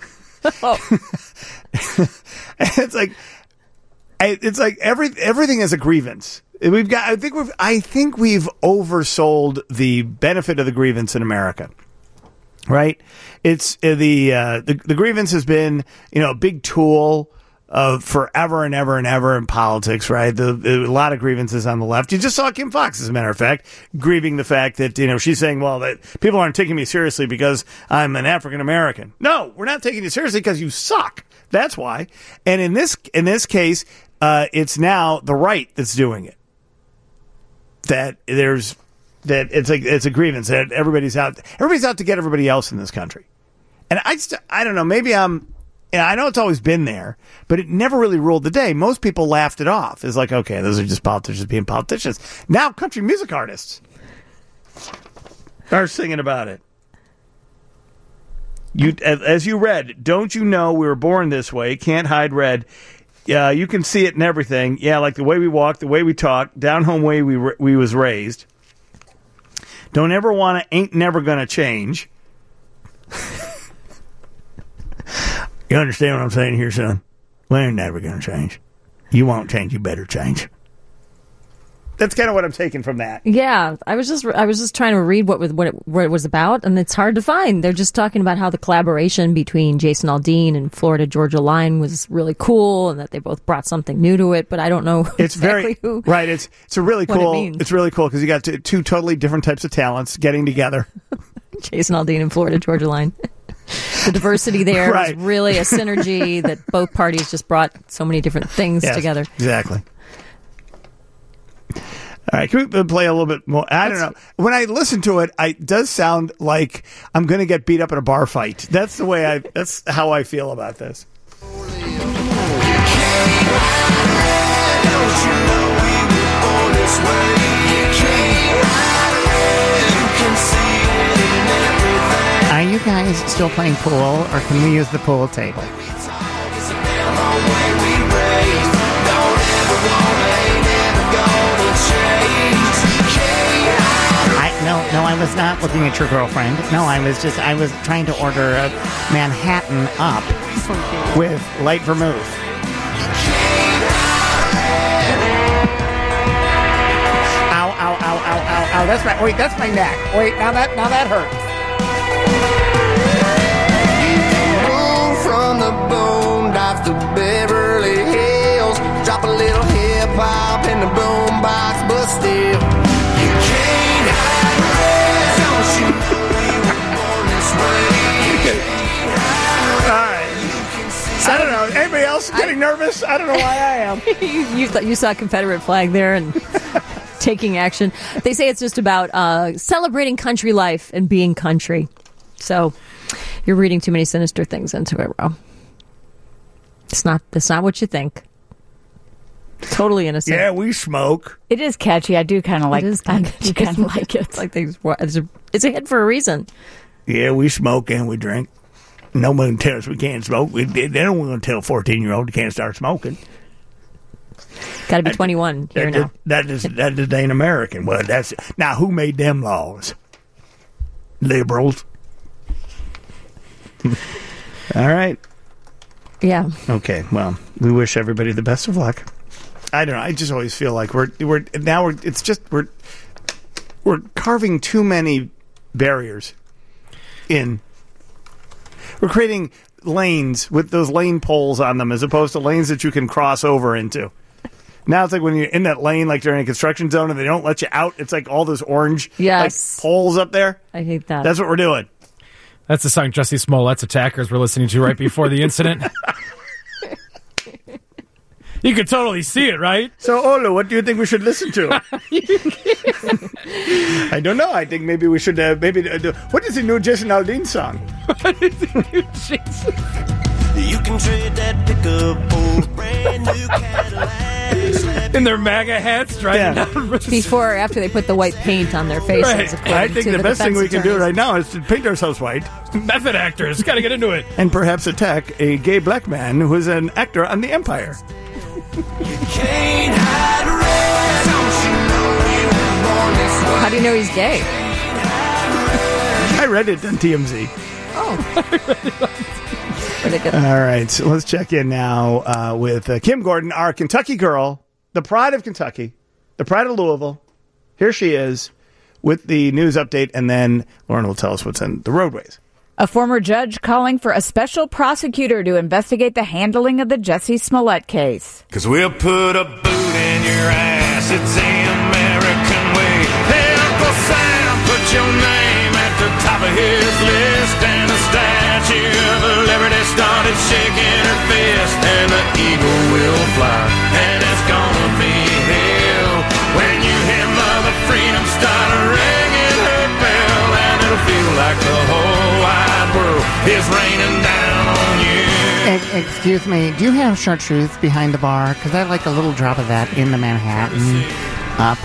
It's like everything is a grievance. I think we've oversold the benefit of the grievance in America. Right? It's the grievance has been, a big tool of forever and ever and ever in politics, right? A lot of grievances on the left. You just saw Kim Fox, as a matter of fact, grieving the fact that, she's saying, well, that people aren't taking me seriously because I'm an African American. No, we're not taking you seriously because you suck. That's why. And in this case, it's now the right that's doing it. It's a grievance that everybody's out to get everybody else in this country. And I don't know, maybe I know it's always been there, but it never really ruled the day. Most people laughed it off. It's like, okay, those are just politicians being politicians. Now country music artists are singing about it. As you read, don't you know we were born this way? Can't hide red. You can see it in everything. Yeah, like the way we walk, the way we talk, down home way we was raised. Don't ever want to, ain't never gonna change. You understand what I'm saying here, son? We ain't never gonna change. You won't change. You better change. That's kind of what I'm taking from that.
Yeah, I was just trying to read what it was about, and it's hard to find. They're just talking about how the collaboration between Jason Aldean and Florida Georgia Line was really cool, and that they both brought something new to it. But I don't know
right. It's a really cool. It's really cool because you got two totally different types of talents getting together.
Jason Aldean and Florida Georgia Line. The diversity there was really a synergy that both parties just brought so many different things together.
Exactly. All right, can we play a little bit more? I don't know. When I listen to it, it does sound like I'm going to get beat up in a bar fight. That's how I feel about this.
Are you guys still playing pool, or can we use the pool table? No, I was not looking at your girlfriend. No, I was trying to order a Manhattan up with light vermouth. Ow, ow, ow, ow, ow, ow. That's my neck. Wait, now that hurts.
Move from the boondocks to Beverly Hills. Drop a little hip hop in the boombox, but still, you can't hide red. Don't you know you were born this way?
All right. I don't know. Anybody else getting nervous? I don't know why I am.
You saw a Confederate flag there and taking action. They say it's just about celebrating country life and being country. So you're reading too many sinister things into it, Ro. It's not what you think. Totally innocent.
Yeah, we smoke.
It is catchy. I do kind of like it. I do kind of like it.
It's like it's a hit for a reason.
Yeah, we smoke and we drink. Nobody can tell us we can't smoke. They don't want to tell a 14-year-old they can't start smoking.
Got to be 21 here now.
That just ain't American. Well, now who made them laws? Liberals. All right.
Yeah.
Okay. Well, we wish everybody the best of luck. I don't know. I just always feel like we're carving too many barriers in. We're creating lanes with those lane poles on them as opposed to lanes that you can cross over into. Now it's like when you're in that lane, like during a construction zone, and they don't let you out. It's like all those orange poles up there.
I hate that.
That's what we're doing.
That's the song Jussie Smollett's Attackers were listening to right before the incident. You could totally see it, right?
So, Olu, what do you think we should listen to? I don't know. I think maybe we should what is the new Jason Aldean song?
What is the new Jason? You can trade that pickup for a brand new Cadillac.
In their MAGA hats, driving down.
Before or after they put the white paint on their faces.
Right. I think the best thing we can do right now is to paint ourselves white.
Method actors. Got to get into it.
And perhaps attack a gay black man who is an actor on The Empire.
How do you know he's gay?
I read it on TMZ. All right, so let's check in now with Kim Gordon, our Kentucky girl, the pride of Kentucky, the pride of Louisville. Here she is with the news update, and then Lauren will tell us what's in the roadways.
A former judge calling for a special prosecutor to investigate the handling of the Jussie Smollett case.
Cause we'll put a boot in your ass, it's the American way. Hey, Uncle Sam, put your name at the top of his list. And the Statue of Liberty started shaking her fist. And the eagle will fly, and it's gonna be hell when you hear Mother Freedom start ringing her bell. And it'll feel like the whole wide world is raining down on you.
Excuse me, do you have chartreuse behind the bar? Because I'd like a little drop of that in the Manhattan up.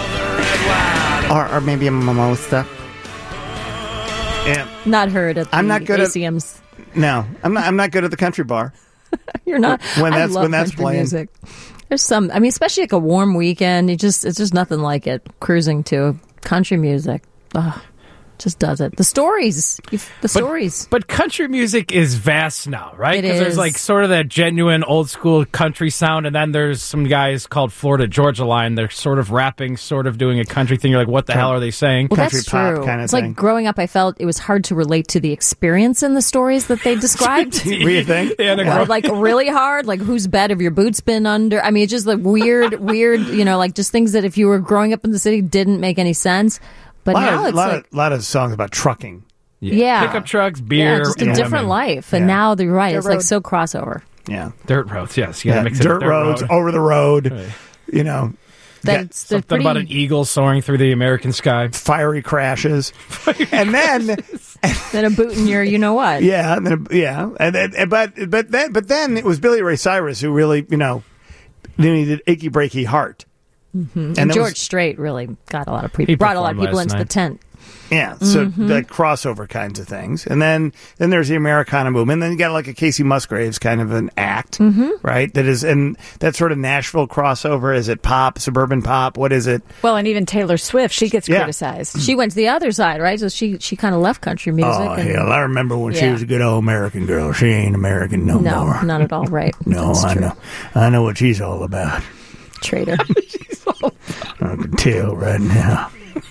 Or maybe a mimosa.
Yeah.
Not heard at the
I'm not good
ACMs.
No, I'm not good at the country bar.
You're not.
When
I
that's
love country
playing.
music. There's some. I mean, especially like a warm weekend. It's just nothing like it. Cruising to country music. Ugh, just does it. The stories.
But country music is vast now, right?
It
Because there's
is.
like sort of that genuine old school country sound, and then there's some guys called Florida Georgia Line. They're sort of rapping, sort of doing a country thing. You're like, what the hell are they saying?
Well, that's true. It's like growing up, I felt it was hard to relate to the experience in the stories that they described.
You think?
Yeah,
Like really hard. Like whose bed have your boots been under? I mean, it's just like weird, like just things that if you were growing up in the city didn't make any sense. But now it's like
a lot of songs about trucking.
Yeah.
Pickup trucks, beer.
just a different life. And now they're right. It's like so crossover.
Yeah.
Dirt roads, yes. You gotta mix it
dirt roads,
road.
over the road.
Right.
You know.
That's
something about an eagle soaring through the American sky.
Fiery crashes. And then
a boot in your you know what.
Yeah, and then, but then it was Billy Ray Cyrus who really, needed Achy Breaky Heart.
Mm-hmm.
And
And
it
George
was-
Strait really got a lot of people, brought a lot of people into the tent.
Yeah, so
Mhm.
the crossover kinds of things, and then there's the Americana movement. Then you got like a Casey Musgraves kind of an act, right? That is, and that sort of Nashville crossover. Is it pop, suburban pop? What is it?
Well, and even Taylor Swift, she gets criticized.
She went to the other side, right? So she kind of left country music.
Oh
and,
hell, I remember when she
Yeah.
was a good old American girl. She ain't American no more.
not at all, right?
No,
That's
I
true.
know. I know what she's all about.
Traitor.
I can tell right now.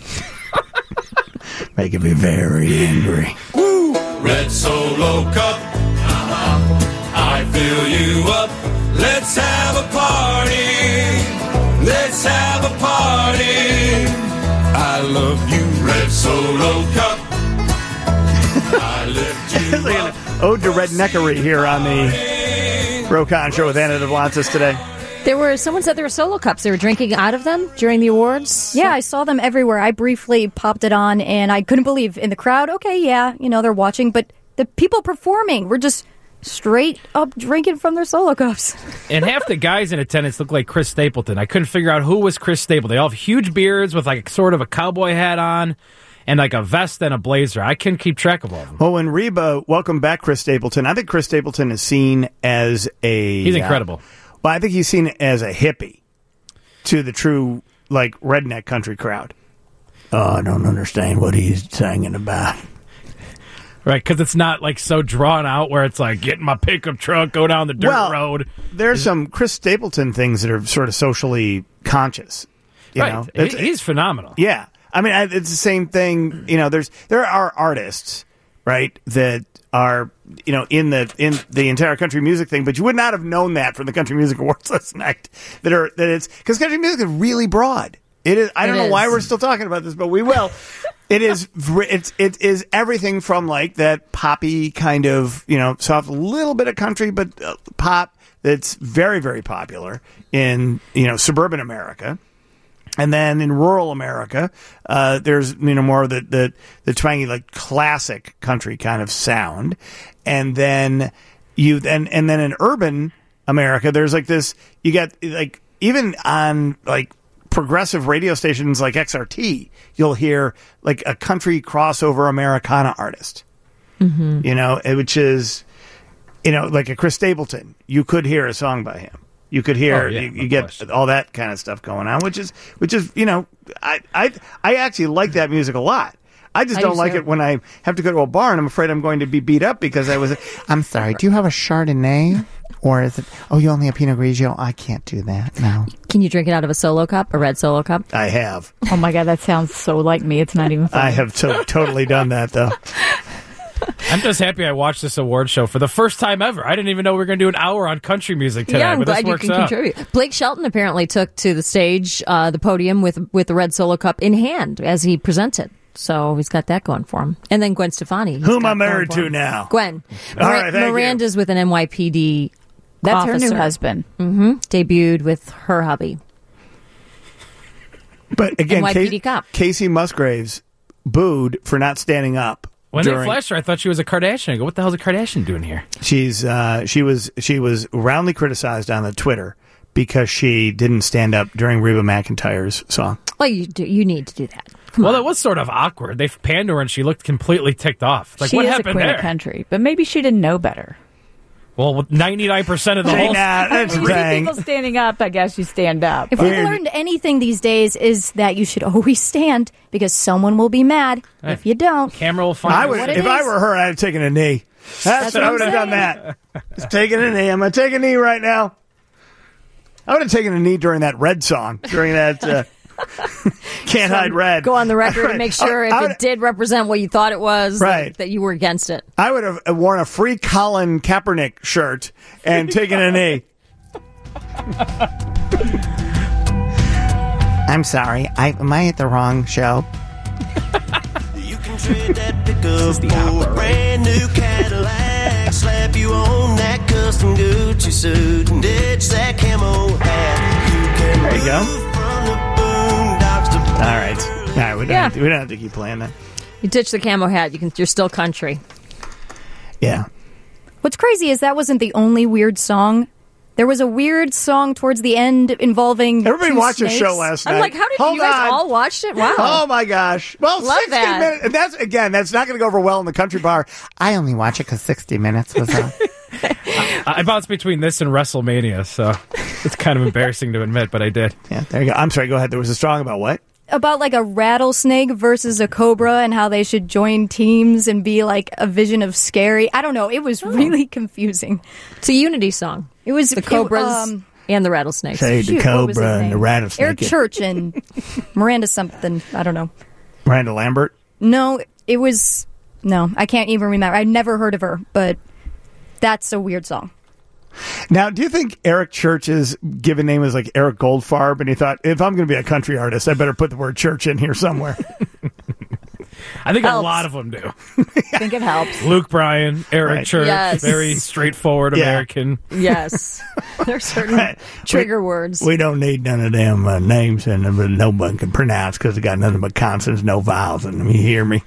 Making me very angry.
Red Solo Cup, I fill you up. Let's have a party. Let's have a party. I love you, Red Solo Cup. I lift you up.
Ode to redneckery here on the Rokon Show with Anna Devlantis today.
Someone said there were solo cups. They were drinking out of them during the awards.
Yeah, I saw them everywhere. I briefly popped it on, and I couldn't believe in the crowd. Okay, yeah, they're watching, but the people performing were just straight up drinking from their solo cups.
And half the guys in attendance look like Chris Stapleton. I couldn't figure out who was Chris Stapleton. They all have huge beards with like sort of a cowboy hat on and like a vest and a blazer. I couldn't keep track of all of them.
Well, when Reba, welcome back, Chris Stapleton. I think Chris Stapleton is seen as
He's incredible.
Well, I think he's seen as a hippie to the true, like, redneck country crowd. Oh, I don't understand what he's singing about.
Right, because it's not like so drawn out where it's like get in my pickup truck, go down the dirt road.
There's some Chris Stapleton things that are sort of socially conscious. You know?
Right, he's phenomenal.
Yeah. I mean, it's the same thing. There are artists, right, that are, in the entire country music thing, but you would not have known that from the Country Music Awards last night. Because country music is really broad. It is. I don't know why we're still talking about this, but we will. It is everything from like that poppy kind of, soft little bit of country, but pop that's very, very popular in, suburban America. And then in rural America, there's more of the twangy, like classic country kind of sound, and then and then in urban America, there's like this. You get like even on like progressive radio stations like XRT, you'll hear like a country crossover Americana artist, which is like a Chris Stapleton. You could hear a song by him. You could hear,
Oh, yeah,
you
of
get
course.
all that kind of stuff going on, which is, I actually like that music a lot. I just
I
don't
do
like
too.
it when I have to go to a bar and I'm afraid I'm going to be beat up because
I'm sorry, do you have a Chardonnay? Or is it, oh, you only have Pinot Grigio? I can't do that, no.
Can you drink it out of a Solo cup, a red Solo cup?
I have.
Oh my God, that sounds so like me. It's not even funny.
I have totally done that, though.
I'm just happy I watched this award show for the first time ever. I didn't even know we were going to do an hour on country music today,
Yeah, I'm
but this
glad you
works
can
out.
contribute. Blake Shelton apparently took to the stage, the podium with the red Solo cup in hand as he presented. So he's got that going for him. And then Gwen Stefani.
Who am I married to now?
Gwen.
All right, thank you.
Miranda's with an NYPD
That's her
officer.
new husband.
Mm-hmm. Debuted with her hubby.
But again,
NYPD cop.
Casey Musgraves booed for not standing up.
When they
during-
flashed her, I thought she was a Kardashian. I go, what the hell's a Kardashian doing here?
She was roundly criticized on the Twitter because she didn't stand up during Reba McEntire's song.
Well, you need to do that.
Well, that was sort of awkward. They panned her and she looked completely ticked off. Like,
she
what
is a
happened
queen
there?
of country, but maybe she didn't know better.
Well, with 99% of the
Hey,
whole...
nah, that's the
You see
thing.
people standing up, I guess you stand up.
If we've learned anything these days is that you should always stand because someone will be mad
Hey.
if you don't.
Camera will find
I
you.
would,
what it
if I
is.
were her, I'd have taken a knee.
That's what
I
I'm
would have done
saying.
that. Just taking a knee. I'm going to take a knee right now. I would have taken a knee during that Red song, during that Can't Hide Red.
Go on the record
Right.
and make sure if it did represent what you thought it was,
Right.
that you were against it.
I would have worn a Free Colin Kaepernick shirt and taken a knee.
I'm sorry, am I at the wrong show?
You can trade that pickup for a brand new Cadillac. Slap you on that custom Gucci suit and ditch that camo hat. You can
There you go.
move from the boondocks to
All right. All right, we don't have to keep playing that.
You ditch the camo hat, you're still country.
Yeah.
What's crazy is that wasn't the only weird song. There was a weird song towards the end involving
Everybody
two
watched the
snakes.
show last night.
I'm like, how did
Hold
you guys
on.
all watched it? Wow.
Oh my gosh! Well,
Love
60
that.
minutes. And that's not going to go over well in the country bar.
I only watch it because 60 Minutes was on.
I bounced between this and WrestleMania, so it's kind of embarrassing to admit, but I did.
Yeah, there you go. I'm sorry. Go ahead. There was a song about what?
About like a rattlesnake versus a cobra and how they should join teams and be like a vision of scary. I don't know. It was really confusing.
It's a unity song.
It was
The Cobras and the Rattlesnakes.
Say the
Shoot, what was his
cobra and
name?
the rattlesnake.
Eric Church and Miranda something. I don't know.
Miranda Lambert.
No, it was... No, I can't even remember. I'd never heard of her, but that's a weird song.
Now, do you think Eric Church's given name is like Eric Goldfarb? And he thought, if I'm going to be a country artist, I better put the word church in here somewhere.
I think
Helps.
a lot of them do.
I think it helps.
Luke Bryan, Eric
Right.
Church,
Yes.
very straightforward
Yeah.
American.
Yes. There's certain trigger words.
We don't need none of them names and that no one can pronounce because they got nothing but consonants, no vowels in them. You hear me?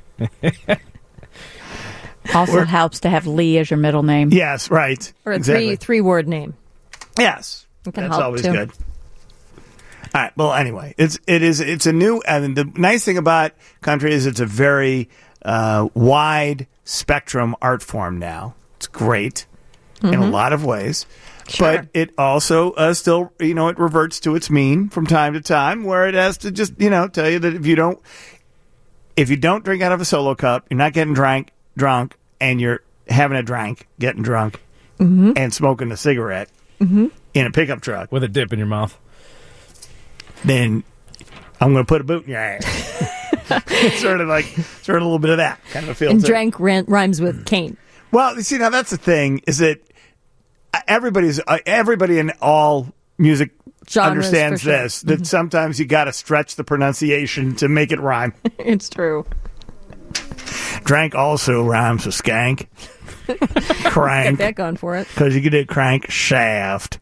Also, it helps to have Lee as your middle name.
Yes, right.
Or a
Exactly.
three-word name.
Yes,
It can
that's
help,
always
too.
good. All right. Well, anyway, it's a new. And the nice thing about country is it's a very wide spectrum art form now. It's great in a lot of ways, but it also still, it reverts to its mean from time to time, where it has to just, tell you that if you don't drink out of a Solo cup, you're not getting drunk, and you're having a drink, getting drunk, and smoking a cigarette in a pickup truck,
With a dip in your mouth.
then I'm going to put a boot in your ass. It's sort of a little bit of that kind of a feel.
And
to it.
drank rhymes with Kane.
Well, you see, now that's the thing is that everybody in all music
Genres,
understands
for sure.
this, that sometimes you got to stretch the pronunciation to make it rhyme.
It's true.
Drank also rhymes with skank. Crank.
Got that going for it.
Because you could do crank shaft.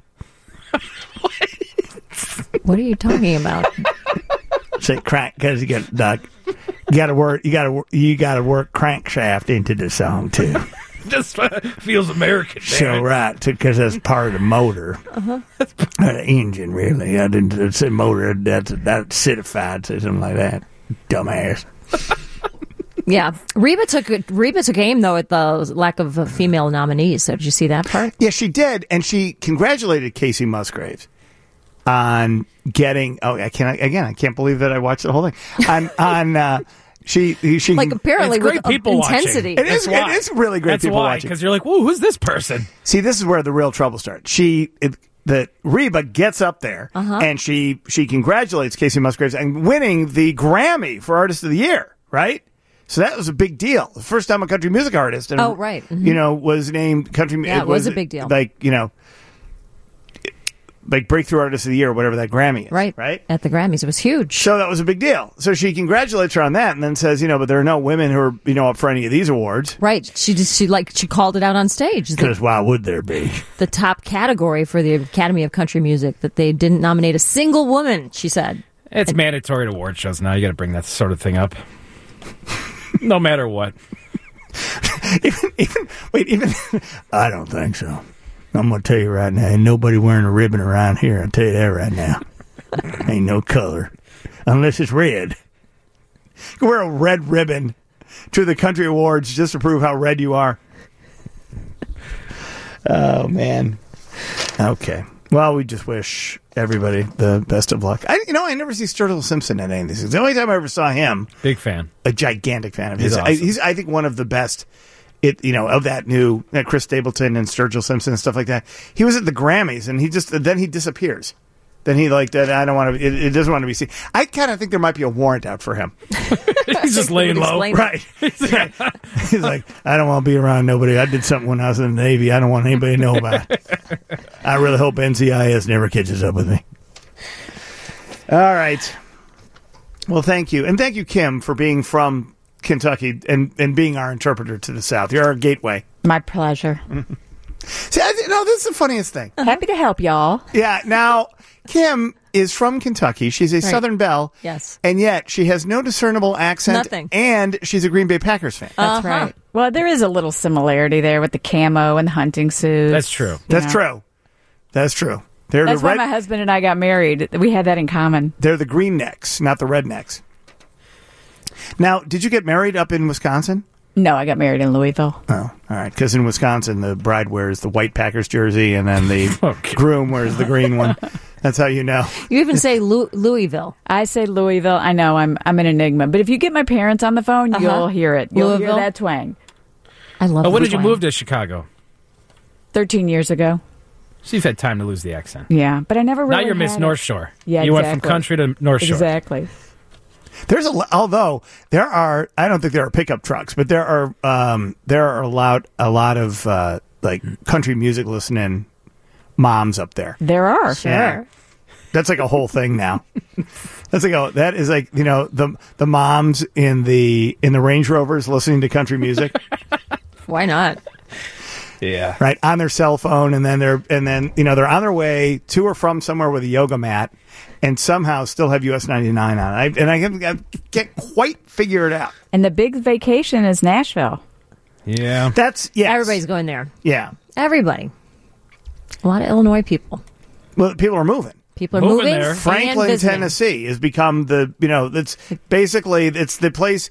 What are you talking about?
Say crank because you got to work crankshaft into the song too.
Just feels American.
So right, because that's part of the motor, the engine. Really, I didn't say motor. That's certified. Say something like that. Dumbass.
Yeah, Reba took aim though at the lack of female nominees. So did you see that part?
Yeah, she did, and she congratulated Casey Musgraves on getting. Oh, I can't believe that I watched the whole thing. She
like apparently
it's great
with
people
intensity.
It is really great people watching
because you're like, whoa, who's this person?
See, this is where the real trouble starts. Reba gets up there and she congratulates Casey Musgraves on winning the Grammy for Artist of the Year, right? So that was a big deal. The first time a country music artist,
right, mm-hmm.
Was named country.
Yeah, it was a big deal.
Like Breakthrough Artist of the Year, or whatever that Grammy is.
Right. At the Grammys, it was huge.
So that was a big deal. So she congratulates her on that, and then says, but there are no women who are, up for any of these awards.
Right. She called it out on stage.
Because why would there be?
The top category for the Academy of Country Music that they didn't nominate a single woman. She said
it's mandatory at award shows now. You got to bring that sort of thing up, no matter what.
even I don't think so. I'm going to tell you right now, ain't nobody wearing a ribbon around here. I'll tell you that right now. Ain't no color. Unless it's red. You can wear a red ribbon to the country awards just to prove how red you are. Oh, man. Okay. Well, we just wish everybody the best of luck. I never see Sturgill Simpson at any of these things. The only time I ever saw him.
Big fan.
A gigantic fan of his.
He's awesome.
He's, I think, one of the best. Of that new Chris Stapleton and Sturgill Simpson and stuff like that. He was at the Grammys and then he disappears. Then he I don't want to. It doesn't want to be seen. I kind of think there might be a warrant out for him.
He's just laying low,
right? He's like, I don't want to be around nobody. I did something when I was in the Navy. I don't want anybody to know about it. I really hope NCIS never catches up with me. All right. Well, thank you, and thank you, Kim, for being from Kentucky and being our interpreter to the South. You're our gateway.
My pleasure.
See, this is the funniest thing.
Happy to help y'all.
Yeah. Now, Kim is from Kentucky. She's a Southern belle.
Yes.
And yet she has no discernible accent.
Nothing.
And she's a Green Bay Packers fan.
That's right. Well, there is a little similarity there with the camo and the hunting suits.
That's true.
That's true. That's
why my husband and I got married. We had that in common.
They're the green necks, not the red necks. Now, did you get married up in Wisconsin?
No, I got married in Louisville.
Oh, all right. Because in Wisconsin, the bride wears the white Packers jersey, and then the groom wears the green one. That's how you know.
You even say Louisville.
I say Louisville. I know I'm an enigma, but if you get my parents on the phone, you'll hear it. You'll hear that twang.
I love.
When did you move to Chicago?
13 years ago.
So you've had time to lose the accent.
Yeah, but I never really.
Now you're Miss North Shore.
Yeah,
you went from country to North Shore.
Exactly.
Although there are, I don't think there are pickup trucks, but there are a lot of country music listening moms up there.
There are.
Sure.
Yeah. That's like a whole thing now. That is like the moms in the Range Rovers listening to country music.
Why not?
Yeah.
Right, on their cell phone, and then they're on their way to or from somewhere with a yoga mat, and somehow still have US 99 on. I can't quite figure it out.
And the big vacation is Nashville.
Yeah.
Everybody's going there.
Yeah.
Everybody. A lot of Illinois people.
Well, people are moving.
People are moving
there.
Franklin, Tennessee has become the it's the place.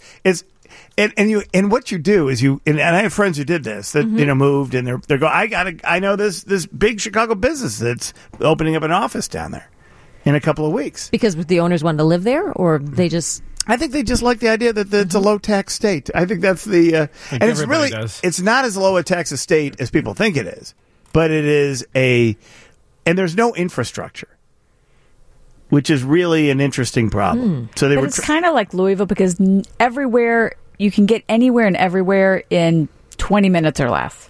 And what you do is and I have friends who did this that moved, and they're going, I know this big Chicago business that's opening up an office down there in a couple of weeks.
Because the owners wanted to live there, or they just
I think they just like the idea that it's a low tax state. I think that's the and it's really it's not as low a tax a state as people think it is, but it is and there's no infrastructure, which is really an interesting problem. So
but it's kind of like Louisville because everywhere you can get anywhere and everywhere in 20 minutes or less.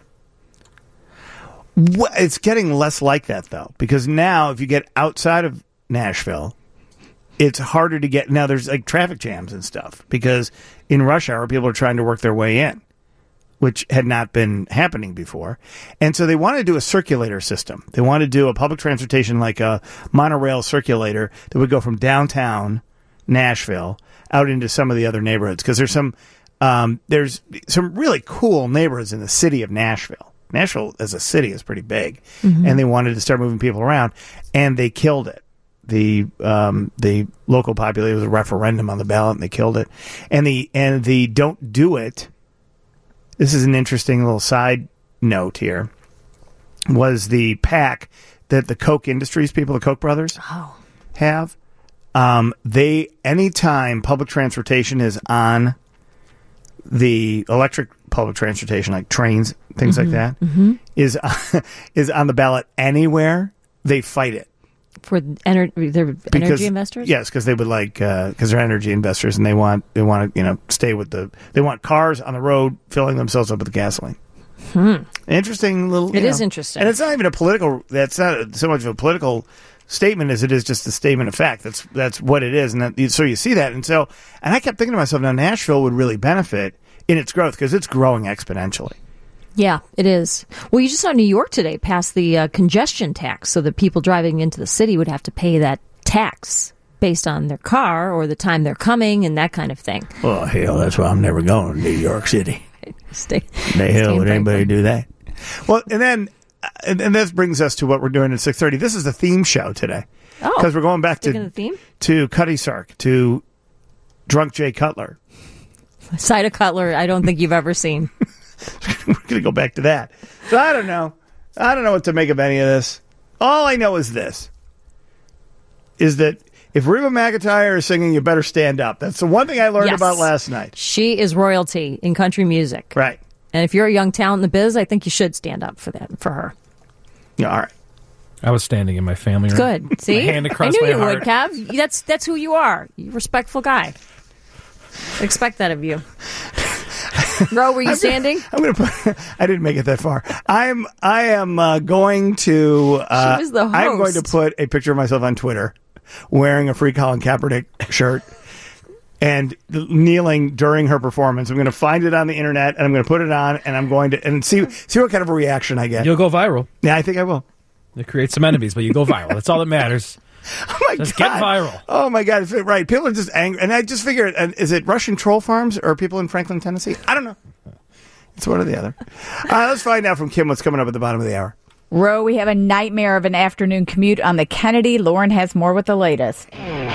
It's getting less like that, though, because now if you get outside of Nashville, it's harder to get. Now there's like traffic jams and stuff because in rush hour, people are trying to work their way in, which had not been happening before. And so they want to do a circulator system. They want to do a public transportation like a monorail circulator that would go from downtown Nashville out into some of the other neighborhoods because there's some really cool neighborhoods in the city of Nashville. Nashville as a city is pretty big, and they wanted to start moving people around, and they killed it. the local population. It was a referendum on the ballot, and they killed it. And the don't do it. This is an interesting little side note here. Was the PAC that the Koch Industries people, the Koch brothers, have? They anytime public transportation is on the electric public transportation, like trains, things like that, is on the ballot anywhere, they fight it.
For energy investors?
Yes, because they would because they're energy investors and they want to stay with they want cars on the road filling themselves up with gasoline. Interesting little.
It is interesting,
and it's not even a political. That's not so much of a political statement as it is just a statement of fact. That's what it is, and so you see that, and I kept thinking to myself, now Nashville would really benefit in its growth because it's growing exponentially.
Yeah, it is. Well, you just saw New York today pass the congestion tax, so that people driving into the city would have to pay that tax based on their car or the time they're coming and that kind of thing.
Oh, hell, that's why I'm never going to New York City.
The
hell would anybody do that? Well, and then and this brings us to what we're doing at 6:30. This is the theme show today.
Oh,
because we're going back
the theme?
to Cutty Sark, to Drunk Jay Cutler.
Side of Cutler I don't think you've ever seen.
We're going to go back to that. So I don't know. I don't know what to make of any of this. All I know is this. Is that if Reba McEntire is singing, you better stand up. That's the one thing I learned about last night.
She is royalty in country music.
Right.
And if you're a young talent in the biz, I think you should stand up for her.
Yeah, all right.
I was standing in my family room.
Good. See?
My hand across
I knew
my
you
heart.
would, Kev. That's who you are. You're a respectful guy. I expect that of you. Ro, were you standing?
I'm going to put. I didn't make it that far. I am going to.
She was the host.
I'm going to put a picture of myself on Twitter, wearing a Free Colin Kaepernick shirt, and kneeling during her performance. I'm going to find it on the internet, and I'm going to put it on, and I'm going to see what kind of a reaction I get.
You'll go viral.
Yeah, I think I will.
It creates some enemies, but you go viral. That's all that matters.
Oh my
Just
God.
get viral.
Oh my God! Right, people are just angry, and I just figured: is it Russian troll farms or people in Franklin, Tennessee? I don't know. It's one or the other. Let's find out from Kim what's coming up at the bottom of the hour.
Ro, we have a nightmare of an afternoon commute on the Kennedy. Lauren has more with the latest.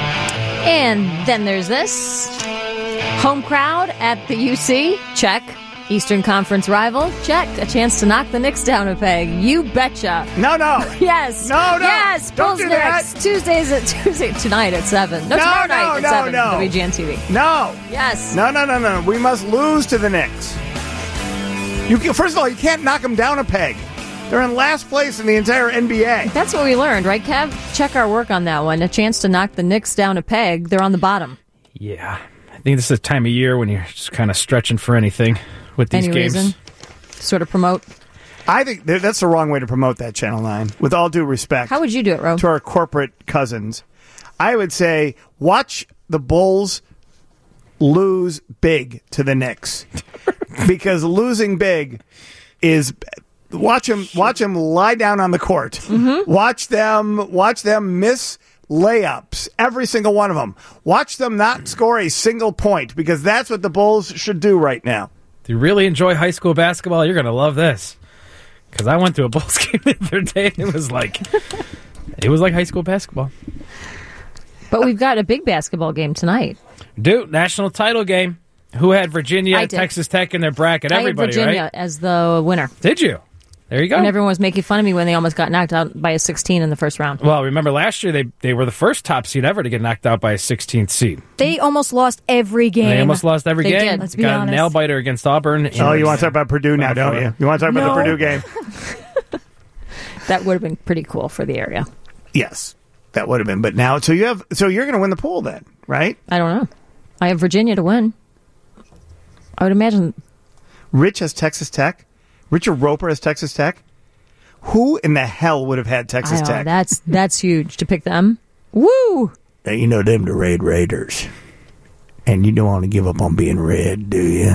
And then there's this. Home crowd at the UC. Check. Eastern Conference rival. Check. A chance to knock the Knicks down a peg. You betcha.
No.
Yes.
No.
Yes.
Don't
Bulls
do
Knicks.
that.
Tuesday tonight at 7. No, tomorrow night at 7.
No.
WGN TV.
No.
Yes.
No. We must lose to the Knicks. First of all, you can't knock them down a peg. They're in last place in the entire NBA.
That's what we learned, right, Kev? Check our work on that one. A chance to knock the Knicks down a peg. They're on the bottom.
Yeah. I think this is a time of year when you're just kind of stretching for anything with these
Any
games.
reason? Sort of promote?
I think that's the wrong way to promote that, Channel 9. With all due respect.
How would you do it, Ro?
To our corporate cousins. I would say, watch the Bulls lose big to the Knicks. Because losing big is... Watch them lie down on the court. Mm-hmm. Watch them miss layups, every single one of them. Watch them not score a single point, because that's what the Bulls should do right now.
If you really enjoy high school basketball, you're going to love this. Because I went to a Bulls game the other day, and it was like high school basketball.
But we've got a big basketball game tonight.
Dude, national title game. Who had Virginia, Texas Tech in their bracket? Everybody,
I had Virginia
right?
as the winner.
Did you? There you go.
And everyone was making fun of me when they almost got knocked out by a 16 in the first round.
Well, remember last year they were the first top seed ever to get knocked out by a 16th seed.
They almost lost every game.
They almost lost every
They
game.
did. Let's be
got
honest.
a nail biter against Auburn.
Oh, you want to talk about Purdue now, don't you? You want to talk about the Purdue game?
That would have been pretty cool for the area.
Yes, that would have been. But now, so you're going to win the pool then, right?
I don't know. I have Virginia to win. I would imagine.
Rich has Texas Tech. Richard Roper has Texas Tech. Who in the hell would have had Texas Tech?
That's huge to pick them. Woo!
Now, you know them, the Red Raiders. And you don't want to give up on being red, do you?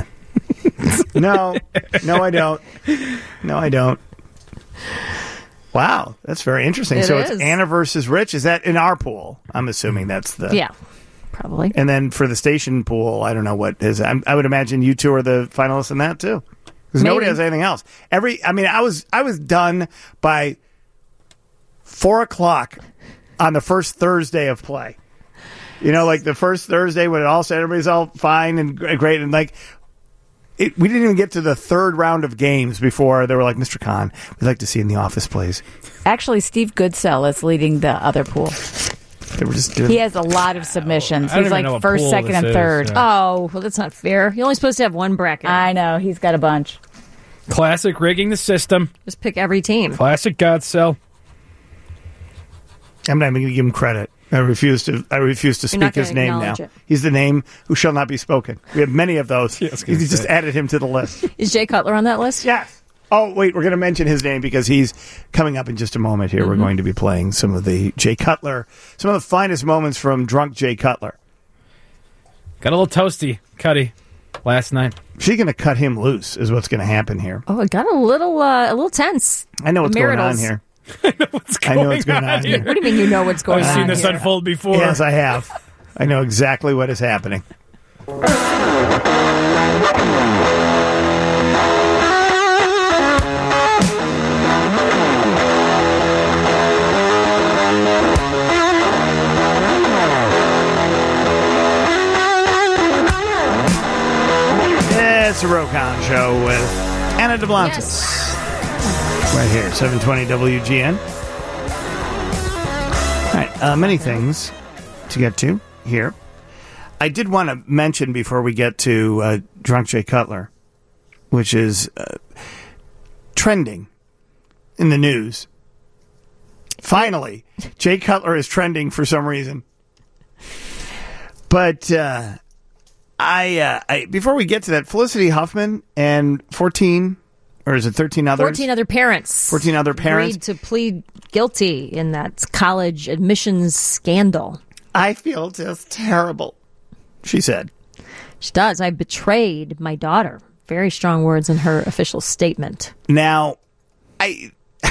No, I don't. No, I don't. Wow, that's very interesting.
It
so
is.
It's Anna versus Rich. Is that in our pool? I'm assuming that's the...
Yeah, probably.
And then for the station pool, I don't know what is. I would imagine you two are the finalists in that too. Because nobody has anything else. I was done by 4:00 on the first Thursday of play. You know, like the first Thursday when it all said everybody's all fine and great, and like we didn't even get to the third round of games before they were like, Mr. Khan, we'd like to see you in the office, please.
Actually, Steve Goodsell is leading the other pool.
They were just doing.
He has a lot of submissions.
I don't
He's
even know
like
what
first,
pool
second,
this
and
is,
third.
yeah.
Oh, well, that's not fair. You're only supposed to have one bracket.
I know. He's got a bunch.
Classic rigging the system.
Just pick every team.
Classic Godsell.
I'm not even going to give him credit. I refuse to speak his name now.
It.
He's the name who shall not be spoken. We have many of those. You just added him to the list.
Is Jay Cutler on that list?
Yes. Oh, wait, we're going to mention his name because he's coming up in just a moment here. We're going to be playing some of the Jay Cutler, some of the finest moments from drunk Jay Cutler.
Got a little toasty, Cuddy, last night.
She's going to cut him loose is what's going to happen here.
Oh, it got a little tense.
I know what's going on here. I know what's going on here.
What do you mean you know what's going on?
I've seen this unfold before.
Yes, I have. I know exactly what is happening. It's a Rokon Show with Anna DeBlantis. Right here, 720 WGN. All right, many things to get to here. I did want to mention before we get to Drunk Jay Cutler, which is trending in the news. Finally, Jay Cutler is trending for some reason. But I before we get to that, Felicity Huffman and 14, or is it 13 others?
14 other parents.
14 other parents.
Agreed to plead guilty in that college admissions scandal.
I feel just terrible, she said.
She does. I betrayed my daughter. Very strong words in her official statement.
Now, I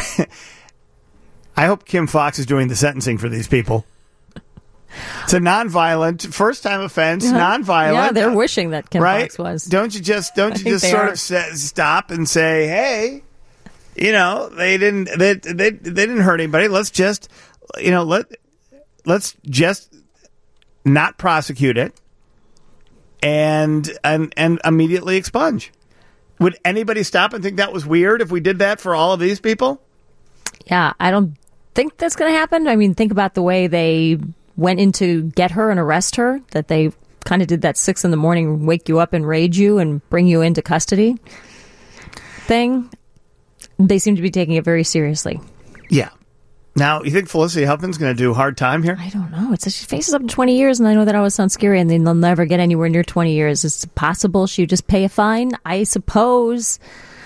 hope Kim Fox is doing the sentencing for these people. It's a nonviolent, first-time offense, nonviolent.
Yeah, they're wishing that Kim Fox was.
Don't you just sort of stop and say, hey, you know, they didn't hurt anybody. Let's just, you know, let's just not prosecute it and immediately expunge. Would anybody stop and think that was weird if we did that for all of these people?
Yeah, I don't think that's going to happen. I mean, think about the way they went in to get her and arrest her, that they kind of did that 6 a.m, wake you up and raid you and bring you into custody thing. They seem to be taking it very seriously.
Yeah. Now, you think Felicity Huffman's going to do hard time here?
I don't know. She faces up to 20 years, and I know that always sounds scary, and they'll never get anywhere near 20 years. It's possible she would just pay a fine, I suppose.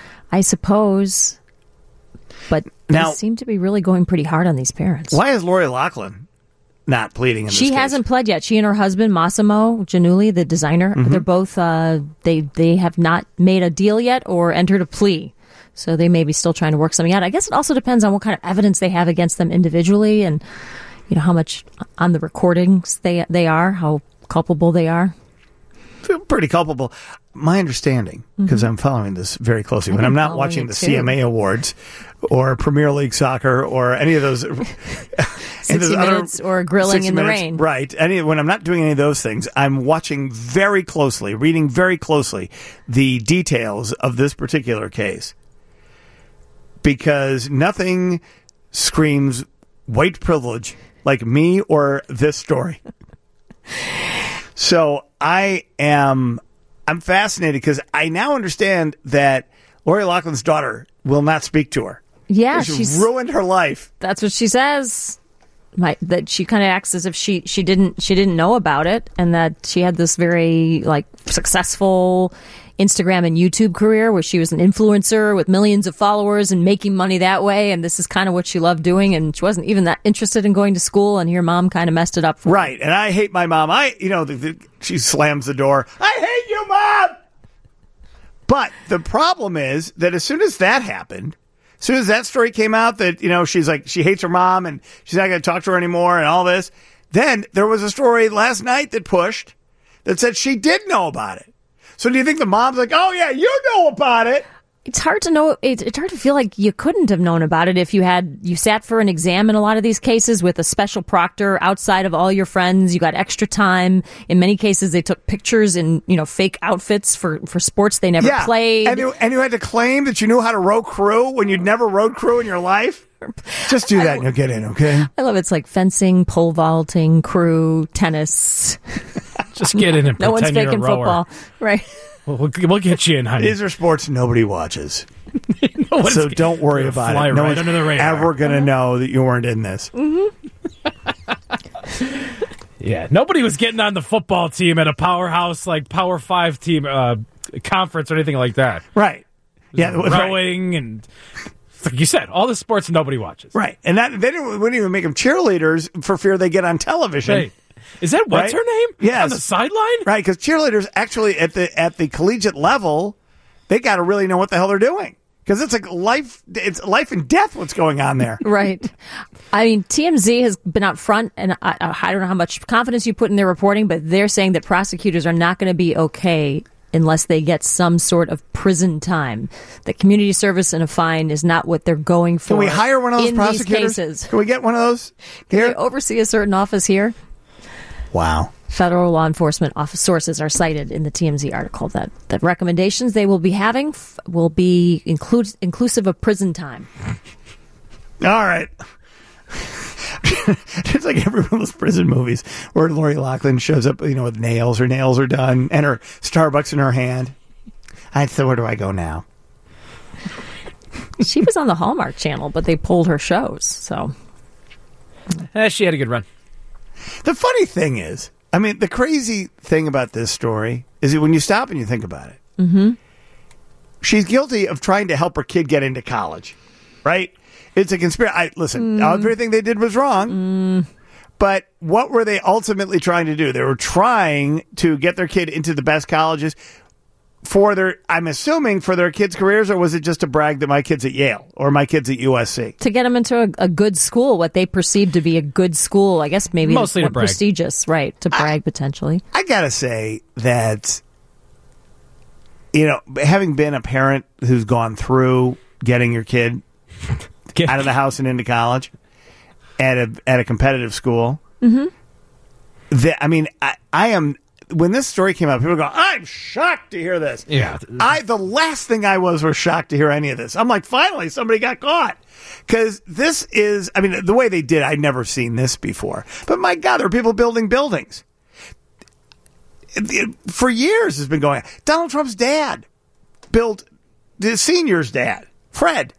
But
now,
they seem to be really going pretty hard on these parents.
Why is Lori Loughlin not pleading in this
She
case?
hasn't pled yet. She and her husband, Massimo Giannulli, the designer, they're both, they have not made a deal yet or entered a plea. So they may be still trying to work something out. I guess it also depends on what kind of evidence they have against them individually and, you know, how much on the recordings they are, how culpable they are.
Pretty culpable. My understanding, because I'm following this very closely, when I'm not watching the CMA Awards or Premier League Soccer or any of those
60 Minutes or Grilling in the Rain.
Right. When I'm not doing any of those things, I'm watching very closely, reading very closely the details of this particular case. Because nothing screams white privilege like me or this story. So I'm fascinated because I now understand that Lori Loughlin's daughter will not speak to her.
Yeah,
she's ruined her life.
That's what she says. That she kind of acts as if she didn't know about it, and that she had this very successful Instagram and YouTube career where she was an influencer with millions of followers and making money that way, and this is kind of what she loved doing, and she wasn't even that interested in going to school, and her mom kind of messed it up for her.
Right, and I hate my mom. She slams the door. I hate you, Mom! But the problem is that as soon as that happened, as soon as that story came out that, she's like, she hates her mom and she's not going to talk to her anymore and all this, then there was a story last night that pushed that said she did know about it. So do you think the mom's like, oh, yeah, you know about it?
It's hard to know. It's hard to feel like you couldn't have known about it if you sat for an exam in a lot of these cases with a special proctor outside of all your friends. You got extra time. In many cases, they took pictures in fake outfits for sports they never played.
And you had to claim that you knew how to row crew when you'd never rowed crew in your life. Just do that and you'll get in, okay?
I love it. It's like fencing, pole vaulting, crew, tennis.
Just get in and
no one's
pretend you're a
faking
rower.
football, right?
We'll get you in, honey.
These are sports nobody watches. So don't worry about
fly
it. No
right
one's
under the radar.
ever going to know that you weren't in this.
Yeah, nobody was getting on the football team at a powerhouse like Power 5 team conference or anything like that.
Right. Yeah,
rowing and like you said, all the sports nobody watches.
Right, and wouldn't even make them cheerleaders for fear they get on television.
Hey, is that what's her name?
Yes.
On the sideline?
Right, because cheerleaders actually at the collegiate level, they got to really know what the hell they're doing. Because it's life and death what's going on there.
Right. I mean, TMZ has been out front, and I don't know how much confidence you put in their reporting, but they're saying that prosecutors are not going to be okay unless they get some sort of prison time. That community service and a fine is not what they're going for.
Can we hire one of those
in
prosecutors?
These cases.
Can we get one of those here?
Can they oversee a certain office here?
Wow.
Federal law enforcement office sources are cited in the TMZ article that recommendations they will be having will be inclusive of prison time.
All right. It's like every one of those prison movies where Lori Loughlin shows up, with nails. Her nails are done and her Starbucks in her hand. So where do I go now?
She was on the Hallmark Channel, but they pulled her shows. So
she had a good run.
The funny thing is, the crazy thing about this story is that when you stop and you think about it, she's guilty of trying to help her kid get into college, right? It's a conspiracy. Listen, everything they did was wrong, but what were they ultimately trying to do? They were trying to get their kid into the best colleges I'm assuming for their kids' careers, or was it just to brag that my kid's at Yale or my kid's at USC?
To get them into a good school, what they perceive to be a good school. I guess maybe
mostly to brag.
Prestigious, right? To brag, potentially.
I gotta say that, having been a parent who's gone through getting your kid out of the house and into college at a competitive school, I am. When this story came out, people go, I'm shocked to hear this.
Yeah.
The last thing I was shocked to hear any of this. I'm like, finally, somebody got caught. Because this is, the way they did, I'd never seen this before. But my God, there are people building buildings. For years has been going on. Donald Trump's dad built, the senior's dad, Fred,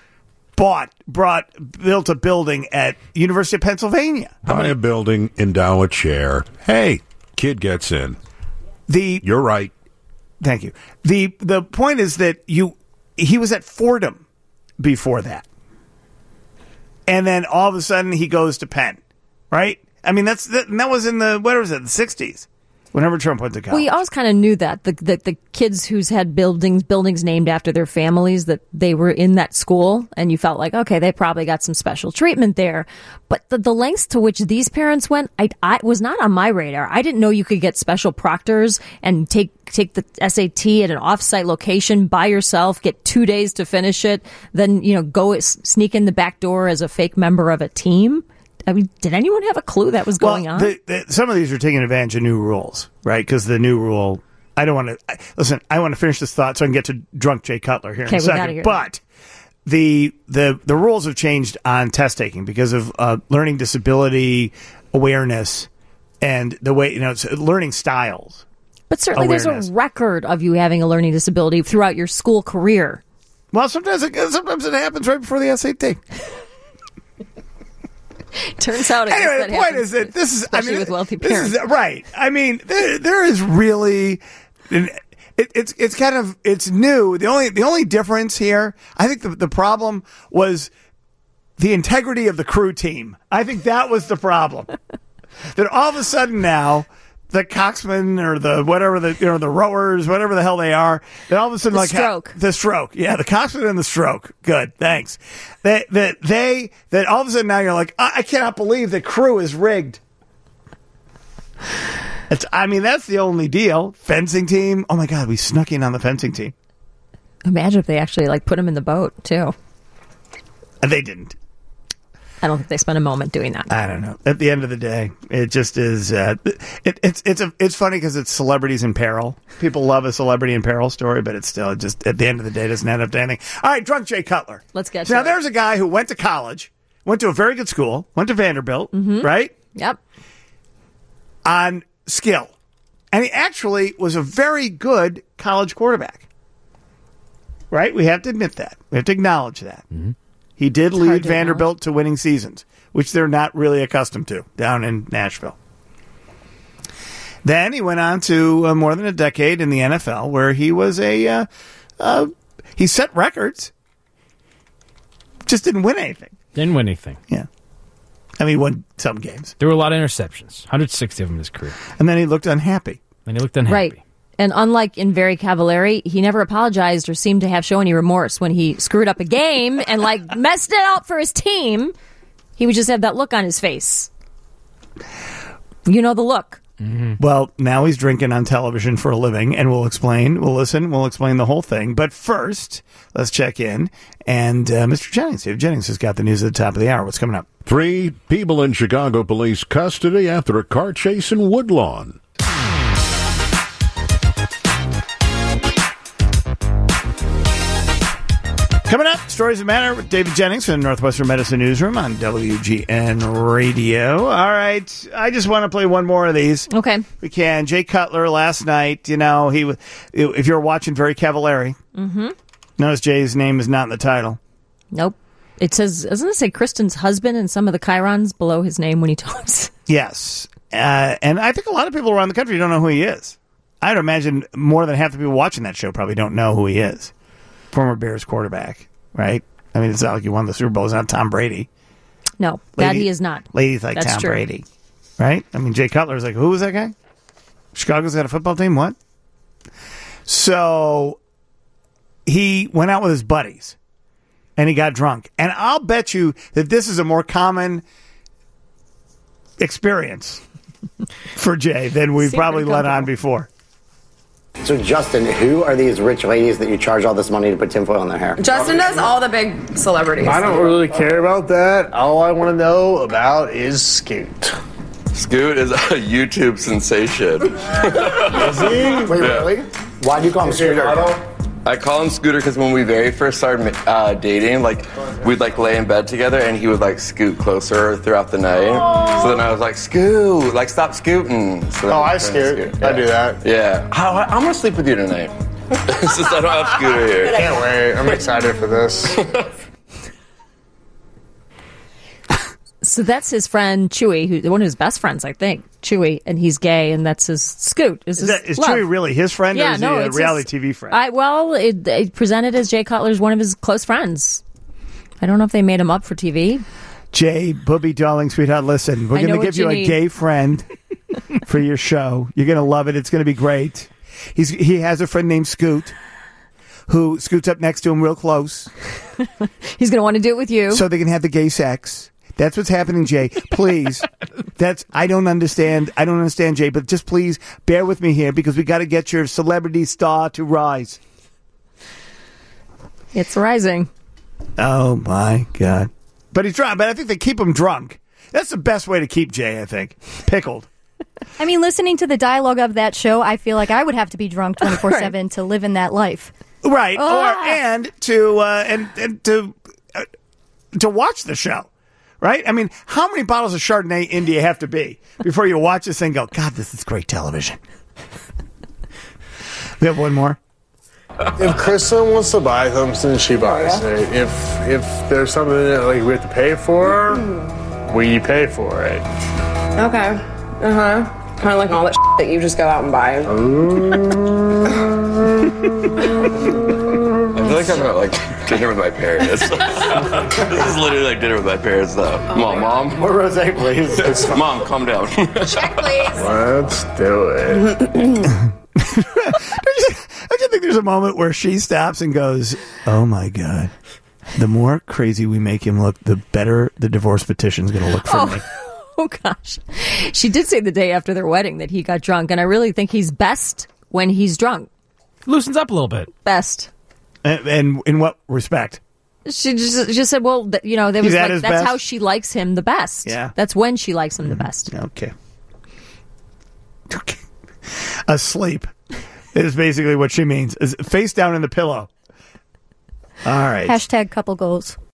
built a building at University of Pennsylvania.
Buy a building, endow a chair. Hey. Kid gets in. You're right.
Thank you. The point is that he was at Fordham before that. And then all of a sudden he goes to Penn, right? That was in the 60s. Whenever Trump went to college.
Well, you always kind of knew that the kids who's had buildings named after their families, that they were in that school, and you felt like, okay, they probably got some special treatment there. But the lengths to which these parents went, I was not on my radar. I didn't know you could get special proctors and take the SAT at an off-site location by yourself, get 2 days to finish it, then go sneak in the back door as a fake member of a team. Did anyone have a clue that was going on?
Some of these are taking advantage of new rules, right? Because the new rule, I don't want to listen. I want to finish this thought so I can get to drunk Jay Cutler here in a second. But the rules have changed on test taking because of learning disability awareness and the way learning styles.
But certainly, there's a record of you having a learning disability throughout your school career.
Well, sometimes it happens right before the SAT.
Turns out,
anyway, the point is that this is,
especially with wealthy parents,
this is, right? There is really, it's new. The only difference here, I think the problem was the integrity of the crew team. I think that was the problem. That all of a sudden now, the coxmen or the whatever the rowers, whatever the hell they are, that all of a sudden the stroke, yeah, the coxmen and the stroke. Good, thanks. That all of a sudden now you're like, I cannot believe the crew is rigged. That's the only deal. Fencing team. Oh my God, we snuck in on the fencing team.
Imagine if they actually put him in the boat too.
They didn't.
I don't think they spent a moment doing that.
I don't know. At the end of the day, it just is. It's funny because it's celebrities in peril. People love a celebrity in peril story, but it's still just at the end of the day doesn't add up to anything. All right, drunk Jay Cutler.
Let's get
now.
to it.
There's a guy who went to college, went to a very good school, went to Vanderbilt, right?
Yep.
On skill, and he actually was a very good college quarterback. Right? We have to admit that. We have to acknowledge that. He did lead Vanderbilt to winning seasons, which they're not really accustomed to down in Nashville. Then he went on to more than a decade in the NFL, where he was he set records, just didn't win anything.
Didn't win anything.
Yeah. I mean, he won some games.
There were a lot of interceptions, 160 of them in his career.
And then he looked unhappy.
Right. And unlike in Very Cavallari, he never apologized or seemed to show any remorse when he screwed up a game and messed it up for his team. He would just have that look on his face. You know the look.
Well, now he's drinking on television for a living, and we'll explain. We'll listen. We'll explain the whole thing. But first, let's check in. And Mr. Jennings, Dave Jennings, has got the news at the top of the hour. What's coming up?
3 people in Chicago police custody after a car chase in Woodlawn.
Coming up, Stories That Matter with David Jennings from the Northwestern Medicine Newsroom on WGN Radio. All right, I just want to play one more of these.
Okay.
We can. Jay Cutler last night, if you're watching Very Cavallari, notice Jay's name is not in the title.
Nope. It says, doesn't it say Kristen's husband in some of the chyrons below his name when he talks?
Yes. And I think a lot of people around the country don't know who he is. I'd imagine more than half the people watching that show probably don't know who he is. Former Bears quarterback, right? I mean, it's not like he won the Super Bowl. It's not Tom Brady.
No, that he is not.
Ladies like
That's
Tom
true.
Brady, right? I mean, Jay Cutler's like, who was that guy? Chicago's got a football team? What? So he went out with his buddies, and he got drunk. And I'll bet you that this is a more common experience for Jay than we've probably let on before.
So, Justin, who are these rich ladies that you charge all this money to put tinfoil in their hair?
Justin does all the big celebrities.
I don't really care about that. All I want to know about is Scoot.
Scoot is a YouTube sensation.
Is he? Wait, really? Why do you call him Scooter?
I call him Scooter because when we very first started dating, we'd lay in bed together and he would scoot closer throughout the night. So then I was like, Scoot, stop scooting. So
I scoot. I do that.
Yeah. I'm gonna sleep with you tonight. Since I don't have Scooter here.
Can't wait. I'm excited for this.
So that's his friend Chewy, who's one of his best friends, I think. Chewy, and he's gay, and that's his Scoot. Is
Chewy really his friend, or is he a reality TV friend?
It presented as Jay Cutler's one of his close friends. I don't know if they made him up for TV.
Jay, Booby, darling, sweetheart, listen, we're going to give you a gay friend for your show. You're going to love it. It's going to be great. He has a friend named Scoot, who scoots up next to him real close.
He's going to want to do it with you.
So they can have the gay sex. That's what's happening, Jay. Please. I don't understand, Jay, but just please bear with me here because we got to get your celebrity star to rise.
It's rising.
Oh, my God. But he's drunk. But I think they keep him drunk. That's the best way to keep Jay, I think. Pickled.
I mean, listening to the dialogue of that show, I feel like I would have to be drunk 24/7 to live in that life.
Right. And to watch the show. Right? I mean, how many bottles of Chardonnay in do you have to be before you watch this and go, God, this is great television? We have one more.
If Kristen wants to buy something, she buys it. If there's something that we have to pay for, we pay for it.
Okay. Kind of like all that that you just go out and buy.
I feel like I'm at dinner with my parents. This is literally dinner with my parents, though. Mom.
More rosé, please.
Mom, calm down.
Check, please.
Let's do it.
I just think there's a moment where she stops and goes, oh, my God. The more crazy we make him look, the better the divorce petition's going to look for me.
Oh, gosh. She did say the day after their wedding that he got drunk, and I really think he's best when he's drunk.
Loosens up a little bit.
Best.
And in what respect?
She just said, well, there was
He's at
like,
his
that's
best?
how she likes him the best.
Yeah.
That's when she likes him the best.
Okay. Asleep is basically what she means. Is face down in the pillow. All right.
Hashtag couple goals.